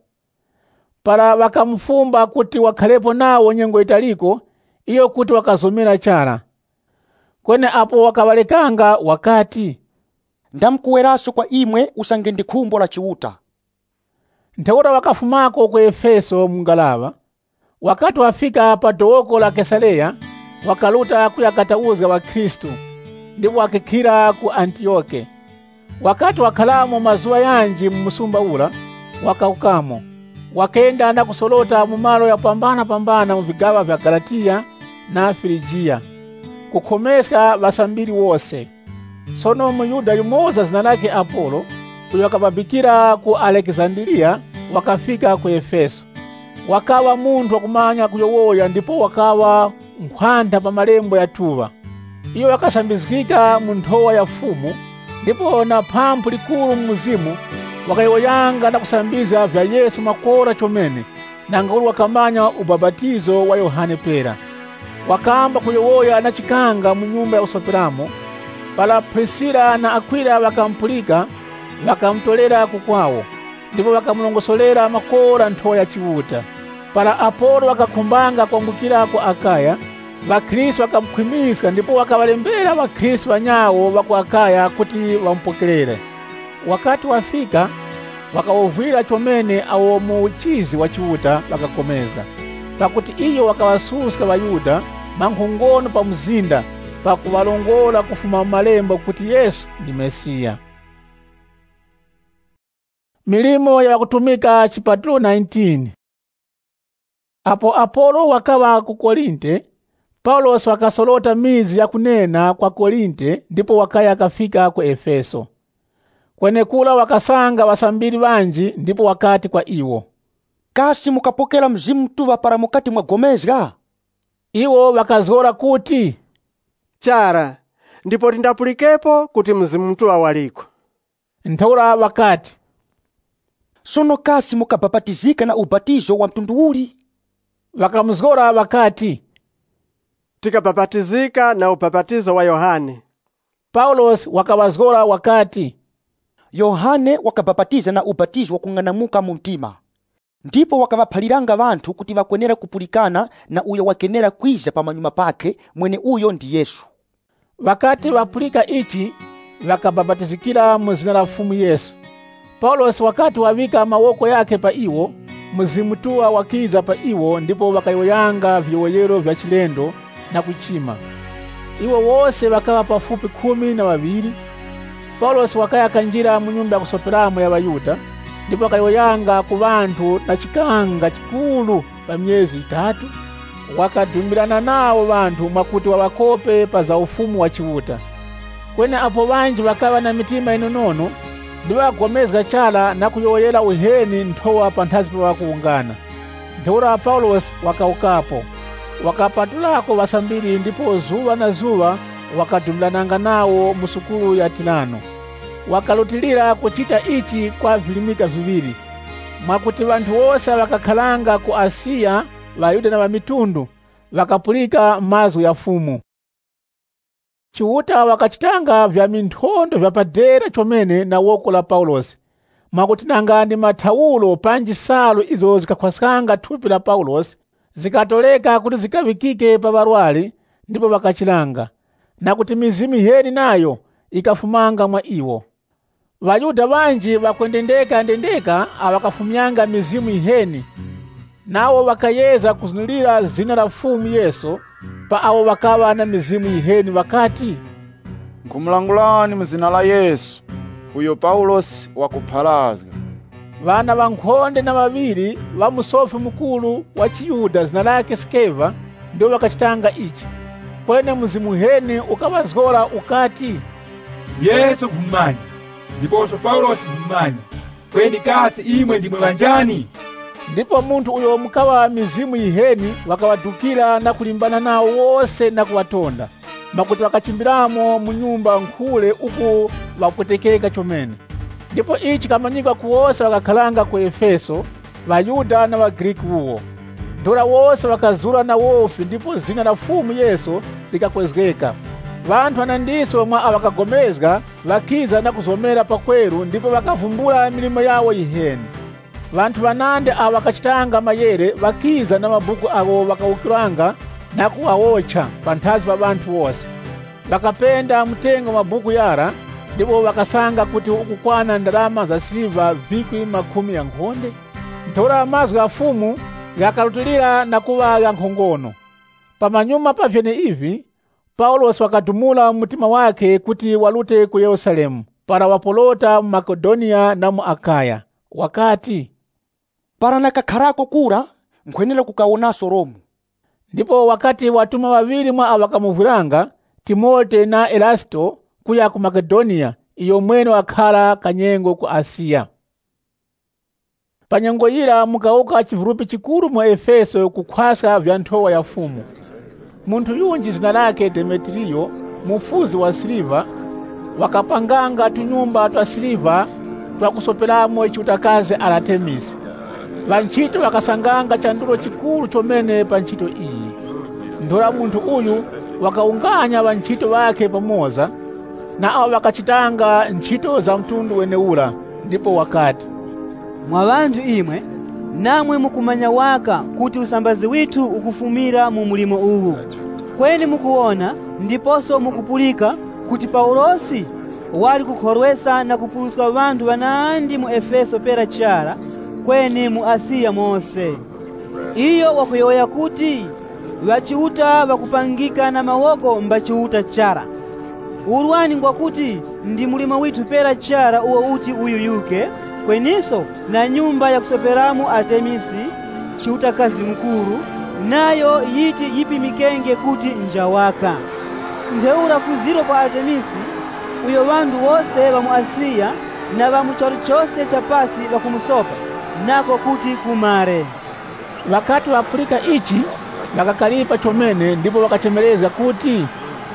Para wakamfumba kuti wakhalepo nawo nyengo italiko, iyo kuti wakazomera chara. Kwene apo wakabalekanga wakati, ndamkuweraso kwa imwe usange ndikhumbo la chiuta. Ntheura wakafumako ku Efeso mungalava. Wakati wafika pa dowoko la Kesarea, wakaluta kuyakatauzga wa Kristu, ndipo wakikira ku Antioke. Wakati wakhalamo mazuwa yanji musumba ula, wakaukamo. Wakenda na kusolota mumalo ya pambana mu vigawa vya Galatiya na Firigia, kukhomesa vasambiri wose. Sono muyuda yumoza zina lake Apolo, uyo wakababikira ku Alexandria, wakafika ku Efeso. Wakawa munthu wakumanya kuyowoya, ndipo wakawa nkhwanda pa malembo ya tuwa. Iyo wakasambizikika mu nthowa ya fumu, ndipo na phamphu likulu mmuzimu wakayoyanga na kusambiza vya Yesu makora chomene, na ngulu wakamanya ubabatizo wa Yohane pera. Wakamba kuyowoya na chikanga mu nyumba ya kusoperamo. Pala Prisila na Akwila wakampulika, wakamtolera kukwawo, ndipo wakamulongosolera makora nthowa ya chiuta. Pala Apolo wakakhumbanga kuambukira ku Akaya, Vakristu wakamkhwimiska, ndipo wakabalembera Vakristu wanyawo wa ku Akaya kuti wampokelere. Wakati wafika, wakawovwira chomene awo mu uchizi wa chiuta wakakomeza, pakuti iyo wakawasuska Vayuda mankhongono pa mzinda, pakuwalongola kufuma malembo kuti Yesu ndi Mesiya. Milimo ya kutumika chipatulo 19. Apo Apolo wakawa ku Korinte, Paulosi wakasolota mizi ya kunena kwa Korinte, ndipo wakaya kafika ku Efeso. Kwenekula wakasanga wasambiri banji, ndipo wakati kwa iwo, kasi mukapokela mzimu tuva para mukati mwagomezga? Iwo wakazgora kuti, chara, ndipo tindapulikepo kuti mzimu mtuwa waliko. Ntheura wakati, sono kasi mukababatizika na ubatizo wa mtundu uli? Wakamzgora wakati, tikababatizika na ubabatizo wa Yohane. Paulosi wakawazgora wakati, Yohane wakababatiza na ubatizo wa kung'anamuka mu mtima, ndipo wakabaphaliranga vanthu kuti vakwenera kupulikana na uyo wakenera kwiza pamanyuma pake, mwene uyo ndi Yesu. Wakati wapulika ichi, wakababatizikira mu zina la mfumu Yesu. Paulosi wakati wavika mawoko yake pa iwo, mzimu tuwa wakiza pa iwo, ndipo wakayoyanga viwoyero vya chilendo na kuchima. Iwo wose wakawa pafupi 12. Paulosi wakayaka njira mu nyumba ya kusoperamo ya Vayuda, ndipo wakayoyanga ku vanthu na chikanga chikulu pa myezi 3. Wakadumbilana nawo vanthu mwakuti wawakope pa za ufumu wa chiuta. Kwene apo vanji wakawa na mitima inonono, ndipo wagomezga chala na kuyoyera uheni nthowa panthazi pa wakuungana. Ntheura Paulosi wakaukapo, wakapatulako wasambiri, ndipo zuwa na zuwa wakadumilananga nawo musukulu ya Tirano. Wakalutilira kuchita ichi kwa vilimika viviri, mwakuti vanthu wose wakakhalanga ku Asiya, Vayuda na vamitundu, wakapulika mazwi ya fumu. Chiuta wakachitanga vya minthondo vya padera chomene na woko la Paulosi, mwakuti nanga ndi mathawulo panji salu izo zikakhwasanga thupi la Paulosi, zikatoleka kuti zikavikike pa barwali, ndipo wakachilanga, na kuti mizimu iheni nayo ikafumanga mwa iwo. Vayuda vanji ndendeka awakafumyanga mizimu iheni, nawo wakayeza kuzunulira zina la fumu Yesu pa awo wakawa na mizimu iheni, wakati, "Nkumulangulani mzina la Yesu, uyo Paulosi wakuphalazga." Vana vankhonde na vaviri va musofi mukulu wa Chiyuda zina lake Skeva ndio wakachitanga ichi. Kwene mzimu iheni ukawazgora ukati, "Yesu kumanya, ndiponso Paulosi kumanya, kweni kasi imwe ndimwe vanjani?" Ndipo munthu uyo mukawa mizimu iheni wakawadukira na kulimbana nawo wose na kuwatonda, makuti wakachimbiramo mu nyumba nkhule uku wakutekeka chomene. Ndipo ichi kamanyika kuwose wakakhalanga ku Efeso, Vayuda na Vagriki uwo. Ndola wose wakazula na wofi, ndipo zina la fumu Yesu likakwezgeka. Vanthu anandiso mwa awakagomezga vakiza na kuzomera pakweru, ndipo wakavumbula milimo yawo iheni. Vanthu vanande awakachitanga mayere vakiza na mabuku awo wakawukiranga na kuwawocha panthazi pa vanthu wose. Vakapenda mtengo mabuku yara, ndipo wakasanga kuti ukukwana ndalama za siliva 10,000. Nthora mazwi a fumu yakalutilira na kuva ya nkhongono. Pamanyuma pavyene ivi, Paulosi wakadumula mtima wake kuti walute ku Yerusalemu, para wapolota mu Makedonia na mu Akaya, wakati, "Para nakakharako kura, nkwenera kukaonaso Romu." Ndipo wakati watuma waviri mwa awakamuvulanga, Timote na Elasto, kuya ku Makedonia, iyo mwene wakhala kanyengo ku Asiya. Panyengo ila mukauka chivurupi chikuru mu Efeso kukhwasa vya nthowa ya fumu. Munthu yunji zina lake Demetriyo, mufuzi wa siliva, wakapanganga tunyumba twa siliva twakusopelamo chiutakazi Artemisi. Vantchito wakasanganga chandulo chikulu chomene pa ntchito iyi. Ndola munthu uyu wakaunganya vantchito wake pamoza, na awo wakachitanga ntchito za mtundu weneula, ndipo wakati, "Mwa vanthu imwe, namwe mukumanya waka kuti usambazi withu ukufumira mu mulimo uwu. Kweni mukuona ndiponso mukupulika kuti Paulosi wali kukhorwesa na kupuluska vanthu vanandi mu Efeso pera chara, kweni mu Asiya mose. Iyo wakuyoya kuti vachiuta vakupangika na mawoko mbachiuta chara. Urwani ngwa kuti ndi mulimo withu pera chara uwo uti uyuyuke, kweniso na nyumba ya kusoperamu Artemisi chiutakazi mukuru, nayo yiti yipimikenge kuti njawaka. Ntheura kuziro kwa Artemisi, uyo vandu wose va mu Asiya na va mu charu chose cha pasi vakumusopa, nako kuti kumare." Wakati wapulika ichi, wakakalipa chomene, ndipo wakachemeleza kuti,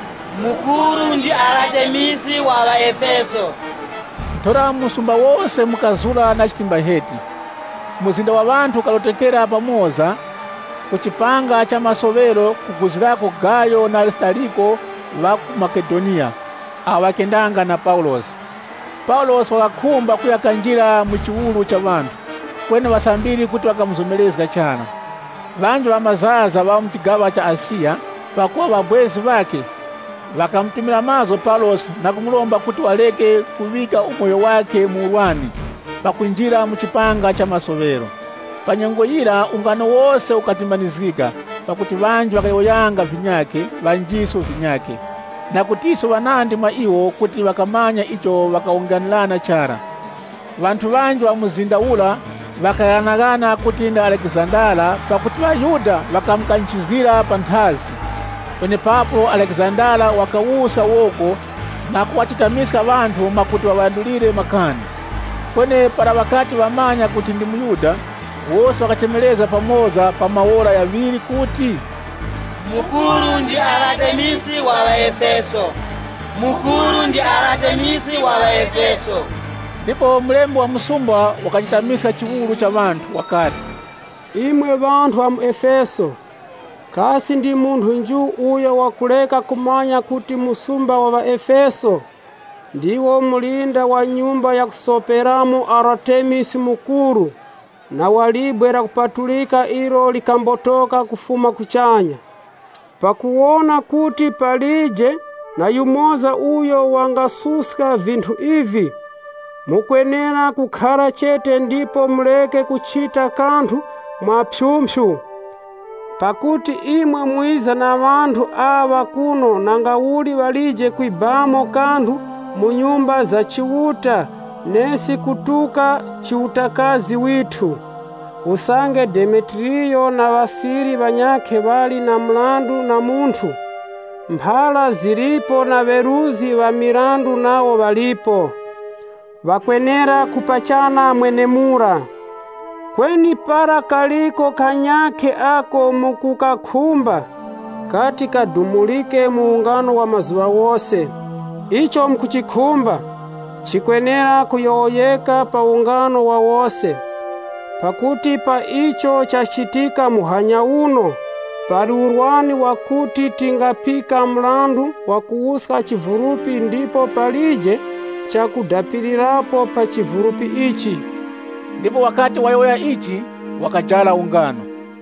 "Mukuru ndi Artemisi wa Vaefeso." Nthora musumba wose mukazula na chitimba heti. Muzinda wa vanthu kalotekera pamoza, kuchipanga cha masovero kuguzirako Gayo na Aristariko va ku Makedonia, awakendanga na Paulosi. Paulosi wakakhumba kuyakanjira mu chiwulu cha vanthu, kwene wasambiri kuti wakamuzomelezga chana. Vanji va mazaza va mchigawa cha Asiya, pakuwa vabwezi vake, wakamtumira mazo Paulosi na kumulomba kuti waleke kuvika umoyo wake muulwani pakunjira mu chipanga cha masovero. Panyengo ila ungano wose ukatimbanizika, pakuti vanji wakayoyanga vinyake, vanjiso vinyake, na kutiso vanandi mwa iwo kuti wakamanya icho wakaunganilana chara. Vanthu vanji wa muzinda ula vakayanagana kuti ndi Alexandala, pakuti Vayuda vakamkanchizgira panthazi. Kwenye papo Alexandala wakawusa woko na kuwachitamiska vanthu makuti wawandulire makani. Kwenye para wakati wamanya kuti ndi Muyuda, wose wakachemeleza pamoza pa maora yaviri kuti, mukulu ndi Aratemisi wa Waefeso, mukulu ndi Aratemisi wa Waefeso. Ndipo mlembi wa msumba wakachitamisa chiwulu cha vanthu wakati, imwe vanthu wa mu Efeso, kasi ndi munthu nju uyo wakuleka kumanya kuti musumba wa Efeso ndiwo mulinda wa nyumba ya kusoperamo Aratemisi mukulu, na walibwera kupatulika ilo likambotoka kufuma kuchanya. Pakuona kuti palije na yumoza uyo wangasuska vinthu ivi, mukwenera kukhala chete ndipo muleke kuchita kanthu mwapyumpyu. Pakuti imwe mwiza na vanthu awa kuno nangawuli walije kuibamo kanthu mu nyumba za chiuta nesi kutuka chiutakazi withu. Usange Demetriyo na Vasili vanyake vali na mlandu na munthu. Mphala zilipo na veruzi wa mirandu nawo valipo. Vakwenera kupachana mwenemura. Kweni para kaliko kanyake ako mukukakhumba, kati kadumulike muungano wa mazuwa wose. Icho mkuchikhumba, chikwenera kuyoyeka pa ungano wa wose. Pakuti pa icho chachitika muhanya uno, pali urwani wakuti tingapika mlandu wa kuuska chivurupi ndipo palije chakudapirirapo pa chivurupi ichi. Ndipo wakati wayoya ichi wakajala ungano.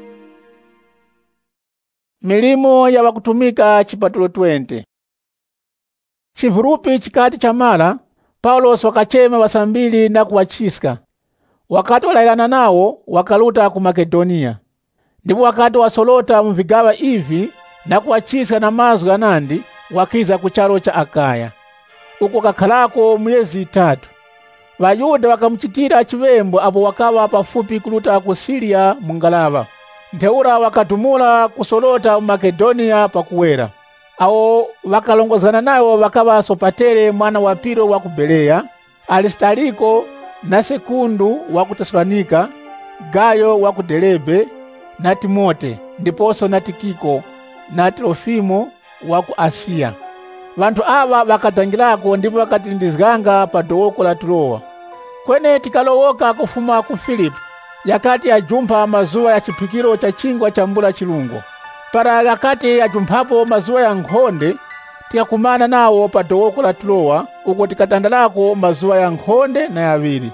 Milimo ya wakutumika chipatulo 20. Chivurupi chikati chamala, Paulos wakachema wasambili na kuwachiska. Wakati walailana nawo wakaluta ku Makedonia. Ndipo wakati wasolota mvigawa ivi na kuwachiska na mazwi anandi wakiza kuchalo cha Akaya. Uko kakhalako myezi 3. Vayuda wakamuchitira chivembo apo wakawa pafupi kuluta ku Siria mungalava. Ntheura wakatumula kusolota mu Makedonia pakuwera. Awo wakalongozana nayo wakawa Sopatere mwana wa Piro wa ku Bereya, Aristariko na Sekundu wa ku Tesalonika, Gayo wa ku Derebe na Timote, ndiponso na Tikiko na Trofimo wa ku Asia. Vanthu ava vakatangirako ndipo vakatindizganga pa dowoko la Tulowa. Kwene tikalowoka kufuma ku Filipi, yakati yajumpha mazuwa ya chiphikiro cha chingwa cha mbula chilungo. Para yakati yajumphapo mazuwa ya nkhonde, tikakumana nawo pa dowoko la Tulowa, uko tikatandalako mazuwa ya nkhonde na yawiri.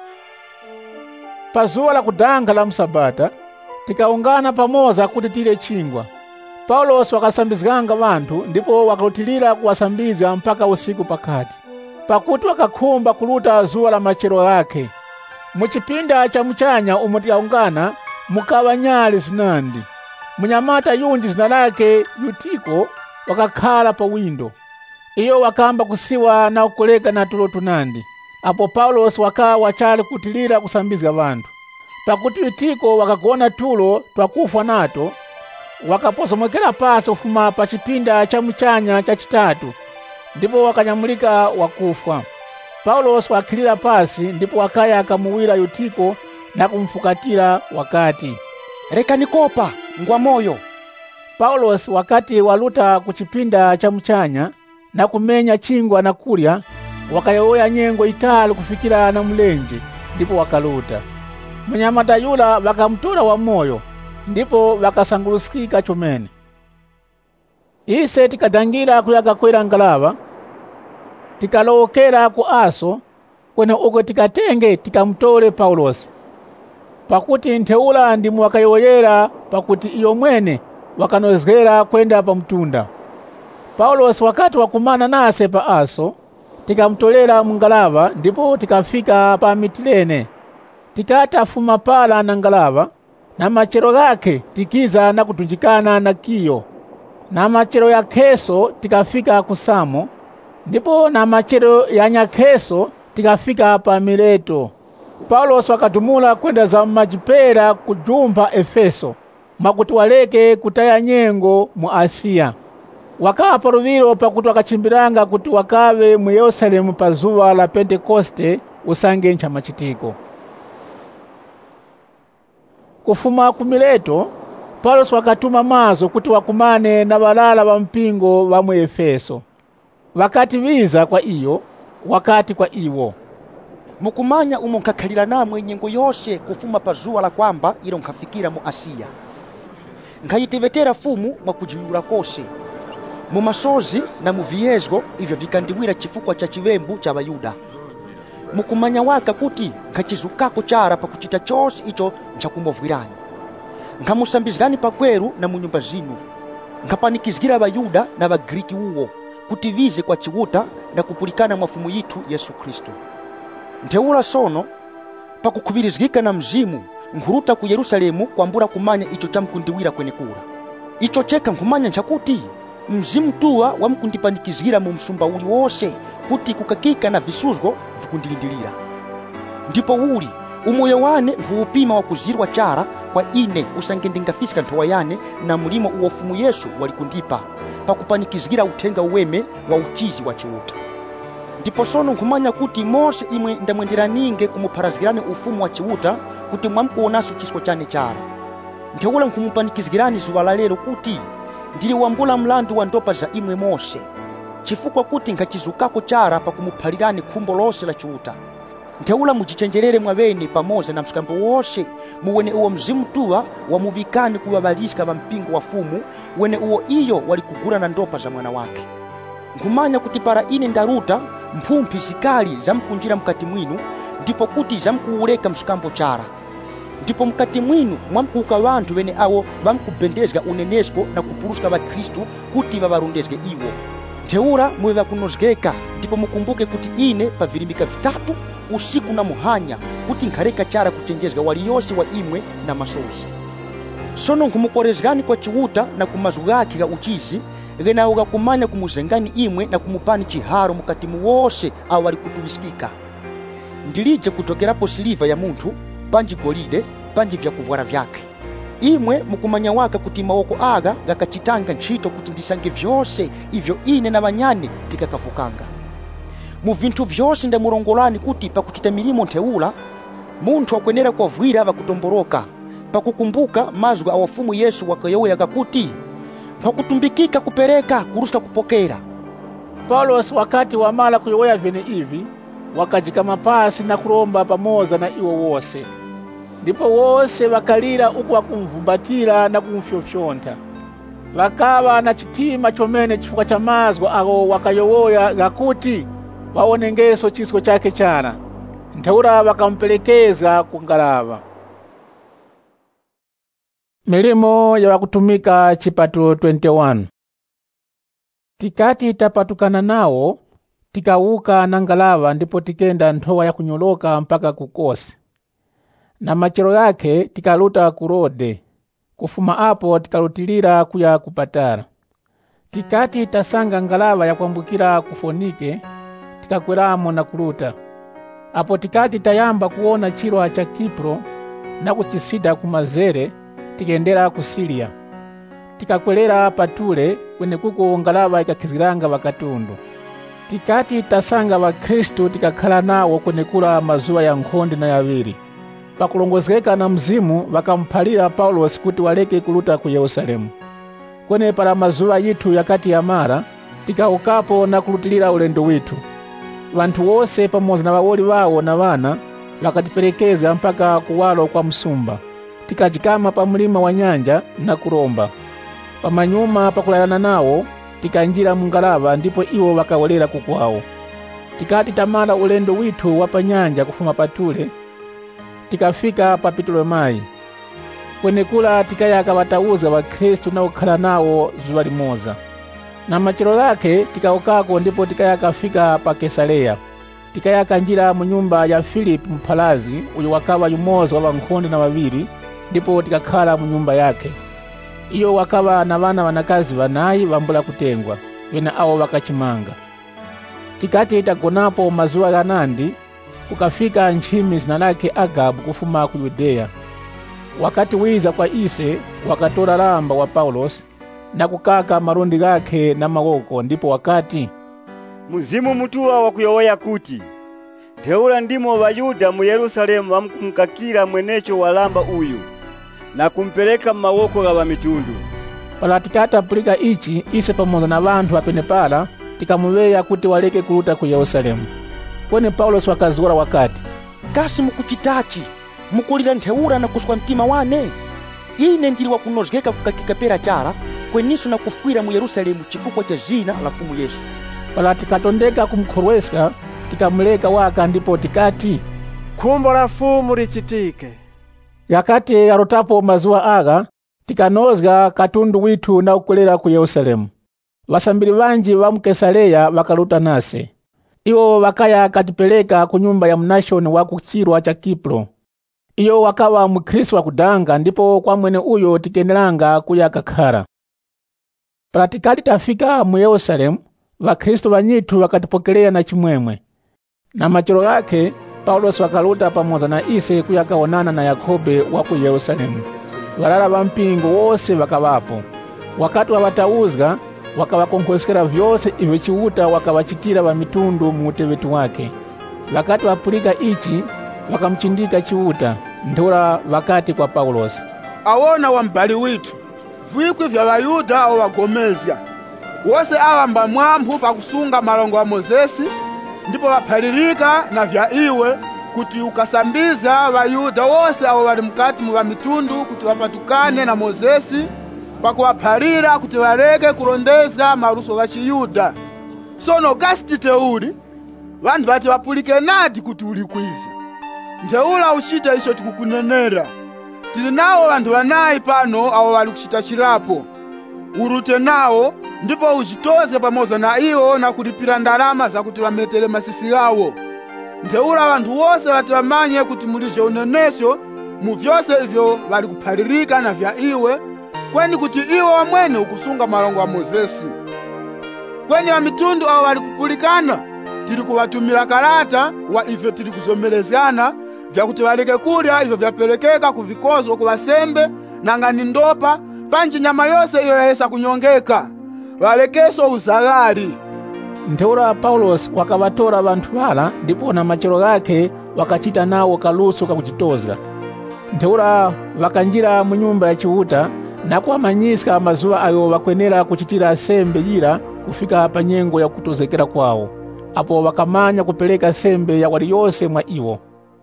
Pa zuwa la kudanga la msabata, tikaungana pamoza kuti tile chingwa. Paulos wakasambizganga vanthu ndipo wakalutilira kuwasambiza mpaka usiku pakati. Pakuti wakakhumba kuluta zuwa la machero yake. Muchipinda cha mchanya umo tikaungana mukawa nyali zinandi. Munyamata yunji zina lake Yutiko wakakhala pa windo. Iyo wakamba kusiwa na ukuleka na tulo tunandi. Apo Paulos wakawa wachali kutilira kusambizga vanthu. Pakuti Yutiko wakagona tulo twakufwa nato, wakaposomokera pasi ufuma pa chipinda cha mchanya cha chitatu, ndipo wakanyamulika wakufwa. Paulos wakilira pasi ndipo wakaya akamuwira Yutiko na kumfukatira wakati, "Reka nikopa ngwa moyo." Paulos wakati waluta kuchipinda cha mchanya na kumenya chingwa na kulya, wakayoya nyengo itali kufikira na mlenje, ndipo wakaluta. Mnyamata yula wakamtora wa moyo, ndipo wakasangulusikika chomene. Ise tikadangira kuyaka kwera ngalava, tikalowokera ku Aso, kwene uko tikatenge tikamutole Paulos. Pakuti ntheula ndimu wakayoyera pakuti iyo mwene wakanozgera kwenda pa mtunda. Paulos wakati wakumana nase pa Aso, tikamutolera mungalava ndipo tikafika pa Mitilene. Tikata fuma pala na ngalava, na machero yake tikiza na kutunjikana na Kiyo. Na machero ya Keso tikafika ku Samo, ndipo na machero ya Nyakeso tikafika pa Mileto. Paulos wakatumula kwenda za majipera kujumpha Efeso, makuti waleke kutaya nyengo mu Asia. Wakawa paruviro pakuti wakachimbiranga kuti wakawe mu Yerusalemu pa zuwa la Pentekoste usange ncha machitiko. Kufuma ku Mileto, Paulo wakatuma mazo kuti wakumane na balala ba mpingo ba mu Efeso. Wakati wiza kwa iyo, wakati kwa iwo, mukumanya umo nkakhalira namwe nyengo yose kufuma pa zuwa la kwamba ilo nkafikira mu Asiya. Nkayitevetera fumu mwakujiyura kose mu masozi na mu viyezgo ivyo vikandiwira chifukwa cha chivembu cha Bayuda. Mukumanya waka kuti nkachizukako chara pa kuchita chose icho nchakumovwirani. Nkamusambizgani pakweru na mu nyumba zinu. Nkapanikizgira Bayuda na Bagriki uwo kuti vize kwa chiwuta na kupulikana mwafumu yitu Yesu Kristo. Nteula sono pakukubirizgika na mzimu nkuruta ku Yerusalemu kwambura kumanya icho cha mkundiwira kwenekura. Icho cheka nkumanya nchakuti mzimu tuwa wa mkundipanikizgira mu msumba uli wose kuti kukakika na visuzgo vikundilindilira. Ndipo uli umoyo wane nkuupima wa kuzirwa chara kwa ine usangendingafisika ntowa yane na mulimo uofumu Yesu walikundipa pakupanikizgira utenga uweme wa uchizi wa chiwuta. Ndipo sono nkumanya kuti mose imwe ndamwenderaninge kumuparazgirani ufumu wa chiwuta kuti mwamkuonaso chisko chane chara. Nteula nkumupanikizgirani zuwa la lero kuti ndili wambula mlandu wa ndopa za imwe mose chifukwa kuti nkachizukako chara pakumuphalirani khumbo lose la chiwuta. Nteula mujichenjerere mwaveni pamoza na msikambo wose muwene uwo mzimu tuwa wamubikani kuwabaliska ba mpingo wa fumu wene uwo iyo walikugura na ndopa za mwana wake. Nkumanya kuti para ine ndaruta mphumpi zikali za mkunjira mkati mwinu ndipo kuti za mkuuleka msikambo chara. Ndipo mkati mwinu mwamkuuka wantu wene awo bamkubendezga unenesko na kupuruska ba Kristu kuti babarundezge iwo. Nteula muwe bakunozgeka ndipo mukumbuke kuti ine pavirimika vitatu usiku na muhanya kuti nkhareka chara kuchenjezga wali yose wa imwe na masozi. Sono nkumukorezgani kwa chiwuta na kumazugaki ga uchizi gena uga kumanya kumuzengani imwe na kumupani chiharo mukati muwose awo wali kutubisikika. Ndilije kutokerapo siliva ya muntu, panji golide, panji vya kuvwara vyake. Imwe mukumanya waka kuti maoko aga gakachitanga nchito kuti ndisange vyose ivyo ine na banyani tikakafukanga. Mu vintu vyose ndamurongolani kuti pakuchita milimo nteula muntu akwenera kwavwira bakutomboroka pakukumbuka mazwi awafumu Yesu wakayoya kuti pakutumbikika kupereka kuruska kupokera. Paulo wakati wamala kuyoya vene ivi wakajikama pasi na kuromba pamoza na iwo wose. Ndipo wose wakalira uku wakumvumbatira na kumfyofyonta. Wakava na chitima chomene chifukwa cha mazwi awo wakayoya gakuti waonengeso chisko chake chana. Nteula wakampelekeza kungalava. Milimo ya wakutumika chipato 21. Tikati tapatukana nawo tikauka na ngalava ndipo tikenda ntowa ya kunyoloka mpaka kukosi. Na machero yake tikaluta kurode. Kufuma apo tikalutilira kuya kupatara. Tikati tasanga ngalava ya kuambukira kufonike tikakweramo na kuluta. Apo tikati tayamba kuona chirwa cha Kipro na kuchisida kumazere tikendera ku Siria. Tikakwelera patule kwene kuko ngalava ikakiziranga wakatundu. Tikati tasanga wa Kristu tikakhala nawo kwenekula mazuwa ya nkhonde na yawiri. Pakulongozgeka na mzimu wakamphalira Paulo kuti waleke kuluta ku Yerusalemu. Kwene para mazuwa yitu yakati ya mara tikaukapo na kulutilira ulendo witu. Wantu wose pamoza na wawoli wawo na wana wakatipelekeza mpaka kuwalo kwa msumba. Tikajikama pa mlima wa nyanja na kuromba. Pamanyuma pakulayana nawo tikanjira mungalava ndipo iwo wakawelera kukwao. Tikati tamala ulendo witu wapa nyanja kufuma patule tikafika pa Ptolemayi. Kwenekula tikayaka watauza wa Kristu na ukhala nawo zuwa limoza. Na machero yake tikaukako ndipo tikayaka fika pa Kesarea. Tikayaka njira mu nyumba ya Filipi mpalazi uyo wakawa yumoza wa nkhonde na wawiri ndipo tikakhala mu nyumba yake. Iyo wakawa na wana wanakazi wanayi wambula kutengwa wena awo wakachimanga. Tikati itagonapo mazuwa ya nandi kukafika nchimi zina lake Agabu kufuma ku Yudea. Wakati wiza kwa ise wakatora lamba wa Paulos na kukaka marundi gake na magoko ndipo wakati muzimu mutuwa wakuyowoya kuti Nteula ndimo Bayuda mu Yerusalemu wamkumkakira mwenecho walamba uyu na kumpeleka m'mawoko ga mitundu. Pala tikatapulika ichi, ise pamoza na bantu apene pala tikamuweya kuti waleke kuluta ku Yerusalemu. Kweni Paulos wakazura wakati, kasi mukuchitachi mukulira ntheura na kuswa mtima wane? Ine ndili wakunozgeka kukakikapera chara kweniso na kufwira mu Yerusalemu chifukwa cha zina la Fumu Yesu. Pala tikatondeka kumkhorweska tikamuleka waka, ndipo tikati, khumbo la fumu lichitike. Yakati yarotapo mazuwa aga tikanozga katundu witu na ukulera ku Yerusalemu. Vasambiri vanji va Mkesareya vakaluta nase. Iwo wakaya katipeleka ku nyumba ya mnashoni wa kuchirwa cha Kipro. Iyo wakawa mkristo wa kudanga, ndipo kwa mwene uyo tikendelanga kuya kakhala. Pala tikati tafika mu Yerusalemu, vakristo vanyitu wakatipokelea na chimwemwe. Na machero yake Paulos wakaluta pamoza na ise kuyakaonana na Yakobe wa ku Yerusalemu. Walala wa mpingo wose wakawapo. Wakati wawatauzga wakawakonkhosera vyose ivyo chiuta wakawachitira wa mitundu mu utevetu wake. Wakati wapulika ichi wakamchindika chiuta, nthura wakati kwa Paulos, awona wa mbali witu vikwi vya Wayuda owagomezya wose awamba mwampu pakusunga malongo wa Mozesi, ndipo waphalilika na vya iwe kuti ukasambiza Wayuda wose awo wali mkati mu mitundu kuti wapatukane na Mozesi pakuwaphalira kuti waleke kulondeza maluso ga Chiyuda. Sono kasitite uli vantu bati wapulike nati kuti ulikwiza ntheula uchita iso tikukunenera. Tili nawo vantu vanayi pano awo wali kuchita chirapo. Urute nawo ndipo uchitoze pamoza na iwo na kulipira ndalama za kuti wametere masisi yawo. Ntheula vantu wose vati wamanye kuti mulije unenesyo mu vyose ivyo wali kuphalirika na vya iwe, kweni kuti iwo wamwene ukusunga malongo wa Mozesi. Kweni wa mitundu awo wali kupulikana, tili kuwatumira kalata wa ivyo tili kuzomelezana vya kuti waleke kulya ivyo vyapelekeka kuvikozo kuwasembe na ngani ndopa panji nyama yose iyo yawesa kunyongeka, walekeso uzagari. Ntheura Paulos wakawatora vantu vala, ndipo na machero yake wakachita nawo kaluso kakuchitozga. Ntheura wakanjira mu nyumba ya chiuta na kuwamanyiska mazuwa ayo wakwenera kuchitira sembe yira kufika pa nyengo ya kutozekera kwawo. Apo wakamanya kupeleka sembe ya wali yose mwa iwo.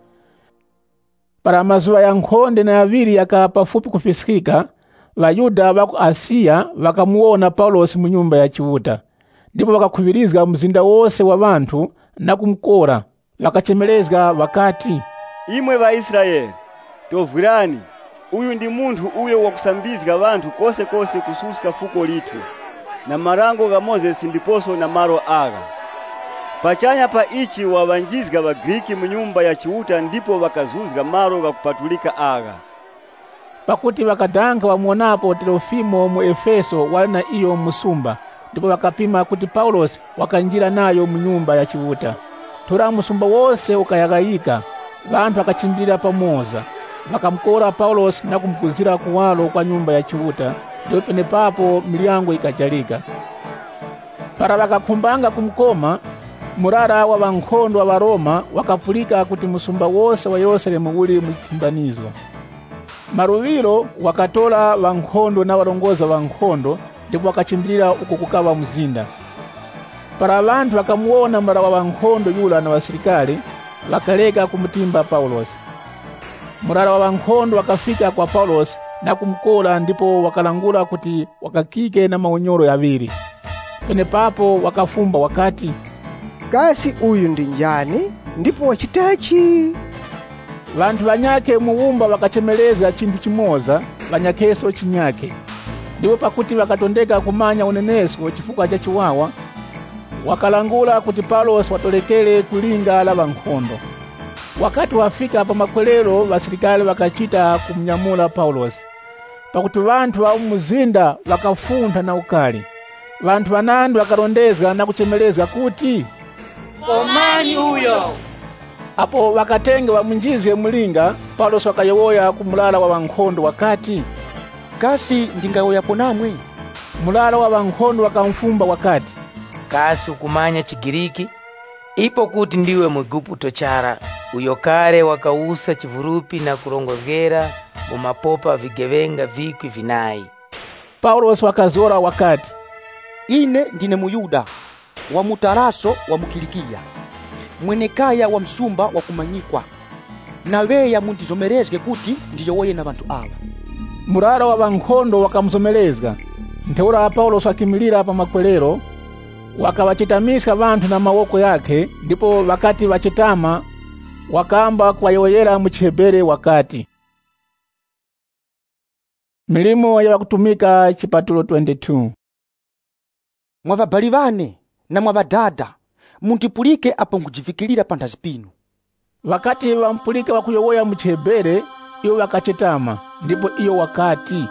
Para mazuwa ya nkhonde na yaviri yaka pafupi kufisikika, Vayuda waku Asia wakamuona Paulos mu nyumba ya chiuta. Ndipo wakakhuvirizga mzinda wose wa vantu na kumkora. Wakachemelezga wakati, imwe va Israeli, tovwirani, uyu ndi munthu uyo wakusambizga vantu kose kose kususka fuko litu, na marango ga Mozesi ndiposo na maro aga. Pachanya pa ichi wavanjizga wa Griki mu nyumba ya chiuta, ndipo wakazuzga maro ga kupatulika aga. Pakuti wakadanga wamuonapo Trofimo mu Efeso wali na iyo musumba, ndipo wakapima kuti Paulos wakanjira nayo mu nyumba ya chiuta. Tura musumba wose ukayagayika, vantu wakachimbira pamoza. Wakamkora Paulos na kumkuzira kuwalo kwa nyumba ya chiuta, ndipo pene papo milyango ikajalika. Para wakakhumbanga kumkoma, murara wa vankhondo wa Roma wakapulika kuti musumba wose wa Yerusalemu uli muchimbanizo. Maruvilo wakatola vankhondo na walongoza vankhondo, ndipo wakachimbira uko kukawa mzinda. Para vantu wakamuona mara wa vankhondo yula na wasilikali, wakaleka kumutimba Paulos. Murara wa vankhondo wakafika kwa Paulos na kumkola, ndipo wakalangula kuti wakakike na maunyoro yaviri. Pene papo wakafumba wakati, kasi uyu ndi njani, ndipo wachitachi? Vantu vanyake muumba wakachemeleza chintu chimoza, vanyakeso chinyake. Ndipo pakuti wakatondeka kumanya uneneso chifukwa cha chiwawa, wakalangula kuti Paulos watolekele kulinga la vankhondo. Wakati wafika pa makwelero, wasilikali wakachita kumnyamula Paulos. Pakuti vantu wa muzinda wakafuntha na ukali. Vantu vanandi wakalondezga na kuchemeleza kuti, komani uyo. Apo wakatenge wamunjizge mulinga, Paulos wakayowoya kumulala wa vankhondo wakati, kasi ndingayoyapo namwe? Mulala wa vankhondo wakamfumba wakati, kasi ukumanya Chigiriki? Ipo kuti ndiwe Mwigupto chara, uyo kale wakausa chivurupi na kulongozgera mumapopa vigevenga vikwi vinayi. Paulosi wakazora wakati, ine ndine Muyuda wa mutaraso wa mukilikiya, mwenekaya wa msumba wa kumanyikwa, naweya mundizomerezge kuti ndiyowoye na bantu aba. Murara wa bankhondo wakamuzomerezga, ntheura Paulosi akimilira pa makwerero, wakawachitamisha bantu na mawoko yake, ndipo wakati wachitama wakamba kuwayoyera mu Chihebere wakati. Milimo ya kutumika chipatulo 22. Mwavabali vane na mwavadada, muntipulike apo nkujifikilira pandazi pinu. Wakati wampulike wakuyowoya mu Chihebere, iyo wakachitama, ndipo iyo wakati,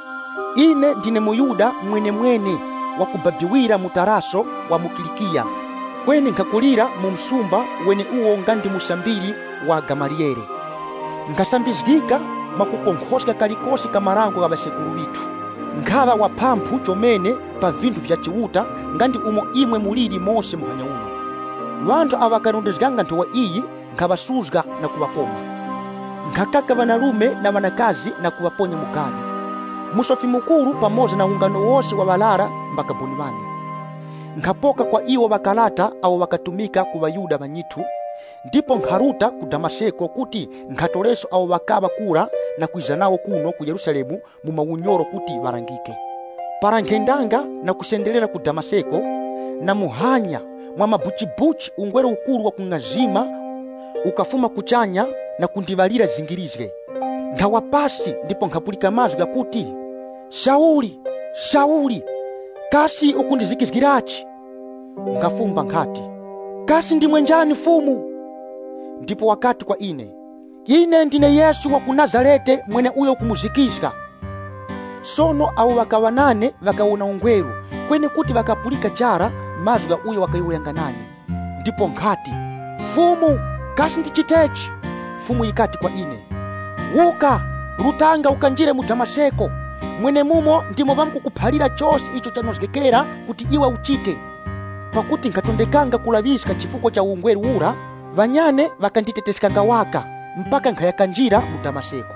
ine ndine Muyuda mwene wakubabiwira mutaraso wa mukilikiya, kweni nkakulira mu msumba wene uwo ngandi musambiri wa Gamalieli. Nkasambizgika makukonkhoska kalikosi kamarango ga basekulu bitu, nkava waphamphu chomene pa vintu vya chiwuta ngandi umo imwe mulili mose muhanya uno. Wantu awakarondezganga ntowa iyi nkavasuzga na kuwakoma, nkakaka vanalume na vanakazi na kuwaponya mugadi. Musofi mukuru pamoja na ungano wose wa balara mbakabuni vane. Nkapoka kwa iwo bakalata awo wakatumika ku Bayuda banyitu, ndipo nkharuta ku Damaseko kuti nkatoleso awo bakaba kura na kuiza nawo kuno ku Yerusalemu mu maunyoro kuti barangike. Para nkendanga na kusendelera ku Damaseko na muhanya mwa mabuchibuchi ungwero ukuru wa kungazima ukafuma kuchanya na kundivalira zingirizge. Nkawapasi ndipo nkapulika mazwi gakuti, Sauli, Sauli, kasi ukundizikizgirachi? Nkafumba nkati, kasi ndimwe njani fumu? Ndipo wakati kwa ine ndine Yesu wa ku Nazarete mwene uyo kumuzikizga. Sono awo wakawanane wakaona ungweru, kweni kuti wakapulika jara mazwi ga uyo wakayoyanganani. Ndipo nkati, fumu, kasi ndichitechi? Fumu ikati kwa wuka, rutanga ukanjire mu Damaseko, mwene mumo ndimo vamkukuphalira chose icho chanozgekera kuti iwa uchite. Pakuti nkatondekanga kulaviska chifukwa cha ungweru ura, vanyane vakanditeteskanga waka mpaka nkhayakanjira mu Damaseko.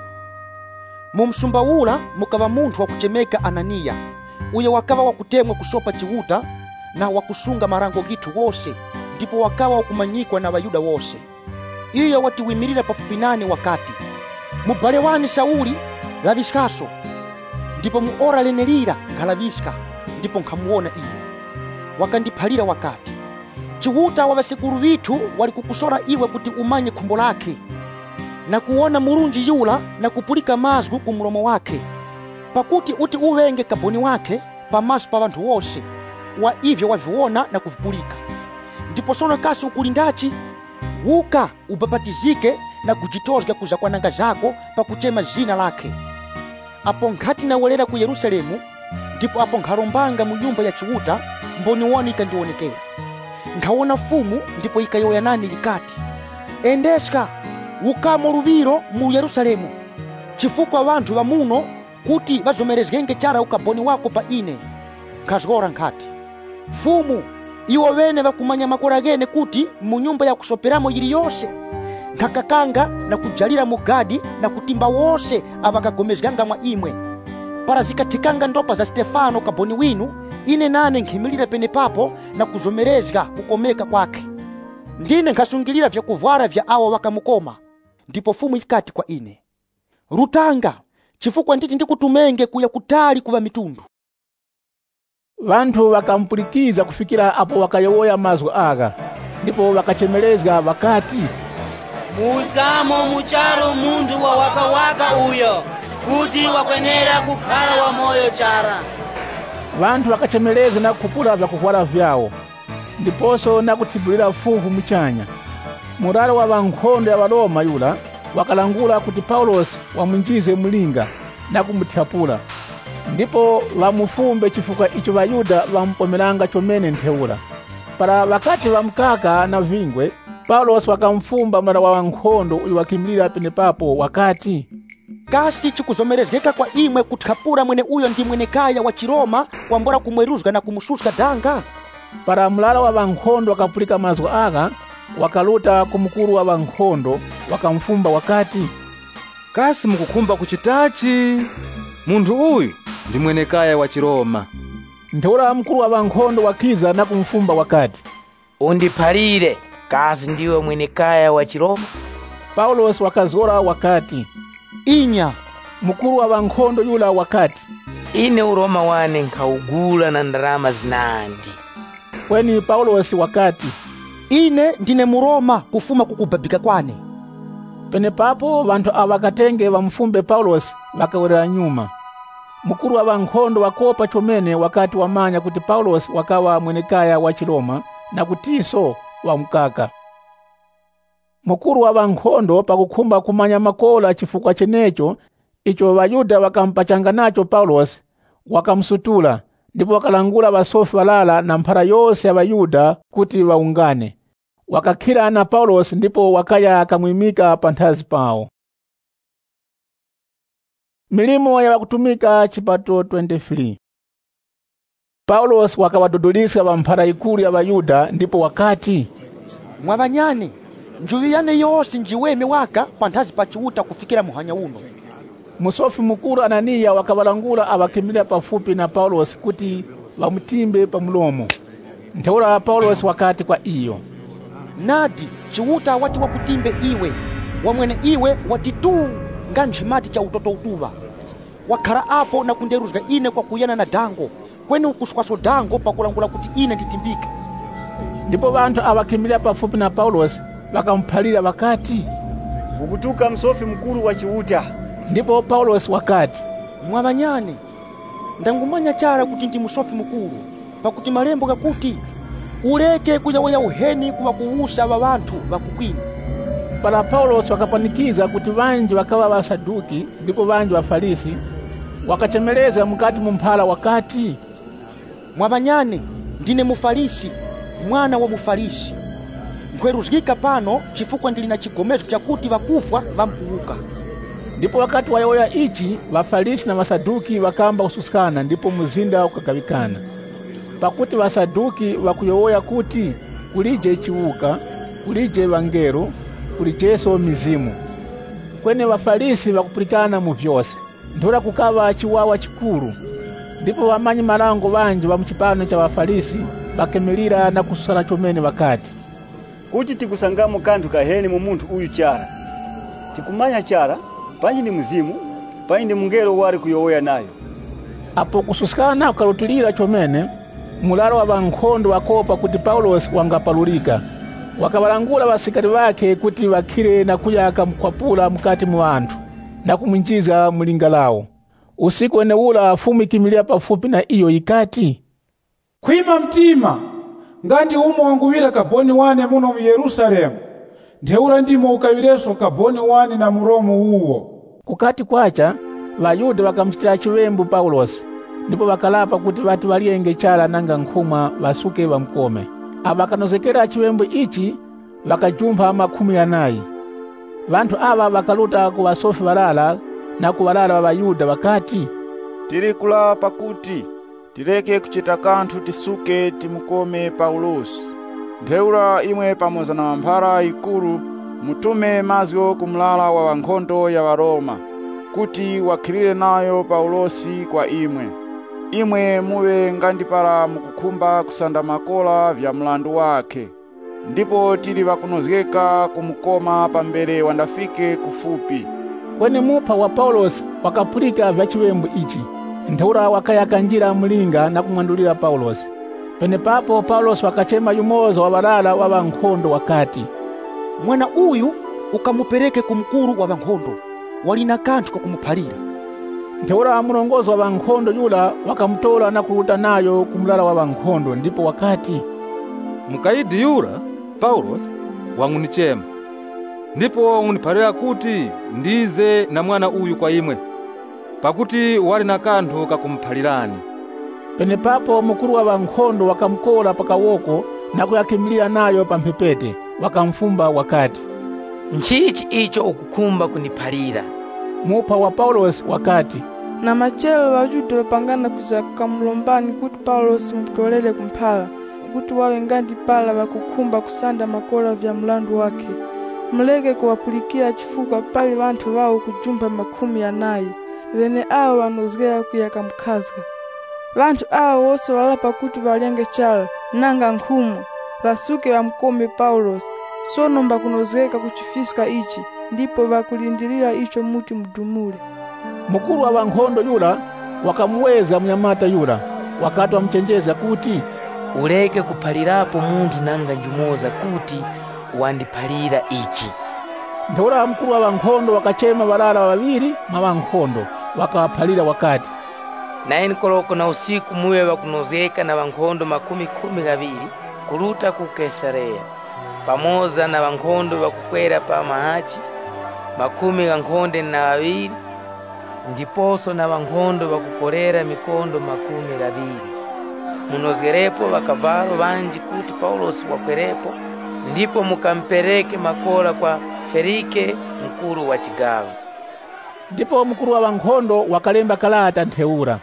Mu msumba ura mukava munthu wakuchemeka Ananiya, uyo wakava wakutemwa kusopa chiwuta na wakusunga marango gitu wose, ndipo wakava wakumanyikwa na Bayuda wose. Iyo watiwimirira pafupi nane wakati, mubale wani Sauli laviskaso. Ndipo muora lenelira nkalaviska, ndipo nkamuona iyo. Wakandiphalira wakati, chiwuta wa basekulu bitu wali kukusora iwe kuti umanye khumbo lake, na kuona murunji yula na kupulika mazwi ku mulomo wake, pakuti uti uwenge kaboni wake pamaso pa bantu wose, wa ivyo waviona na kuvipulika. Ndipo sono kasi ukulindachi, wuka ubabatizike na kujitozga kuza kwa nanga zako pa kuchema zina lake. Apo nkati nawelera ku Yerusalemu, ndipo apo nkharombanga mu nyumba ya chiwuta, mboni woni ikandionekera. Nkawona fumu ndipo ikayoyanani ikati, endeska wukamo luviro mu Yerusalemu, chifukwa wantu wa muno kuti vazomerezgenge chara ukaboni wako pa ine. Nkazgora nkati, fumu, iwo wene vakumanya makora gene kuti mu nyumba ya kusoperamo yili yose nkakakanga na kujalira mugadi na kutimba wose avakagomezganga mwa imwe. Para zikatikanga ndopa za Stefano kaboni winu, ine nane nkhimilira pene papo na kuzomerezga kukomeka kwake. Ndine nkasungilira vya kuvwara vya awo wakamukoma. Ndipo fumu ikati kwa rutanga, chifukwa nditi ndikutumenge kuya kutali kuva mitundu. Vantu wakampulikiza kufikira apo wakayowoya mazwi aga, ndipo wakachemelezga wakati, muzamo mucharo mundu wa wakawaka uyo, kuti wakwenera kukhala wa moyo chara. Vantu wakachemeleza na kupula vya kuvwala vyawo, ndiposo na kutibulira fuvu muchanya. Murara wa bankhondo ya Baroma yula wakalangula kuti Paulosi wamunjize mulinga na kumutapula, ndipo vamufumbe chifukwa icho Bayuda vampomeranga chomene ntheula. Para wakati vamkaka na vingwe, Paulosi wakamfumba murara wa bankhondo uyu wakimilira pene papo wakati, kasi chikuzomerezgeka kwa imwe kuthapura mwene uyo ndi mwenekaya wa Chiroma kwambora kumweruzga na kumususka danga. Para mulala wa bankhondo wakapulika mazwi aga, wakaluta kumukuru wa bankhondo wakamfumba wakati, kasi mukukhumba kuchitachi? Munthu uyu ndi mwenekaya wa Chiroma. Ntheura mkulu wa wankhondo wakiza na kumfumba wakati, undiphalire, kasi ndiwe mwenekaya wa Chiroma? Paulos wakazora wakati, inya. Mkulu wa wankhondo yula wakati, ine uroma wane nkaugula na ndalama zinandi. Kweni Paulos wakati, ine ndine Muroma kufuma kukubabika kwane. Pene papo vantu awakatenge wamfumbe Paulos wakawera nyuma. Mkulu wa wankhondo wakopa chomene wakati wamanya kuti Paulos wakawa mwenekaya wa Chiroma na kutiso wa mkaka. Mkulu wa wankhondo pakukhumba kumanya makola chifukwa chenecho, icho Wayuda wakampachanga nacho Paulos, wakamsutula, ndipo wakalangula basofi balala na mphara yose ya Wayuda kuti waungane. Wakakhira na Paulos ndipo wakaya akamwimika panthazi pawo. Milimo ya wakutumika chipato 23. Paulos wakawadodolisa wamphara ikulu ya Wayuda ndipo wakati, mwabanyane, njuviyane yose njiweme waka panthazi pa chiuta kufikira muhanya uno. Musofi mukulu Anania wakawalangula awakimbilia pafupi na Paulos kuti wamutimbe pa mulomo. Ntheura Paulos wakati kwa iyo, nadi chiuta wati wakutimbe iwe, wamwene iwe wati tu nga njimati cha utoto utuva. Wakara apo na kunderuzga ine kwa kuyana na dango, kweni ukuswaso dango pakulangula kuti ine nditimbike. Ndipo vantu awakimbilia pafupi na Paulos wakamphalira wakati, ukutuka msofi mkulu wa chiuta. Ndipo Paulos wakati, mwabanyane, ndangumanya chara kuti ndi musofi mkulu, pakuti malembo gakuti uleke kuyaweya uheni kuwa kuwusa wa vantu vakukwini. Para Paulos wakapanikiza kuti vanji wakawa Wasaduki ndipo vanji Wafarisi, wakachemeleza mukati mumphala wakati, mwabanyane, ndine Mufarisi, mwana wa Mufarisi. Nkweruzgika pano chifukwa ndili na chigomezo chakuti vakufwa vamkuuka. Ndipo wakati wayoya ichi, Wafarisi na Wasaduki wakamba kususikana, ndipo muzinda ukagavikana. Pakuti Wasaduki wakuyoya kuti kulije chiwuka, kulije vangero, kulijeso mizimu. Kwene Wafarisi wakupulikana mu vyose. Nthura kukawa chiwawa chikulu. Ndipo wamanyi malango vanji wa mchipano cha Wafarisi bakemilira na kusala chomene wakati, kuti tikusangamo kanthu kaheni mu munthu uyu chara. Tikumanya chara panji ni mzimu, panji ni mungelo wali kuyowoya nayo. Apo kususikana kukalutulira chomene, mulalo wa wankhondo wakopa kuti Paulos wangapalulika. Wakawalangula wasikari wake kuti wakhire na kuyaka mkwapula mkati mu anthu na kumunjiza mulinga lawo. Usiku ene ula fumu ikimilia pafupi na iyo ikati, kwima mtima, ngati umo wanguvira kaboni wane muno mu Yerusalemu, ntheura ndimo ukawireso kaboni wane na muromo uwo. Kukati kwacha, Wayuda wakamchitira chiwembu Paulos, ndipo wakalapa kuti wati walienge chala nanga nkhumwa wasuke wamkome. Awakanozekera chiwembu ichi, wakajumpa 40. Vantu awa wakaluta ku wasofi walala na ku walala wa Wayuda wakati, tiri kulapa kuti tireke kuchita kanthu tisuke timukome Paulosi. Ntheura imwe pamoza na mphara ikulu mutume mazyo kumlala wa wankhondo ya Waroma kuti wakhirire nayo Paulosi kwa imwe. Imwe muwe ngandipala mukukhumba kusanda makola vya mlandu wake. Ndipo tili wakunozgeka kumukoma pambere wandafike kufupi. Kweni mupa wa Paulos wakapulika vya chiwembu ichi. Ntheura wakayaka njira mlinga na kumwandulira Paulos. Pene papo Paulos wakachema yumoza wa walala wa wankhondo wakati, mwana uyu ukamupereke kumkuru wa wankhondo, walina kanthu kakumuphalira. Ntheura mulongozi wa wankhondo yula wakamutola na kuluta nayo kumlala wa wankhondo, ndipo wakati, mkaidi yura Paulos wang'unichema, ndipo wang'uniphalira kuti ndize na mwana uyu kwa imwe, pakuti wali na kanthu kakumphalirani. Pene papo mukulu wa wankhondo wakamukola pakawoko na kuyakimilira nayo pamphepete, wakamfumba wakati, nchichi icho ukukhumba kuniphalira. Mupa wa Paulos wakati, na machelo Wayuda wapangana kuja kukamulombani kuti Paulos mutolele kumphala, kuti wawe ngandi pala wakukhumba kusanda makola vya mlandu wake. muleke kuwapulikira chifukwa pali vanthu vawo kujumba 400 vene awo vanozgera kuyaka mkhazga. Vanthu awo wose walapa kuti valyenge chala nanga nkhumu vasuke vamkome Paulosi. Sono mbakunozgeka kuchifisika ichi ndipo vakulindirira icho muti mdumule. Mukulu wa wankhondo yula wakamuweza mnyamata yula wakati wamchenjeza kuti uleke kuphalirapo munthu nanga njumoza kuti wandiphalira ichi. Ntheura mkulu wa wankhondo wakachema walala wawiri mwa wankhondo wakawaphalira wakati 9 koloko na usiku muwe wakunozeka na wankhondo 12 kuluta ku Kaisareya pamoza na wankhondo wakukwera pa mahachi 12 ndiposo na wankhondo wakukolera mikondo 20. Munozgerepo wakavalo vanji kuti Paulosi wakwerepo, ndipo mukampereke makola kwa Felike mkulu wa chigawo. Ndipo mkulu wa wankhondo wakalemba kalata ntheura: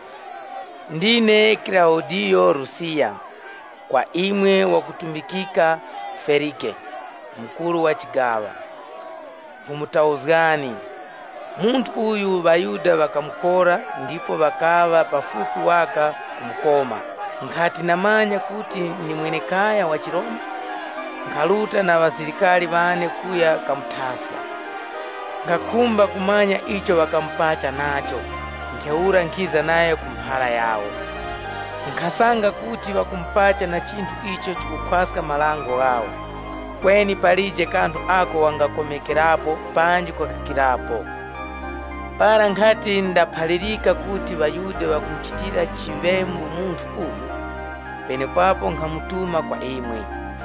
ndine Claudio Rusia, kwa imwe wakutumikika Felike mkulu wa chigawa. Humutauzgani muntu uyu Bayuda wakamukora, ndipo wakava pafupi waka kumkoma. Nkati namanya kuti ni mwenekaya wa Chiroma, nkaluta na wasilikali vane kuya kamtaswa. Nkakumba kumanya icho wakampacha nacho, ntheura nkiza naye kumphala yawo. Nkasanga kuti wakumpacha na chintu icho chikukwasika malango yawo. Kweni palije kantu ako wangakomekerapo panji kwa kakirapo. Para nkati ndaphalirika kuti Bayuda wakumchitira chivembu muntu uyu, penepapo nkamutuma kwa imwe.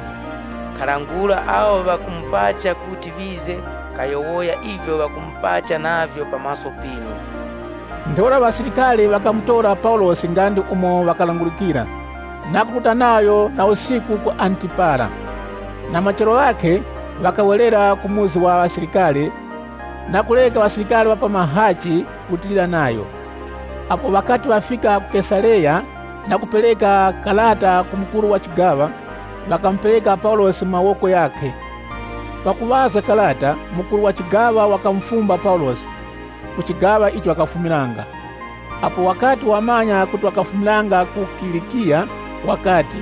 Kalangula awo wakumpacha kuti vize kayowoya ivyo wakumpacha navyo pamaso pinu. Ntheura wasilikali wakamutora Paulosi ngandi umo wakalangulikira, nakukuta nayo na usiku ku Antipara. Na machero wake wakawelera kumuzi wa wasilikali, na kuleka wasilikali wapa mahachi kutilira nayo. Apo wakati wafika ku Kaisareya na kupeleka kalata kumkulu wa chigawa, wakampeleka Paulosi mawoko yake. Pakuwaza kalata, mkulu wa chigawa wakamfumba Paulosi kuchigawa icho wakafumilanga. Apo wakati wamanya kuti wakafumilanga ku Kilikia, wakati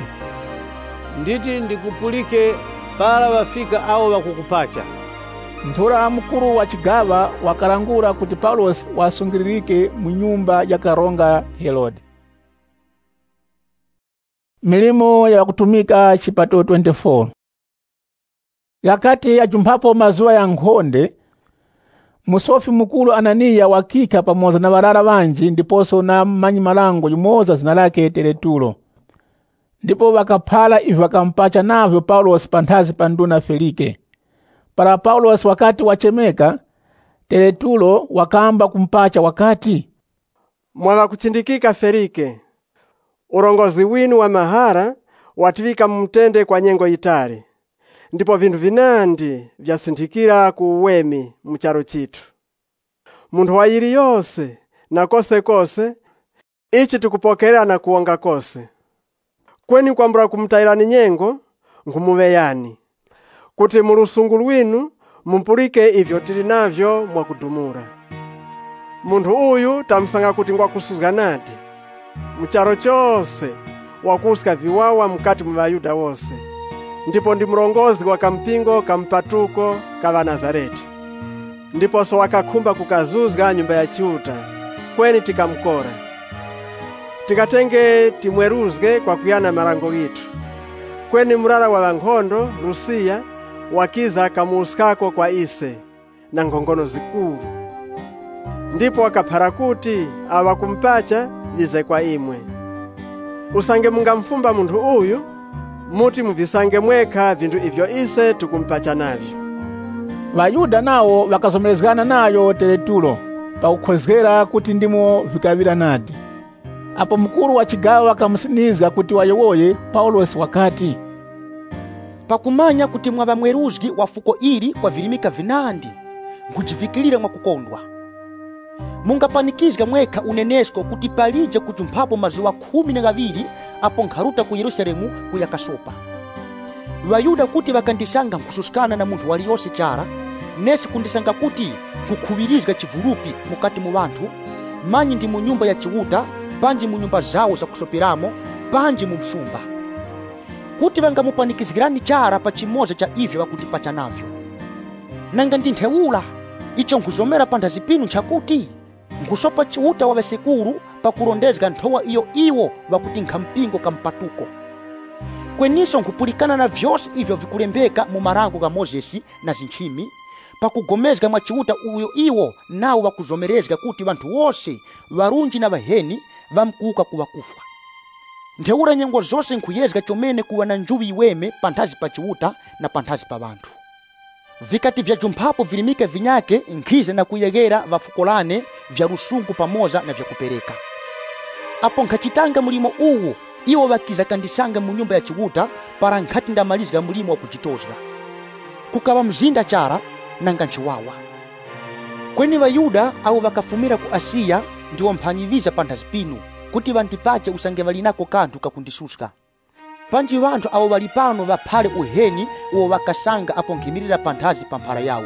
nditi ndikupulike para wafika awo wakukupacha. Ntheura mkulu wa chigawa wakalangula kuti Paulosi wasungiririke mu nyumba ya karonga Herode. Milimo ya kutumika chipato 24. Yakati ajumpapo mazuwa ya nkhonde, musofi mukulu Anania wakika pamoza na walala wanji, ndiposo na manyi malango yumoza zina lake Teretulo. Ndipo wakaphala ivi wakampacha navyo Paulosi panthazi pa nduna Felike. Para Paulosi wakati wachemeka, Teretulo wakamba kumpacha wakati: mwana kuchindikika Felike, urongozi winu wa mahara wativika mumtende kwa nyengo itali, ndipo vindu vinandi vyasindikira ku uwemi mcharo chitu. Muntu wa yiri yose na kose ichi tukupokera na kuonga kose. Kweni kwambura kumutairani nyengo nkumuweyani, kuti mulusungu lwinu mumpulike ivyo tili navyo mwakudumura. Muntu uyu tamsanga kuti ngwakusuzga nati mcharo chose wakusika viwawa mkati mu Bayuda wose, ndipo ndi mrongozi wa kampingo kampatuko kava Nazareti. Ndipo so wakakumba kukazuzga nyumba ya Chiuta, kweni tikamkora. Tikatenge timweruzge kwa kuyana malango gitu. Kweni murara wa wankhondo Rusia wakiza kamuuskako kwa ise na ngongono zikulu. Ndipo wakaphara kuti awakumpacha vize kwa imwe. Usange mungamfumba muntu uyu, muti muvisange mweka vindu ivyo ise tukumpacha navyo. Bayuda nawo wakazomelezgana nayo Teretulo pakukhozgera kuti ndimo vikavira nadi. Apo mkulu wa chigawa wakamusinizga kuti wayowoye Paulosi wakati: pakumanya kuti mwava mweruzgi wa fuko ili kwa vilimika vinandi, nkujivikilira mwakukondwa. Mungapanikizga mweka unenesko kuti palije kujumphapo mazuwa 12 apo nkharuta ku Yerusalemu kuyakasopa. Vayuda kuti vakandisanga nkususikana na munthu waliyonse chara, nesi kundisanga kuti nkukhuwirizga chivulupi mukati mu vanthu, manyi ndi mu nyumba ya chiwuta, panji mu nyumba zawo zakusoperamo, panji mu msumba. Kuti vangamupanikizgirani chara pa chimoza cha ivyo vakutipacha navyo. Nanga ndinthewula, icho nkuzomera panthazi pinu nchakuti nkusopa chiwuta wa vasekuru pakurondezga nthowa iyo iwo vakuti nkhampingo kampatuko. Kweniso nkupulikana na vyose ivyo vikulembeka mu marango ga Mozesi na zinchimi, pakugomezga mwa chiwuta uyo iwo nawo vakuzomerezga kuti vanthu wose varunji na vaheni vamkuka kuvakufa. Nthewula nyengo zose nkuyezga chomene kuwa na njuwi iweme panthazi pa chiwuta na panthazi pa vanthu. Vikati vya jumphapo vilimike vinyake nkhize na kuyegera vafukolane vya rusungu pamoza na vya kupereka. Apo nkhachitanga mulimo uwu iwo vakiza kandisanga mu nyumba ya chiwuta para nkhati ndamalizga mulimo wa kuchitozga. Kukava mzinda chara nanga nchiwawa. Kweni Vayuda awo vakafumira ku Asiya ndiwo mphanyiviza panthazi pinu kuti vandipache usange valinako kanthu kakundisuska. Panji vanthu awo vali pano vaphale uheni uwo vakasanga apo nkhimirira panthazi pa mphara yawo.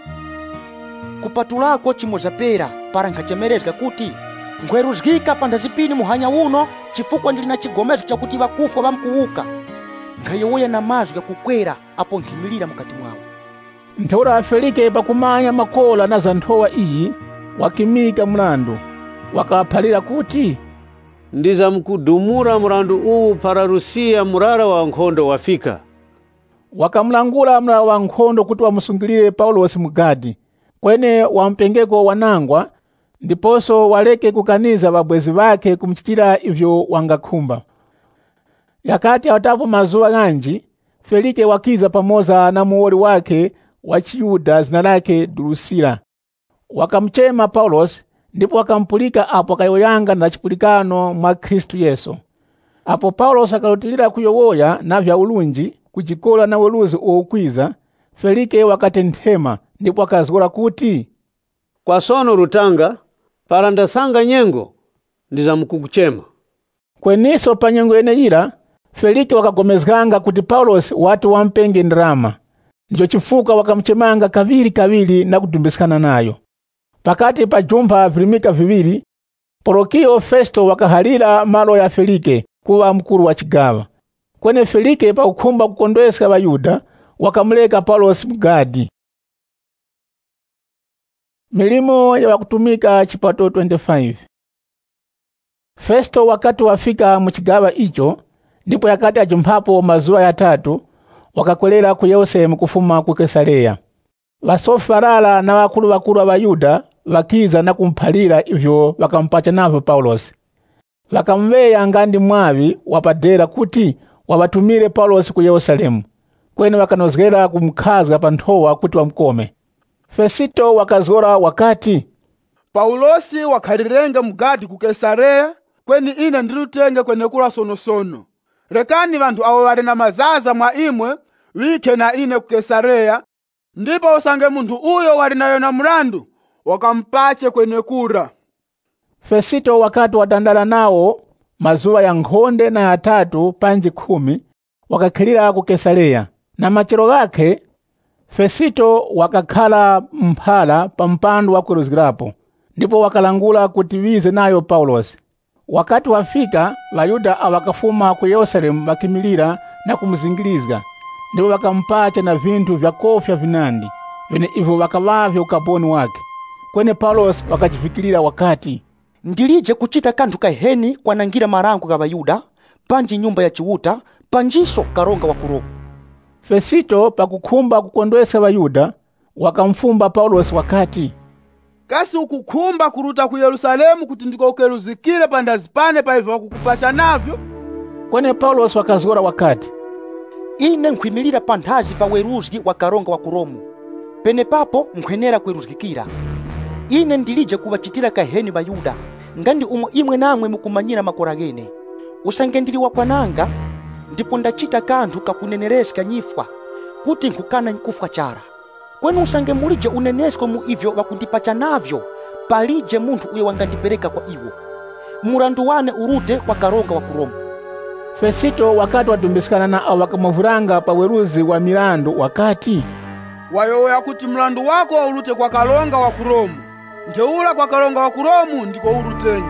Kupatulako chimozapera para nkhachemerezga kuti nkhweruzgika panthazi pinu muhanya uno chifukwa ndili na chigomezo chakuti vakufa vamkuuka. Nkhayowoya na mazwi gakukwera apo nkhimirira mukati mwawo. Nthewula Felike pakumanya makola na za nthowa iyi wakimika mlandu, wakaphalira kuti ndizamkudumura murandu uwu para Rusiya murara wa nkhondo wafika. Wakamlangula mrara wa nkhondo kuti wamusungilire Paulosi mugadi, kwene wampengeko wanangwa, ndiponso waleke kukaniza vabwezi vake kumchitira ivyo wangakhumba. Yakati awatapo mazuwa ganji, Felike wakiza pamoza na muwoli wake wa Chiyuda zina lake Drusila. Wakamchema Paulosi, ndipo wakampulika apo akayoyanga na chipulikano mwa Kristu Yesu. Apo Paulosi akarutilira kuyowoya na vya ulunji kuchikola na weluzi uokwiza, Felike wakatenthema ndipo akazgora kuti kwa sono rutanga para ndasanga nyengo ndizamkukuchema. Kweniso pa nyengo ene ira Felike wakagomezganga kuti Paulosi watu wampenge ndrama. Ndicho chifuka wakamchemanga kaviri na kutumbisikana nayo. Pakati pa jumba vilimika viviri, Porokio Festo wakahalira malo ya Felike kuwa mkuru wa chigawa. Kwene Felike pa kukhumba kukondweska Vayuda wakamuleka Paulosi mugadi. Milimo ya wakutumika chipato 25. Festo wakati wafika muchigawa icho, ndipo yakati ajumphapo mazuwa ya 3 wakakwelera ku Yerusalemu kufuma ku Kaisareya. Vasofarala na wakulu wa Vayuda vakiza na kumphalira ivyo wakampacha navyo Paulosi. Vakamveya ngandi mwavi wapadera kuti wabatumire Paulosi ku Yerusalemu, kwene wakanozgera kumkhazga pa nthowa kuti wamkome. Fesito wakazgora wakati Paulosi wakhalirenga mugadi ku Kaisareya, kweni ine ndilutenge kwenekula sonosono. Rekani vanthu awo wali na mazaza mwa imwe wike na ine ku Kaisareya, ndipo usange munthu uyo wali nayo na mlandu wakampache kwenekura. Fesito wakati wadandala nawo mazuwa ya nkhonde na ya 3 panji 10 wakakhilira ku Kaisareya. Na machero gake Fesito wakakhala mphala pa mpandu wa kuweruzgirapo, ndipo wakalangula kuti wize nayo Paulosi. Wakati wafika Vayuda awakafuma ku Yerusalemu vakimilira na kumuzingilizga, ndipo wakampacha na vinthu vya kofya vinandi vene ivyo wakavavya ukaponi wake. Kwene Paulosi wakachifikilira wakati ndilije kuchita kanthu kaheni kwanangira marango ga Vayuda panji nyumba ya chiwuta panjiso karonga wa Kuromu. Fesito pakukhumba kukondwesa Vayuda wakamfumba Paulosi wakati kasi ukukhumba kuruta ku Yerusalemu kuti ndikokeruzikire pandazi pane pa ivyo wakukupasha navyo. Kwene Paulosi wakazgora wakati ine nkhwimilira panthazi pa weruzgi wa karonga wa Kuromu, pene papo nkhwenera kweruzgikira. Ine ndilije kubachitira kaheni Vayuda ngandi umwe imwe namwe mukumanyira makora gene. Usange ndili wakwananga ndipo ndachita kanthu kakunenereska nyifwa kuti nkukana nkufwa chara. Kwenu usange mulije unenesko mu ivyo wakundipacha navyo palije munthu uye wangandipereka kwa iwo. Murandu wane urute kwa karonga wa Kuromu. Fesito wakati watumbisikana na wakamuvuranga pa weruzi wa milandu wakati wayoya kuti mlandu wako waulute kwa kalonga wa Kuromu, nteula kwa kalonga wa Kuromu ndiko urutenge.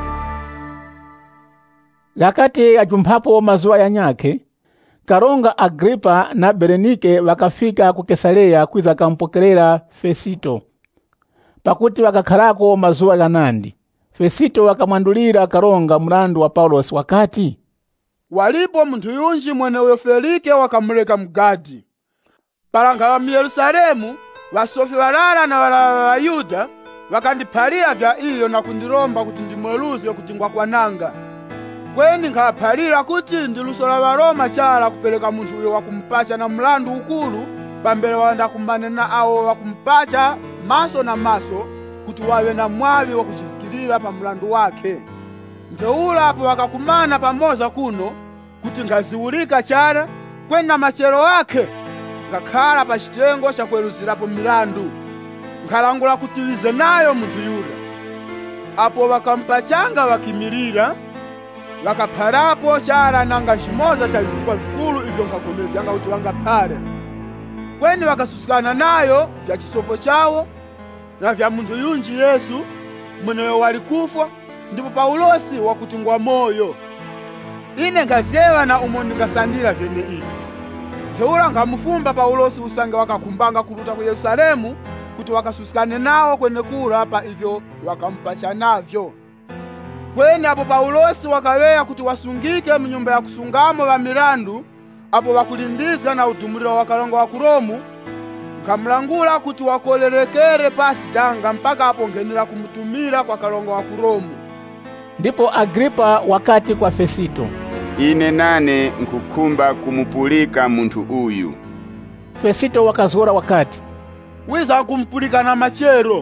Lakati ajumphapo mazuwa ya nyake, Kalonga Agripa na Berenike wakafika ku Kesarea kwiza kampokelera Fesito. Pakuti wakakhalako mazuwa ya nandi, Fesito wakamwandulira Kalonga mlandu wa Paulosi wakati walipo munthu yunji mwene uyo Felike wakamuleka mgadi. Palanga wa Yerusalemu wasofi walala na walala wa Yuda wakandiphalira vya iyo na kundiromba kuti ndimweluze kutingwa kwa nanga. Kweni nkaphalira kuti ndiluso la Waroma chala kupeleka munthu uyo wakumpacha na mlandu ukulu pambele wanda kumbane na awo wakumpacha maso na maso kuti wawe na mwavi wakuchifikirira pa mlandu wake. Nteula apo wakakumana pamoza kuno kuti ngaziulika chara kweni na machero wake ngakhala pa chitengo cha kweruzirapo milandu. Nkhalangula kuti lize nayo munthu yura. Apo wakampachanga wakimirira wakaphalapo chara nanga chimoza cha vifukwa vikulu ivyo nkakomezi anga kuti wangaphale. Kweni wakasusikana nayo vya chisopo chawo na vya munthu yunji Yesu mweneyo walikufwa, ndipo Paulosi wakutungwa moyo. Ine ngaziyewa na umo ndingasandira vyene ivi. Nteula ngamufumba Paulosi usange wakakumbanga kuluta ku Yerusalemu kuti wakasusikane nawo kwene kula pa ivyo wakampacha navyo. Kweni apo Paulosi wakaweya kuti wasungike mnyumba ya kusungamo wa milandu apo wakulindizga na udumuliro wa kalonga wa Kuromu, nkamulangula kuti wakolerekere pasi danga mpaka apo ngenera kumutumira kwa kalonga wa Kuromu. Ndipo Agripa wakati kwa Fesito, ine nane nkukumba kumupulika munthu uyu. Fesito wakazora wakati, wiza kumpulika na machero.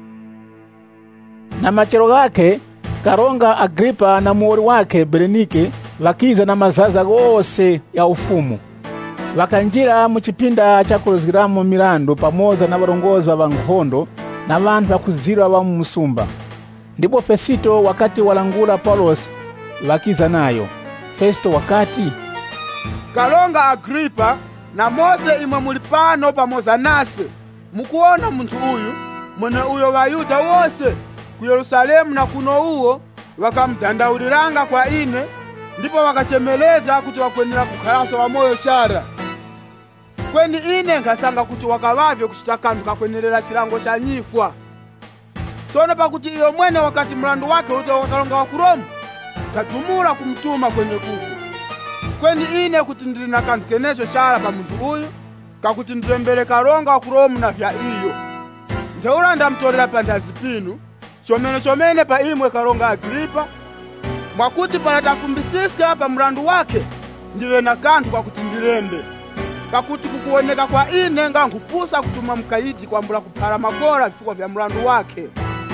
Na machero gake Kalonga Agripa na muori wake Berenike wakiza na mazaza gose ya ufumu. Wakanjira mu chipinda cha kuluzigiramo milandu pamoza na barongozi wa nkhondo na bantu bakuzirwa ba musumba. Ndipo Fesito wakati walangula Paulosi wakiza nayo. Festo wakati, Kalonga Agripa na Mose imwe mulipano pamoza nase mukuona munthu uyu mwene uyo wa Yuda wose ku Yerusalemu na kuno uwo wakamdandauliranga kwa ine, ndipo wakachemeleza kuti wakwenera kukhalaso wa moyo chara. Kweni ine nkasanga kuti wakawavye kuchita kanthu kakwenerera chilango cha nyifwa. Tsono pakuti iyo mwene wakati mlandu wake uta wakalonga wa Kuromu katumula kumtuma kwenye kuku. Kweni ine kuti ndili na kanthu kenecho chara pa munthu uyu kakuti ndilembere kalonga wa Kuromu na vya iyo. Nteula ndamtolera pandazi pinu chomene pa imwe Kalonga Agripa mwakuti palatafumbisiska pa mlandu wake ndiwe na kanthu kwa kuti ndilembe. Pakuti kukuoneka kwa ine nga nkupusa kutuma mkaiti kwambula kuphala magora vifukwa vya mlandu wake.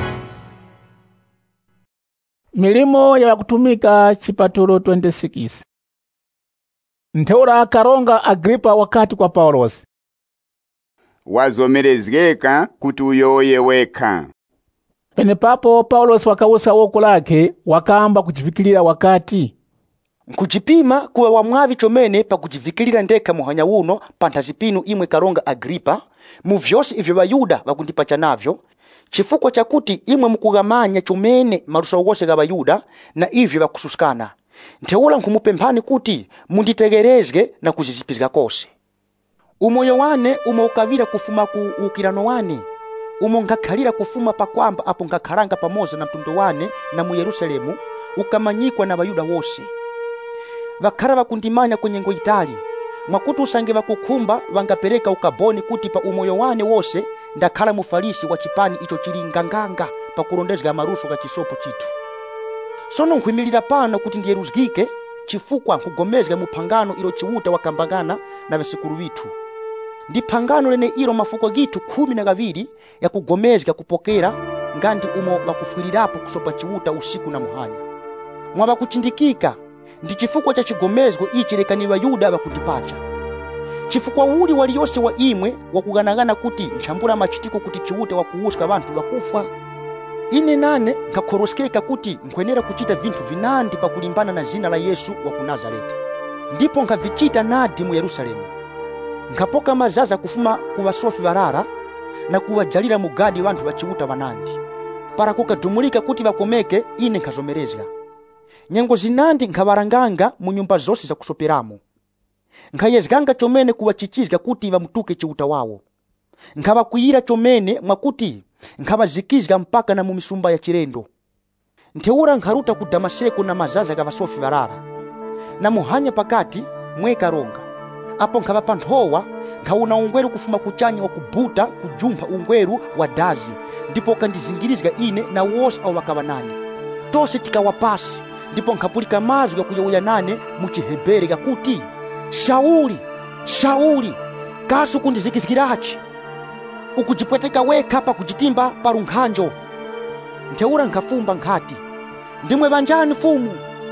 Milimo ya kutumika chipatulo 26. Nteula Kalonga Agripa wakati kwa Paulosi, wazomerezgeka kuti uyoye weka. Pene papo Paulosi wakawusa woko lake wakamba kuchivikilira wakati, nkuchipima kuwa wamwavi chomene pa kuchivikilira ndeka muhanya uno panthazi pinu imwe Kalonga Agripa mu vyose ivyo Bayuda wakundipacha navyo, chifukwa chakuti imwe mukugamanya chomene maluso wose ga Bayuda na ivyo wakususkana. Nteula nkumupemphani kuti munditegerezge na kuzizipizga kose. Umoyo wane umo ukavira kufuma ku ukirano wane, umo ngakhalira kufuma pakwamba apo ngakharanga pamoza na mtundu wane na mu Yerusalemu ukamanyikwa na Bayuda wose. Vakhala vakundimanya kwenye ngo itali, mwakuti usange vakukhumba vangapereka ukaboni kuti pa umoyo wane wose ndakhala mufalisi wa chipani icho chili nganganga pa kulondezga maruso ka chisopo chitu. Sono nkhwimilira pano kuti ndiyeruzgike chifukwa nkugomezga muphangano ilo chiwuta wakambangana na vesikulu vitu. Ndi phangano lene ilo mafuko gitu 12 ya kugomezga kupokera ngandi umo bakufwirirapo kusopa chiwuta usiku na muhanya. Mwaba kuchindikika ndi chifukwa cha chigomezgo ichi lekani Bayuda bakundipacha. Chifukwa uli wali yose wa imwe wakuganagana kuti nchambula machitiko kuti chiwuta wakuuska bantu bakufwa. Ine nane nkakoroskeka kuti nkwenera kuchita vintu vinandi pa kulimbana na zina la Yesu wa ku Nazareti. ndipo nkhavichita nadi mu Yerusalemu. Nkhapoka mazaza kufuma ku vasofi varara na kuwajalira mu Gadi vanthu vachiuta vanandi, para kukadumulika kuti vakomeke ine nkhazomerezga. Nyengo zinandi nkhavaranganga mu nyumba zonse za kusoperamo. Nkhayezganga chomene kuwachicizga kuti vamutuke chiuta wawo. Nkhavakuyira chomene mwakuti nkhavazikizga mpaka na mu misumba ya chirendo. Ntheura nkharuta ku Damaseko na mazaza ga vasofi varara, na muhanya pakati mwe Karonga. Apo nkhavapa nthowa nkhawuna ungweru kufuma kuchanya wa kubuta kujumpha ungweru wa dazi, ndipo kandizingirizga ine na wose awo vakavanani. Tose tikawapasi, ndipo nkhapulika mazwi ya kuyowoya nane mu Chihebere gakuti, Sauli, Sauli, kasu kundizikizgirachi? Ukujipweteka wekha pa kujitimba paru nkhanjo. Ntheura nkhafumba nkhati, ndimwe vanjani fumu?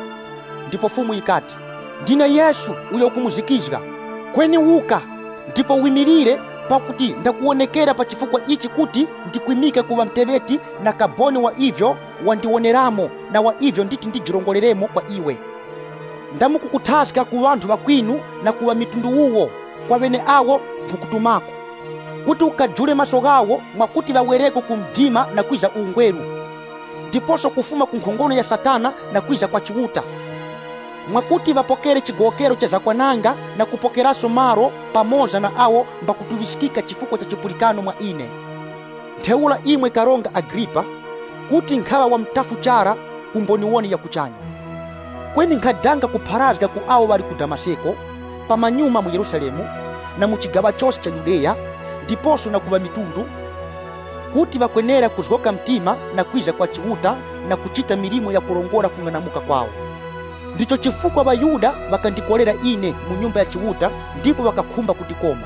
Ndipo fumu ikati, ndine Yesu uyo kumuzikizga. Kweni uka, ndipo wimirire pakuti ndakuonekera pa chifukwa ichi kuti ndikwimike kuwa mteveti na kaboni wa ivyo wandioneramo na wa ivyo nditi ndijirongoleremo kwa iwe. Ndamukukuthaska ku vanthu vakwinu na kuwa mitundu uwo kwa wene awo mpukutumako, kuti ukajule maso gawo mwakuti vawereko kumdima na kwiza ungweru, ndiposo kufuma ku nkhongono ya Satana na kwiza kwa chiuta, mwakuti vapokere chigokero cha zakwananga na kupokeraso maro pamoza na awo mbakutuvisikika chifukwa cha chipulikano mwa ine. Ntheula imwe Karonga Agripa kuti nkhawa wa mtafu chara kumboniwoni ya kuchanya. Kweni nkhadanga kupharazga ku awo vari ku Damaseko, pamanyuma mu Yerusalemu na mu chigawa chose cha Yudeya, ndiposo na kuva mitundu, kuti vakwenera kuzgoka mtima na kwiza kwa chiuta na kuchita milimo ya kulongora kung'anamuka kwawo. Ndicho chifukwa Vayuda vakandikolera ine mu nyumba ya chiuta, ndipo vakakhumba kutikoma.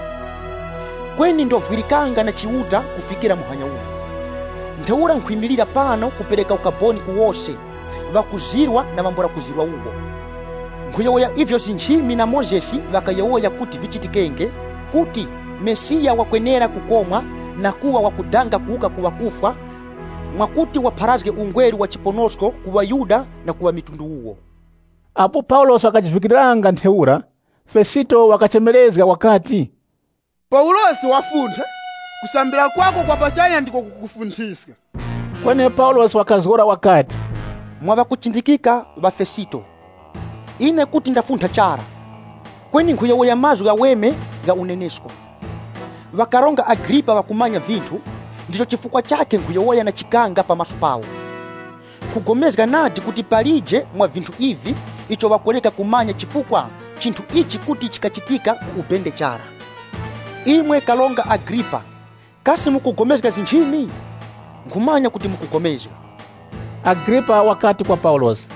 Kweni ndovwirikanga na chiuta kufikira muhanya uno. Ntheura nkhwimilira pano kupereka ukaboni kuwose vakuzirwa na vambora kuzirwa uwo. Nkhuyowoya ivyo zinchimi na Mozesi vakayowoya kuti vichitikenge, kuti Mesiya wakwenera kukomwa na kuwa wakudanga kuuka kuwa kufwa, mwakuti wapharazge ungweru wa chiponosko kuwa Yuda na kuwa mitundu uwo. Apo Paulo wakachifikiranga Ntheura, Fesito wakachemelezga wakati, Paulosi wafuntha, kusambira kwako kwa pachanya ndiko kukufunthiska. Kwene Paulo wakazgora wakati, mwavakuchindikika va Fesito, ine kuti ndafuntha chara. Kweni nkhuyowoya mazwi ga weme ga unenesko. Vakaronga Agripa vakumanya vinthu, ndicho chifukwa chake nkhuyowoya na chikanga pamaso pawo. Kugomezga nadi kuti palije mwa vinthu ivi icho vakoleka kumanya chifukwa chinthu ichi kuti chikachitika ku upende chara. Imwe Kalonga Agripa, kasi mukugomezga zinchimi? Nkhumanya kuti mukugomezga. Agripa wakati kwa Paulosi,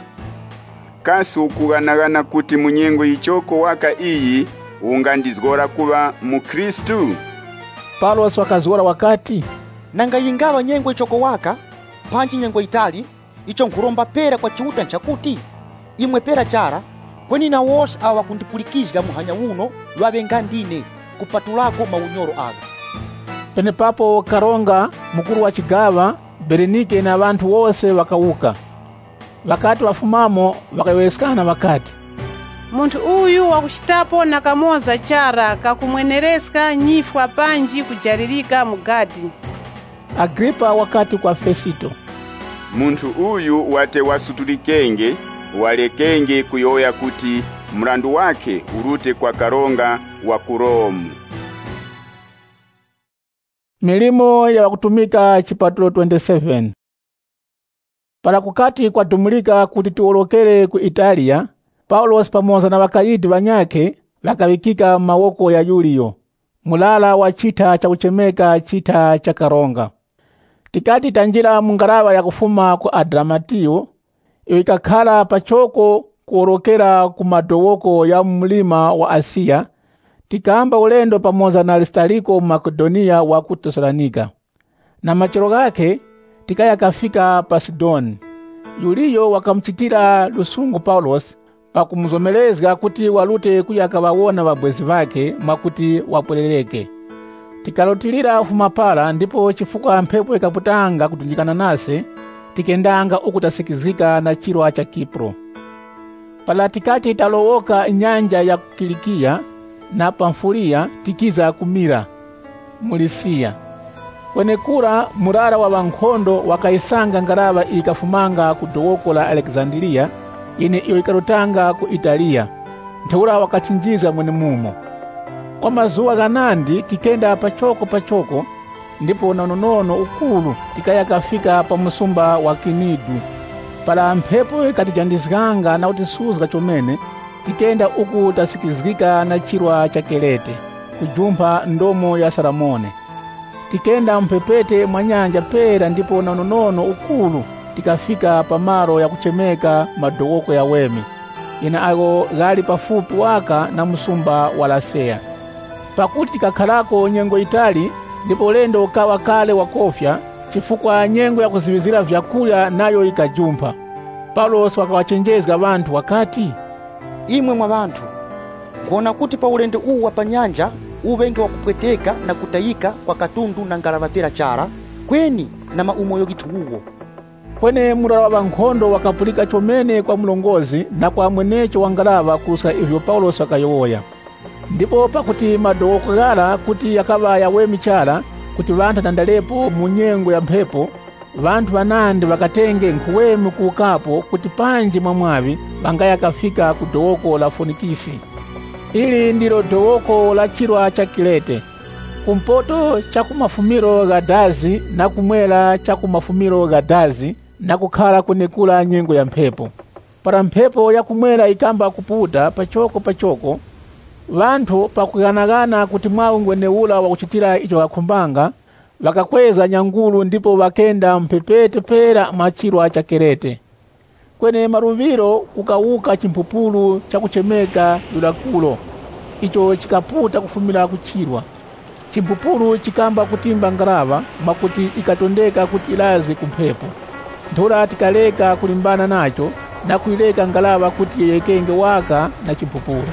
kasi ukuganagana kuti munyengo ichoko waka iyi ungandizgora kuva mukristu? Paulosi wakazgora wakati, nanga ingawa nyengo ichoko waka panji nyengo itali icho nkhuromba pera kwa chiuta nchakuti imwe pera chara, kweni na wose awa kundipulikizga muhanya uno vavenga ndine kupatulako maunyoro aga. Pene papo Karonga mukuru wa chigawa Berenike na vantu wose wakauka. Wakati wafumamo wakayoeskana wakati, muntu uyu wakuchitapo na kamoza chara kakumwenereska nyifwa panji kujaririka mu Gadi. Agripa wakati kwa Fesito, muntu uyu wate wasutulikenge walekenge kuyoya kuti mrandu wake urute kwa Karonga wa Kuromu. Milimo ya wakutumika chipatulo 27. Para kukati kwa tumulika kuti tuolokere ku Italia, Paulos pamoza na wakayidi wanyake wakawikika mawoko ya Yulio, mulala wa chita cha kuchemeka chita cha Karonga. Tikati tanjira mungarawa ya kufuma ku Adramatio, ikakhala pachoko kuolokera ku madowoko ya mlima wa Asia, tikamba ulendo pamoza na Aristariko Makedonia wa ku Tesalonika. Na machero gake tikaya kafika pa Sidoni. Yulio wakamchitira lusungu Paulos pakumuzomelezga kuti walute kuyaka wawona wabwezi vake mwakuti wapweleleke. Tikalotilira fumapala ndipo chifukwa mphepo ikaputanga kutunjikana nase, tikendanga ukutasikizika na chirwa cha Kipro. Pala tikati talowoka nyanja ya Kilikia na Pamfulia tikiza kumira Mulisia. Kwenekura murara wa wankhondo wakaisanga ngalava ikafumanga ku dowoko la Alexandria ine iyo ikarutanga ku Italia. Ntheura wakachinjiza mwene mumo. Kwa mazuwa ganandi tikenda pachoko ndipo nonono ukulu tikayakafika pa musumba wa Kinidu. Pala mphepo ikatijandizikanga na utisuzika chomene tikenda uku tasikizika na chirwa cha Kelete kujumpa ndomo ya Salamone. Tikenda mpepete mwa nyanja pera ndipo nonono ukulu tikafika pamaro ya kuchemeka madowoko ya Wemi ina ago gali pafupi waka na musumba wa Lasea. Pakuti tikakhalako nyengo itali ndipo lendo ukawa kale wakofya chifukwa nyengo ya kuzivizira vyakulya nayo ikajumpa. Paulos wakawachenjeza bantu wakati, imwe mwa bantu kuona kuti pa ulendo uwu wa panyanja uwenge wa kupweteka na kutayika kwa katundu na ngalavatera chara kweni na maumoyo gitu uwo. Kwene murara wa wankhondo wakapulika chomene kwa mlongozi na kwa mwenecho wa ngalava kusa ivyo Paulos wakayowoya. Ndipo pakuti madowoko gala kuti yakava ya Wemi chara kuti vantu tandalepo munyengo ya mphepo, vantu vanandi vakatenge nkuwemi kukapo kuti panji mwamwavi vangayakafika ku dowoko la Fonikisi. Ili ndilo dowoko la chirwa cha Kilete, kumpoto cha kumafumiro gadazi na kumwela cha kumafumiro gadazi na kukhala kunekula nyengo ya mphepo. Para mphepo ya kumwela ikamba kuputa pachoko, vantu pakuganagana kuti mwawu ngweneula wa kuchitira icho kakumbanga, wakakweza nyangulu ndipo wakenda mpepete pera machirwa cha Kelete. Kwene maruviro kukauka chimpupulu cha kuchemeka yulakulo, icho chikaputa kufumira kuchirwa. Chimpupulu chikamba kutimba ngalava makuti ikatondeka kuti ilazi kumphepo. Nthura tikaleka kulimbana nacho na kuileka ngalava kuti yeyekenge waka na chimpupulu.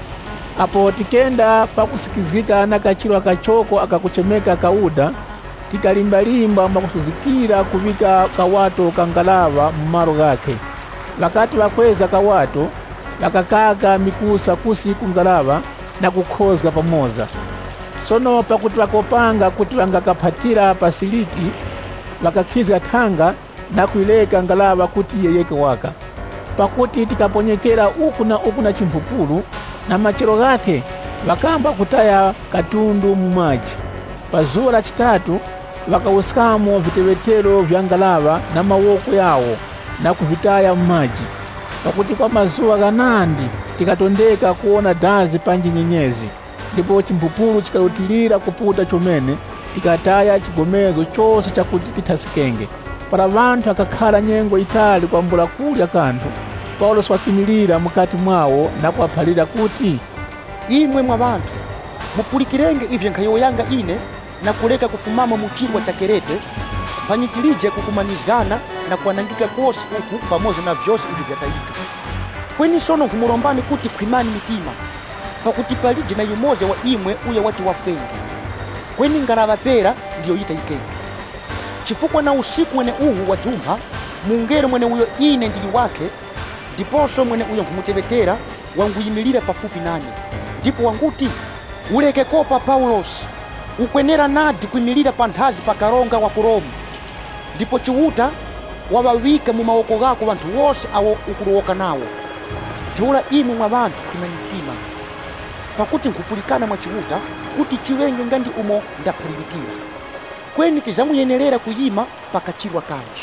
Apo tikenda pakusikizika na kachirwa kachoko akakuchemeka kauda, tikalimbalimba makusuzikira kuvika kawato kangalava mmaro gake. Wakati wakweza kawato, wakakaka mikusa kusi kungalava na kukhozga pamoza. Sono pakuti wakopanga kuti wangakaphatira pasiliti, wakakiza thanga na kuileka ngalava kuti yeyeke waka. Pakuti tikaponyekera uku na chimpupulu na machero gake wakamba kutaya katundu mumaji. Pazuwa la chitatu wakausikamo vitewetero vya ngalava na mawoko yawo na kuvitaya mumaji. Pakuti kwa mazuwa ganandi tikatondeka kuona dazi panji nyenyezi, ndipo chimpupulu chikarutilira kuputa chomene tikataya chigomezo chose chakuti kitasikenge. Para vantu akakhala nyengo itali kwa mbula kulya kanthu, Paulos wakimilira mukati mwawo na kuwaphalira kuti, imwe mwa bantu mupulikirenge ivyo nkhayoyanga ine na kuleka kufumama muchirwa cha Kelete panyitilije kukumanizgana na kuanangika kosi uku pamoja na vyose ivyo vyatayika. Kweni sono humulombani kuti kwimani mitima pakuti palije na yumoze wa imwe uya wati wafengi. Kweni ngalava pera ndiyo yitayikenge. Chifukwa na usiku mwene uhu wa jumpa mungero mwene uyo ine ndili wake, ndiposo mwene uyo humutevetera wanguyimilira pafupi nani. Ndipo wanguti uleke kopa Paulos ukwenera nadi kuimilira panthazi pa karonga wa Kuromu, ndipo chiwuta wawawika mu mawoko gako vantu wose awo ukulowoka nawo. Teula imwe mwa bantu kwimani mtima pakuti nkupulikana mwa chiwuta kuti chiwenge ngandi umo ndapulilikira. Kweni tizamuyenerera kuyima pakachirwa kanji.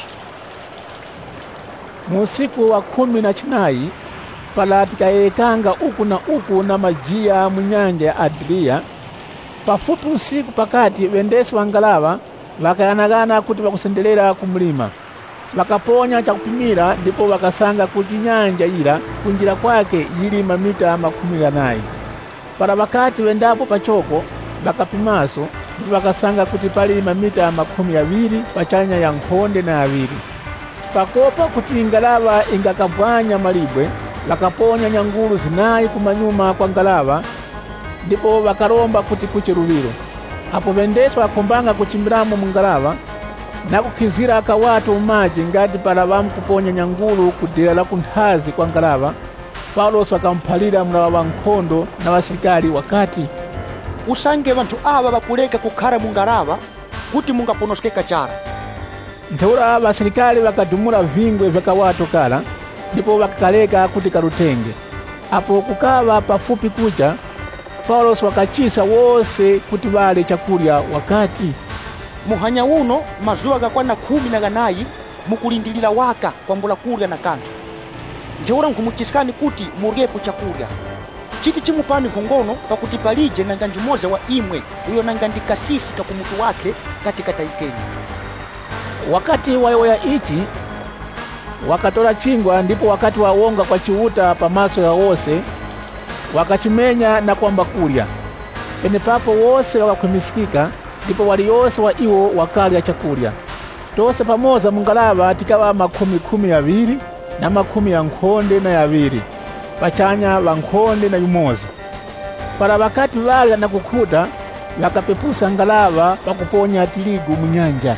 Musiku wa 19 pala tikayekanga uku na majia munyanja ya Adria. Pafupi usiku pakati vendesi wa ngalava wakayanagana kuti wakusendelera kumulima. Wakaponya chakupimira ndipo wakasanga kuti nyanja ila kunjira kwake yili mamita 14. Para wakati wendapo pachoko wakapimaso ndipo wakasanga kuti pali mamita 20 pachanya ya nkhonde na awiri. Pakopa kuti ngalava ingakabwanya malibwe, wakaponya nyangulu zinayi kumanyuma kwa ngalava, ndipo wakaromba kuti kuche luliro. Apo vendesi wakumbanga kuchimbiramo mungalava na kukizira akawato umaji ngati pala vamukuponya nyangulu kudira la kunthazi kwa ngalava, Paulo wakamphalira mlawa wa nkhondo na wasilikali wakati, usange vanthu ava vakuleka kukhala mungalava kuti mungaponoskeka chara. Ntheura wasilikali wakadumula vingwe vyakawato kala, ndipo wakakaleka kuti kalutenge. Apo kukava pafupi kucha, Paulo wakachisa wose kuti wale chakurya wakati, muhanya uno mazuwa gakwana 14 mukulindilira waka kwambula kurya na kanthu. Ntheura nkumuchisikani kuti muryepo chakurya. Chiti chimupani hongono pakuti palije nanga njimoza wa imwe uyo nanga ndi kasisi kakumutu wake katika taikeni. Wakati wayoya ichi wakatola chingwa, ndipo wakati wawonga kwa chiuta pamaso ya wose wakachimenya na kwamba kurya. Pene papo wose wakakhwimisikika, ndipo wali yose wa iwo wakalya chakurya. Tose pamoza mungalava tikawa 12 na 12 pachanya wankhonde na yumoza. Para wakati wala na kukuta wakapepusa ngalava pakuponya tiligu munyanja.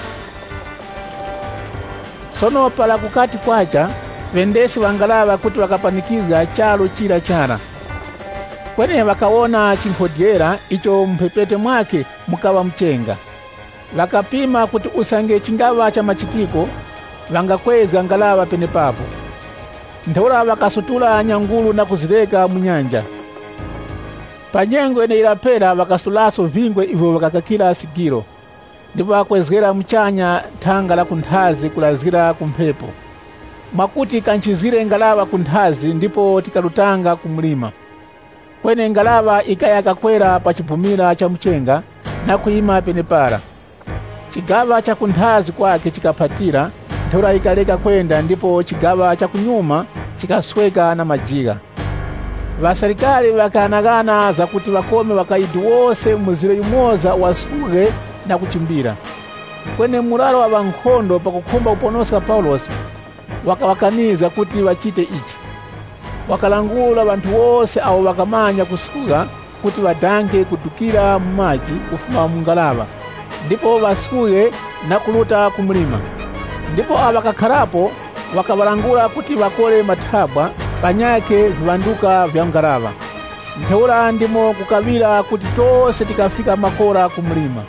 Sono pala kukati kwacha vendesi wangalava kuti wakapanikiza chalo chila chara. Kwene wakaona chinkhodyera icho mpepete mwake mukawa mchenga. Wakapima kuti usange chingava cha machitiko wangakweza ngalava pene papo. Ntheura wakasutula nyangulu na kuzileka munyanja. Panyengo ene ilapera wakasutulaso vingwe ivo wakakakila sigiro. Ndipo wakwezgera mchanya thanga la kunthazi kulazgira kumphepo. Makuti kanchizire ngalava kunthazi ndipo tikalutanga kumlima. Kwene ngalava ikaya kakwera pa chipumira cha mchenga na kuima pene para. Chigava cha kunthazi kwake chikaphatira, Ntheura ikaleka kwenda, ndipo chigava cha kunyuma chikasweka na majiga. Wasilikali wakanagana za kuti wakome wakaidi wose muzire yumoza wasuke na kuchimbira. Kwene mulalo wa wankhondo pakukhumba uponoska Paulo wakawakaniza kuti wachite ichi. Wakalangula wanthu wose awo wakamanya kusuka kuti wadange kudukira mumaji kufuma mungalava, ndipo wasuke na kuluta kumlima. Ndipo awakakhalapo wakawalangula kuti wakole mathabwa panyake viwanduka vya ngalava. Ntheura ndimo kukavira kuti tose tikafika makora kumlima.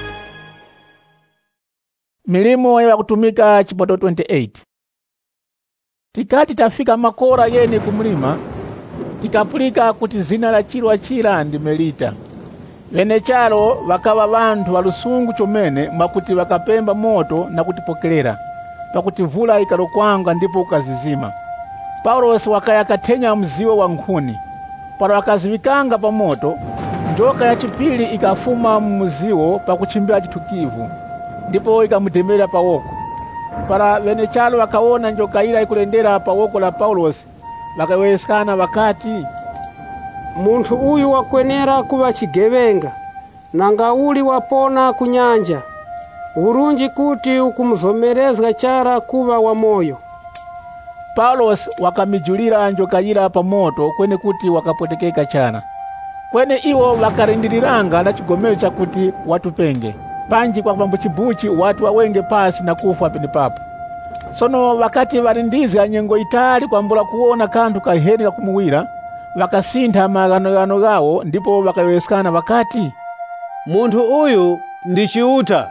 Milimo ya kutumika chipoto 28. Tikati tafika makora yene kumlima, tikapulika kuti zina la chilwa chila ndi Melita. Vene chalo wakawa vantu walusungu chomene mwakuti wakapemba moto na kutipokelera, pakuti vula ikalokwanga ndipo ukazizima. Paulo wakaya kathenya mziwo wa nkhuni. Para wakazivikanga pa moto, njoka ya chipili ikafuma mmuziwo pakuchimbira chitukivu, ndipo ikamutemera pa woko. Para vene chalo wakaona njoka ila ikulendera pa woko la Paulo, wakaweskana wakati, munthu uyu wakwenera kuva chigevenga, nanga uli wapona kunyanja. Urunji kuti ukumuzomerezga chara kuva wa moyo. Paulo wakamijulira njoka ila pa moto kwene kuti wakapotekeka chana. Kwene iwo wakarindiriranga na chigomero cha kuti watupenge. Panji kwa pambu chibuchi watu wawenge pasi na kufa pene papo. Sono wakati warindizga nyengo itali kwambula kuona kantu kaheri ka kumuwira, wakasintha magano gawo, ndipo wakaweskana wakati, munthu uyu ndi chiuta.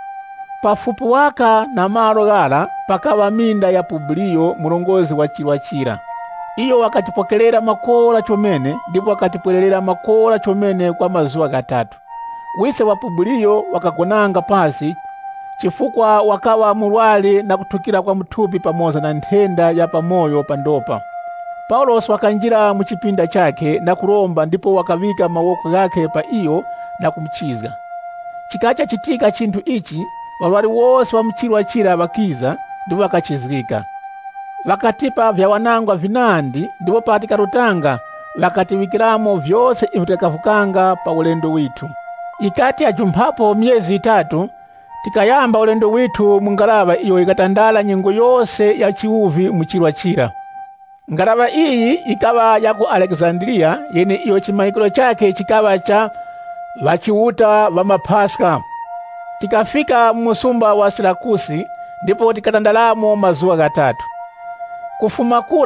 Pafupi waka na malo gala pakawa minda ya Publio mulongozi wa chilwa chira. Iyo wakatipokelera makola chomene, ndipo wakatipwelelera makola chomene kwa mazuwa gatatu. Wise wa Publio wakagonanga pasi chifukwa wakawa mulwale na kuthukira kwa mthupi pamoza na nthenda ya pamoyo pandopa. Paulo wakanjira muchipinda chake na kulomba, ndipo wakavika mawoko yake pa iyo na kumchizga. Chikacha chitika chinthu ichi, walwali wose wa mchilwa chira wakiza, ndipo wakachizgika. Wakatipa vya wanangwa vinandi, ndipo patika rutanga wakatiwikiramo vyose ivo tikavukanga pa ulendo witu. Ikati ajumphapo miezi 3 tikayamba ulendo witu mungalava iyo ikatandala nyengo yose ya chiuvi muchilwa chira. Ngalava iyi ikawa ya ku Alexandria, yene iyo chimaikilo chake chikawa cha vachiuta wa mapaska. Tikafika musumba wa Sirakusi, ndipo tikatandalamo mazuwa gatatu. Kufuma kura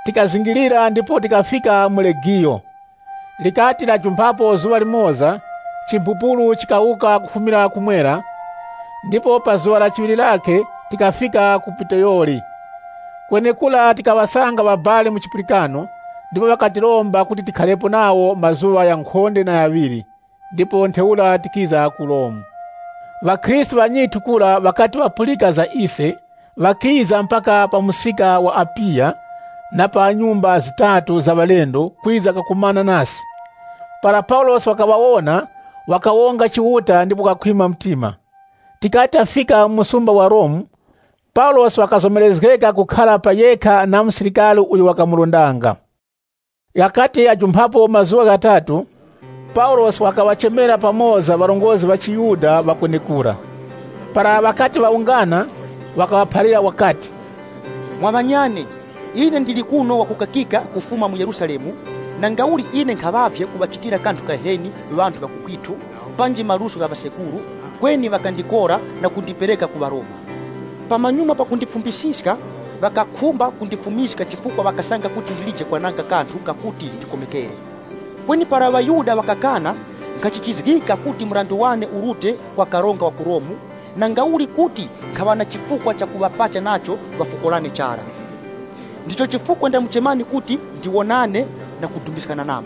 tikazingilira ndipo tikafika mu Legiyo. Likati lajumphapo zuwa limoza, chimpupulu chikauka kufumira kumwera, ndipo pa zuwa lachiwiri lake tikafika ku Puteoli. Kwenekula tikawasanga babale mu chipulikano, ndipo bakatilomba kuti tikhalepo nawo mazuwa ya nkhonde na yawiri, ndipo ntheula tikiza ku Roma. Vakristu banyitu kula wakati wapulika za ise, wakiza mpaka pa musika wa Apia na pa nyumba zitatu za balendo kwiza kakumana nasi. Para Paulos wakawaona, wakawonga chiwuta ndipo kakwima mtima. Tikati afika musumba wa Rome, Paulos wakazomelezgeka kukhala pa yekha na msirikali uyu wakamulondanga. Yakati ajumphapo mazuwa gatatu, Paulos wakawachemera pamoza warongozi wa Chiyuda wakwenekura. Para wakati waungana, wakawaphalira wakati, mwabanyane, ine ndili kuno wakukakika kufuma mu Yerusalemu, na ngauli ine nkhabavye kubachitira kanthu kaheni wanthu bakukwitu panji maluso ga basekulu kweni wakandikora na kundipereka ku Baroma. Pamanyuma pakundifumbisiska wakakhumba kundifumiska chifukwa wakasanga kuti ndilije kwananga kanthu kakuti ndikomekere. Kweni para Wayuda wakakana, nkachichizgika kuti mrandu wane urute kwa karonga wa Kuromu, na ngauli kuti nkhawana chifukwa cha kuwapacha nacho wafukolane chara. Ndicho chifukwa ndamuchemani kuti ndiwonane na kudumbisana namo.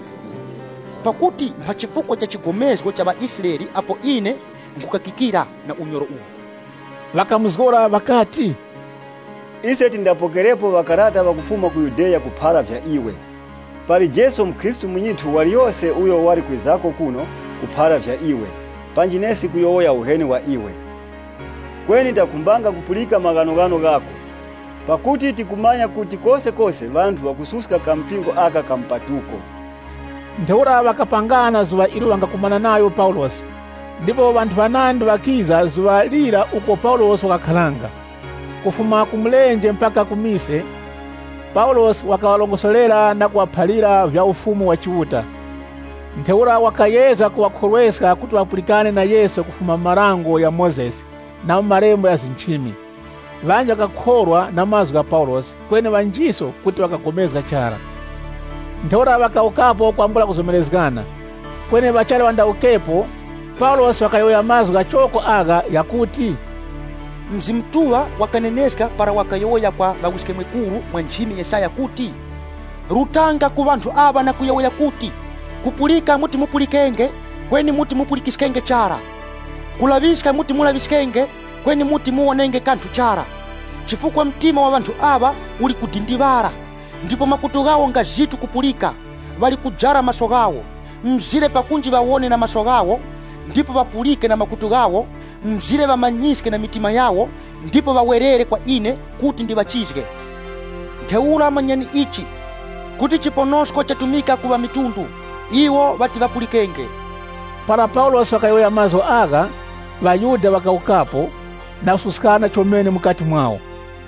Pakuti mpachifukwa cha chigomezgo cha Waisraeli apo ine nkukakikira na unyoro uwu. Wakamuzgora wakati, ise tindapokerepo wakarata wakufuma ku Yudeya kuphala vya iwe. Pali Jesu Mkristu mnyithu waliyose uyo wali kwizako kuno kuphala vya iwe, panjinesi kuyowoya uheni wa iwe. Kweni ndakumbanga kupulika maganogano gako, pakuti tikumanya kuti kose vantu wakususka kampingo aka kampatuko. Ntheura wakapangana zuwa ili wangakumana nayo Paulos, ndipo vantu vanandi wakiza zuwa lila uko Paulos wakakhalanga. Kufuma kumulenje mpaka kumise, Paulos wakawalongosolera na kuwaphalira vya ufumu wa chiwuta. Ntheura wakayeza kuwakhorweska kuti wapulikane na Yesu kufuma marango ya Moses na marembo ya zinchimi. Vanja kakhorwa na mazwi ga Paulos, kweni vanjiso kuti wakakomezga chara. Ntheura wakaukapo kwambula kuzomelezgana. Kweni vachale wandaukepo, Paulos wakayoya mazwi ga choko aga yakuti, mzimtuwa wakaneneska para wakayoya kwa bawiske mwekuru mwa nchimi Yesaya kuti, rutanga ku vantu aba na kuyoya kuti, kupulika muti mupulikenge, kweni muti mupulikiskenge chara. Kulaviska muti mulaviskenge, kweni muti muonenge kanthu chara. Chifukwa mtima wa vantu aba uli kudindivara, ndipo makutu gawo ngazitu kupulika, wali kujara maso gawo. Mzire pakunji wawone na maso gawo, ndipo wapulike na makutu gawo, mzire wamanyiske na mitima yawo, ndipo wawerere kwa ine kuti ndibachizge. Ntheula manyani ichi, kuti chiponosko chatumika kuwa mitundu, iwo wati wapulikenge. Para Paulos wakayoya mazo aga, Wayuda wakaukapo na ususkana chomene mukati mwawo.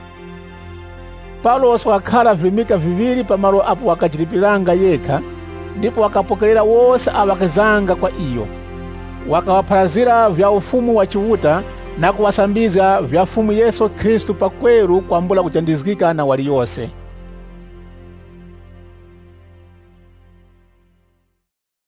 Paulos wakakhala vilimika viviri pamalo apo wakachilipilanga yekha, ndipo wakapokelera wose awakazanga kwa iyo. Wakawaphalazira vya ufumu wa chiwuta na kuwasambiza vya fumu Yesu Kristu pakweru kwambula kuchandizgika na waliyose.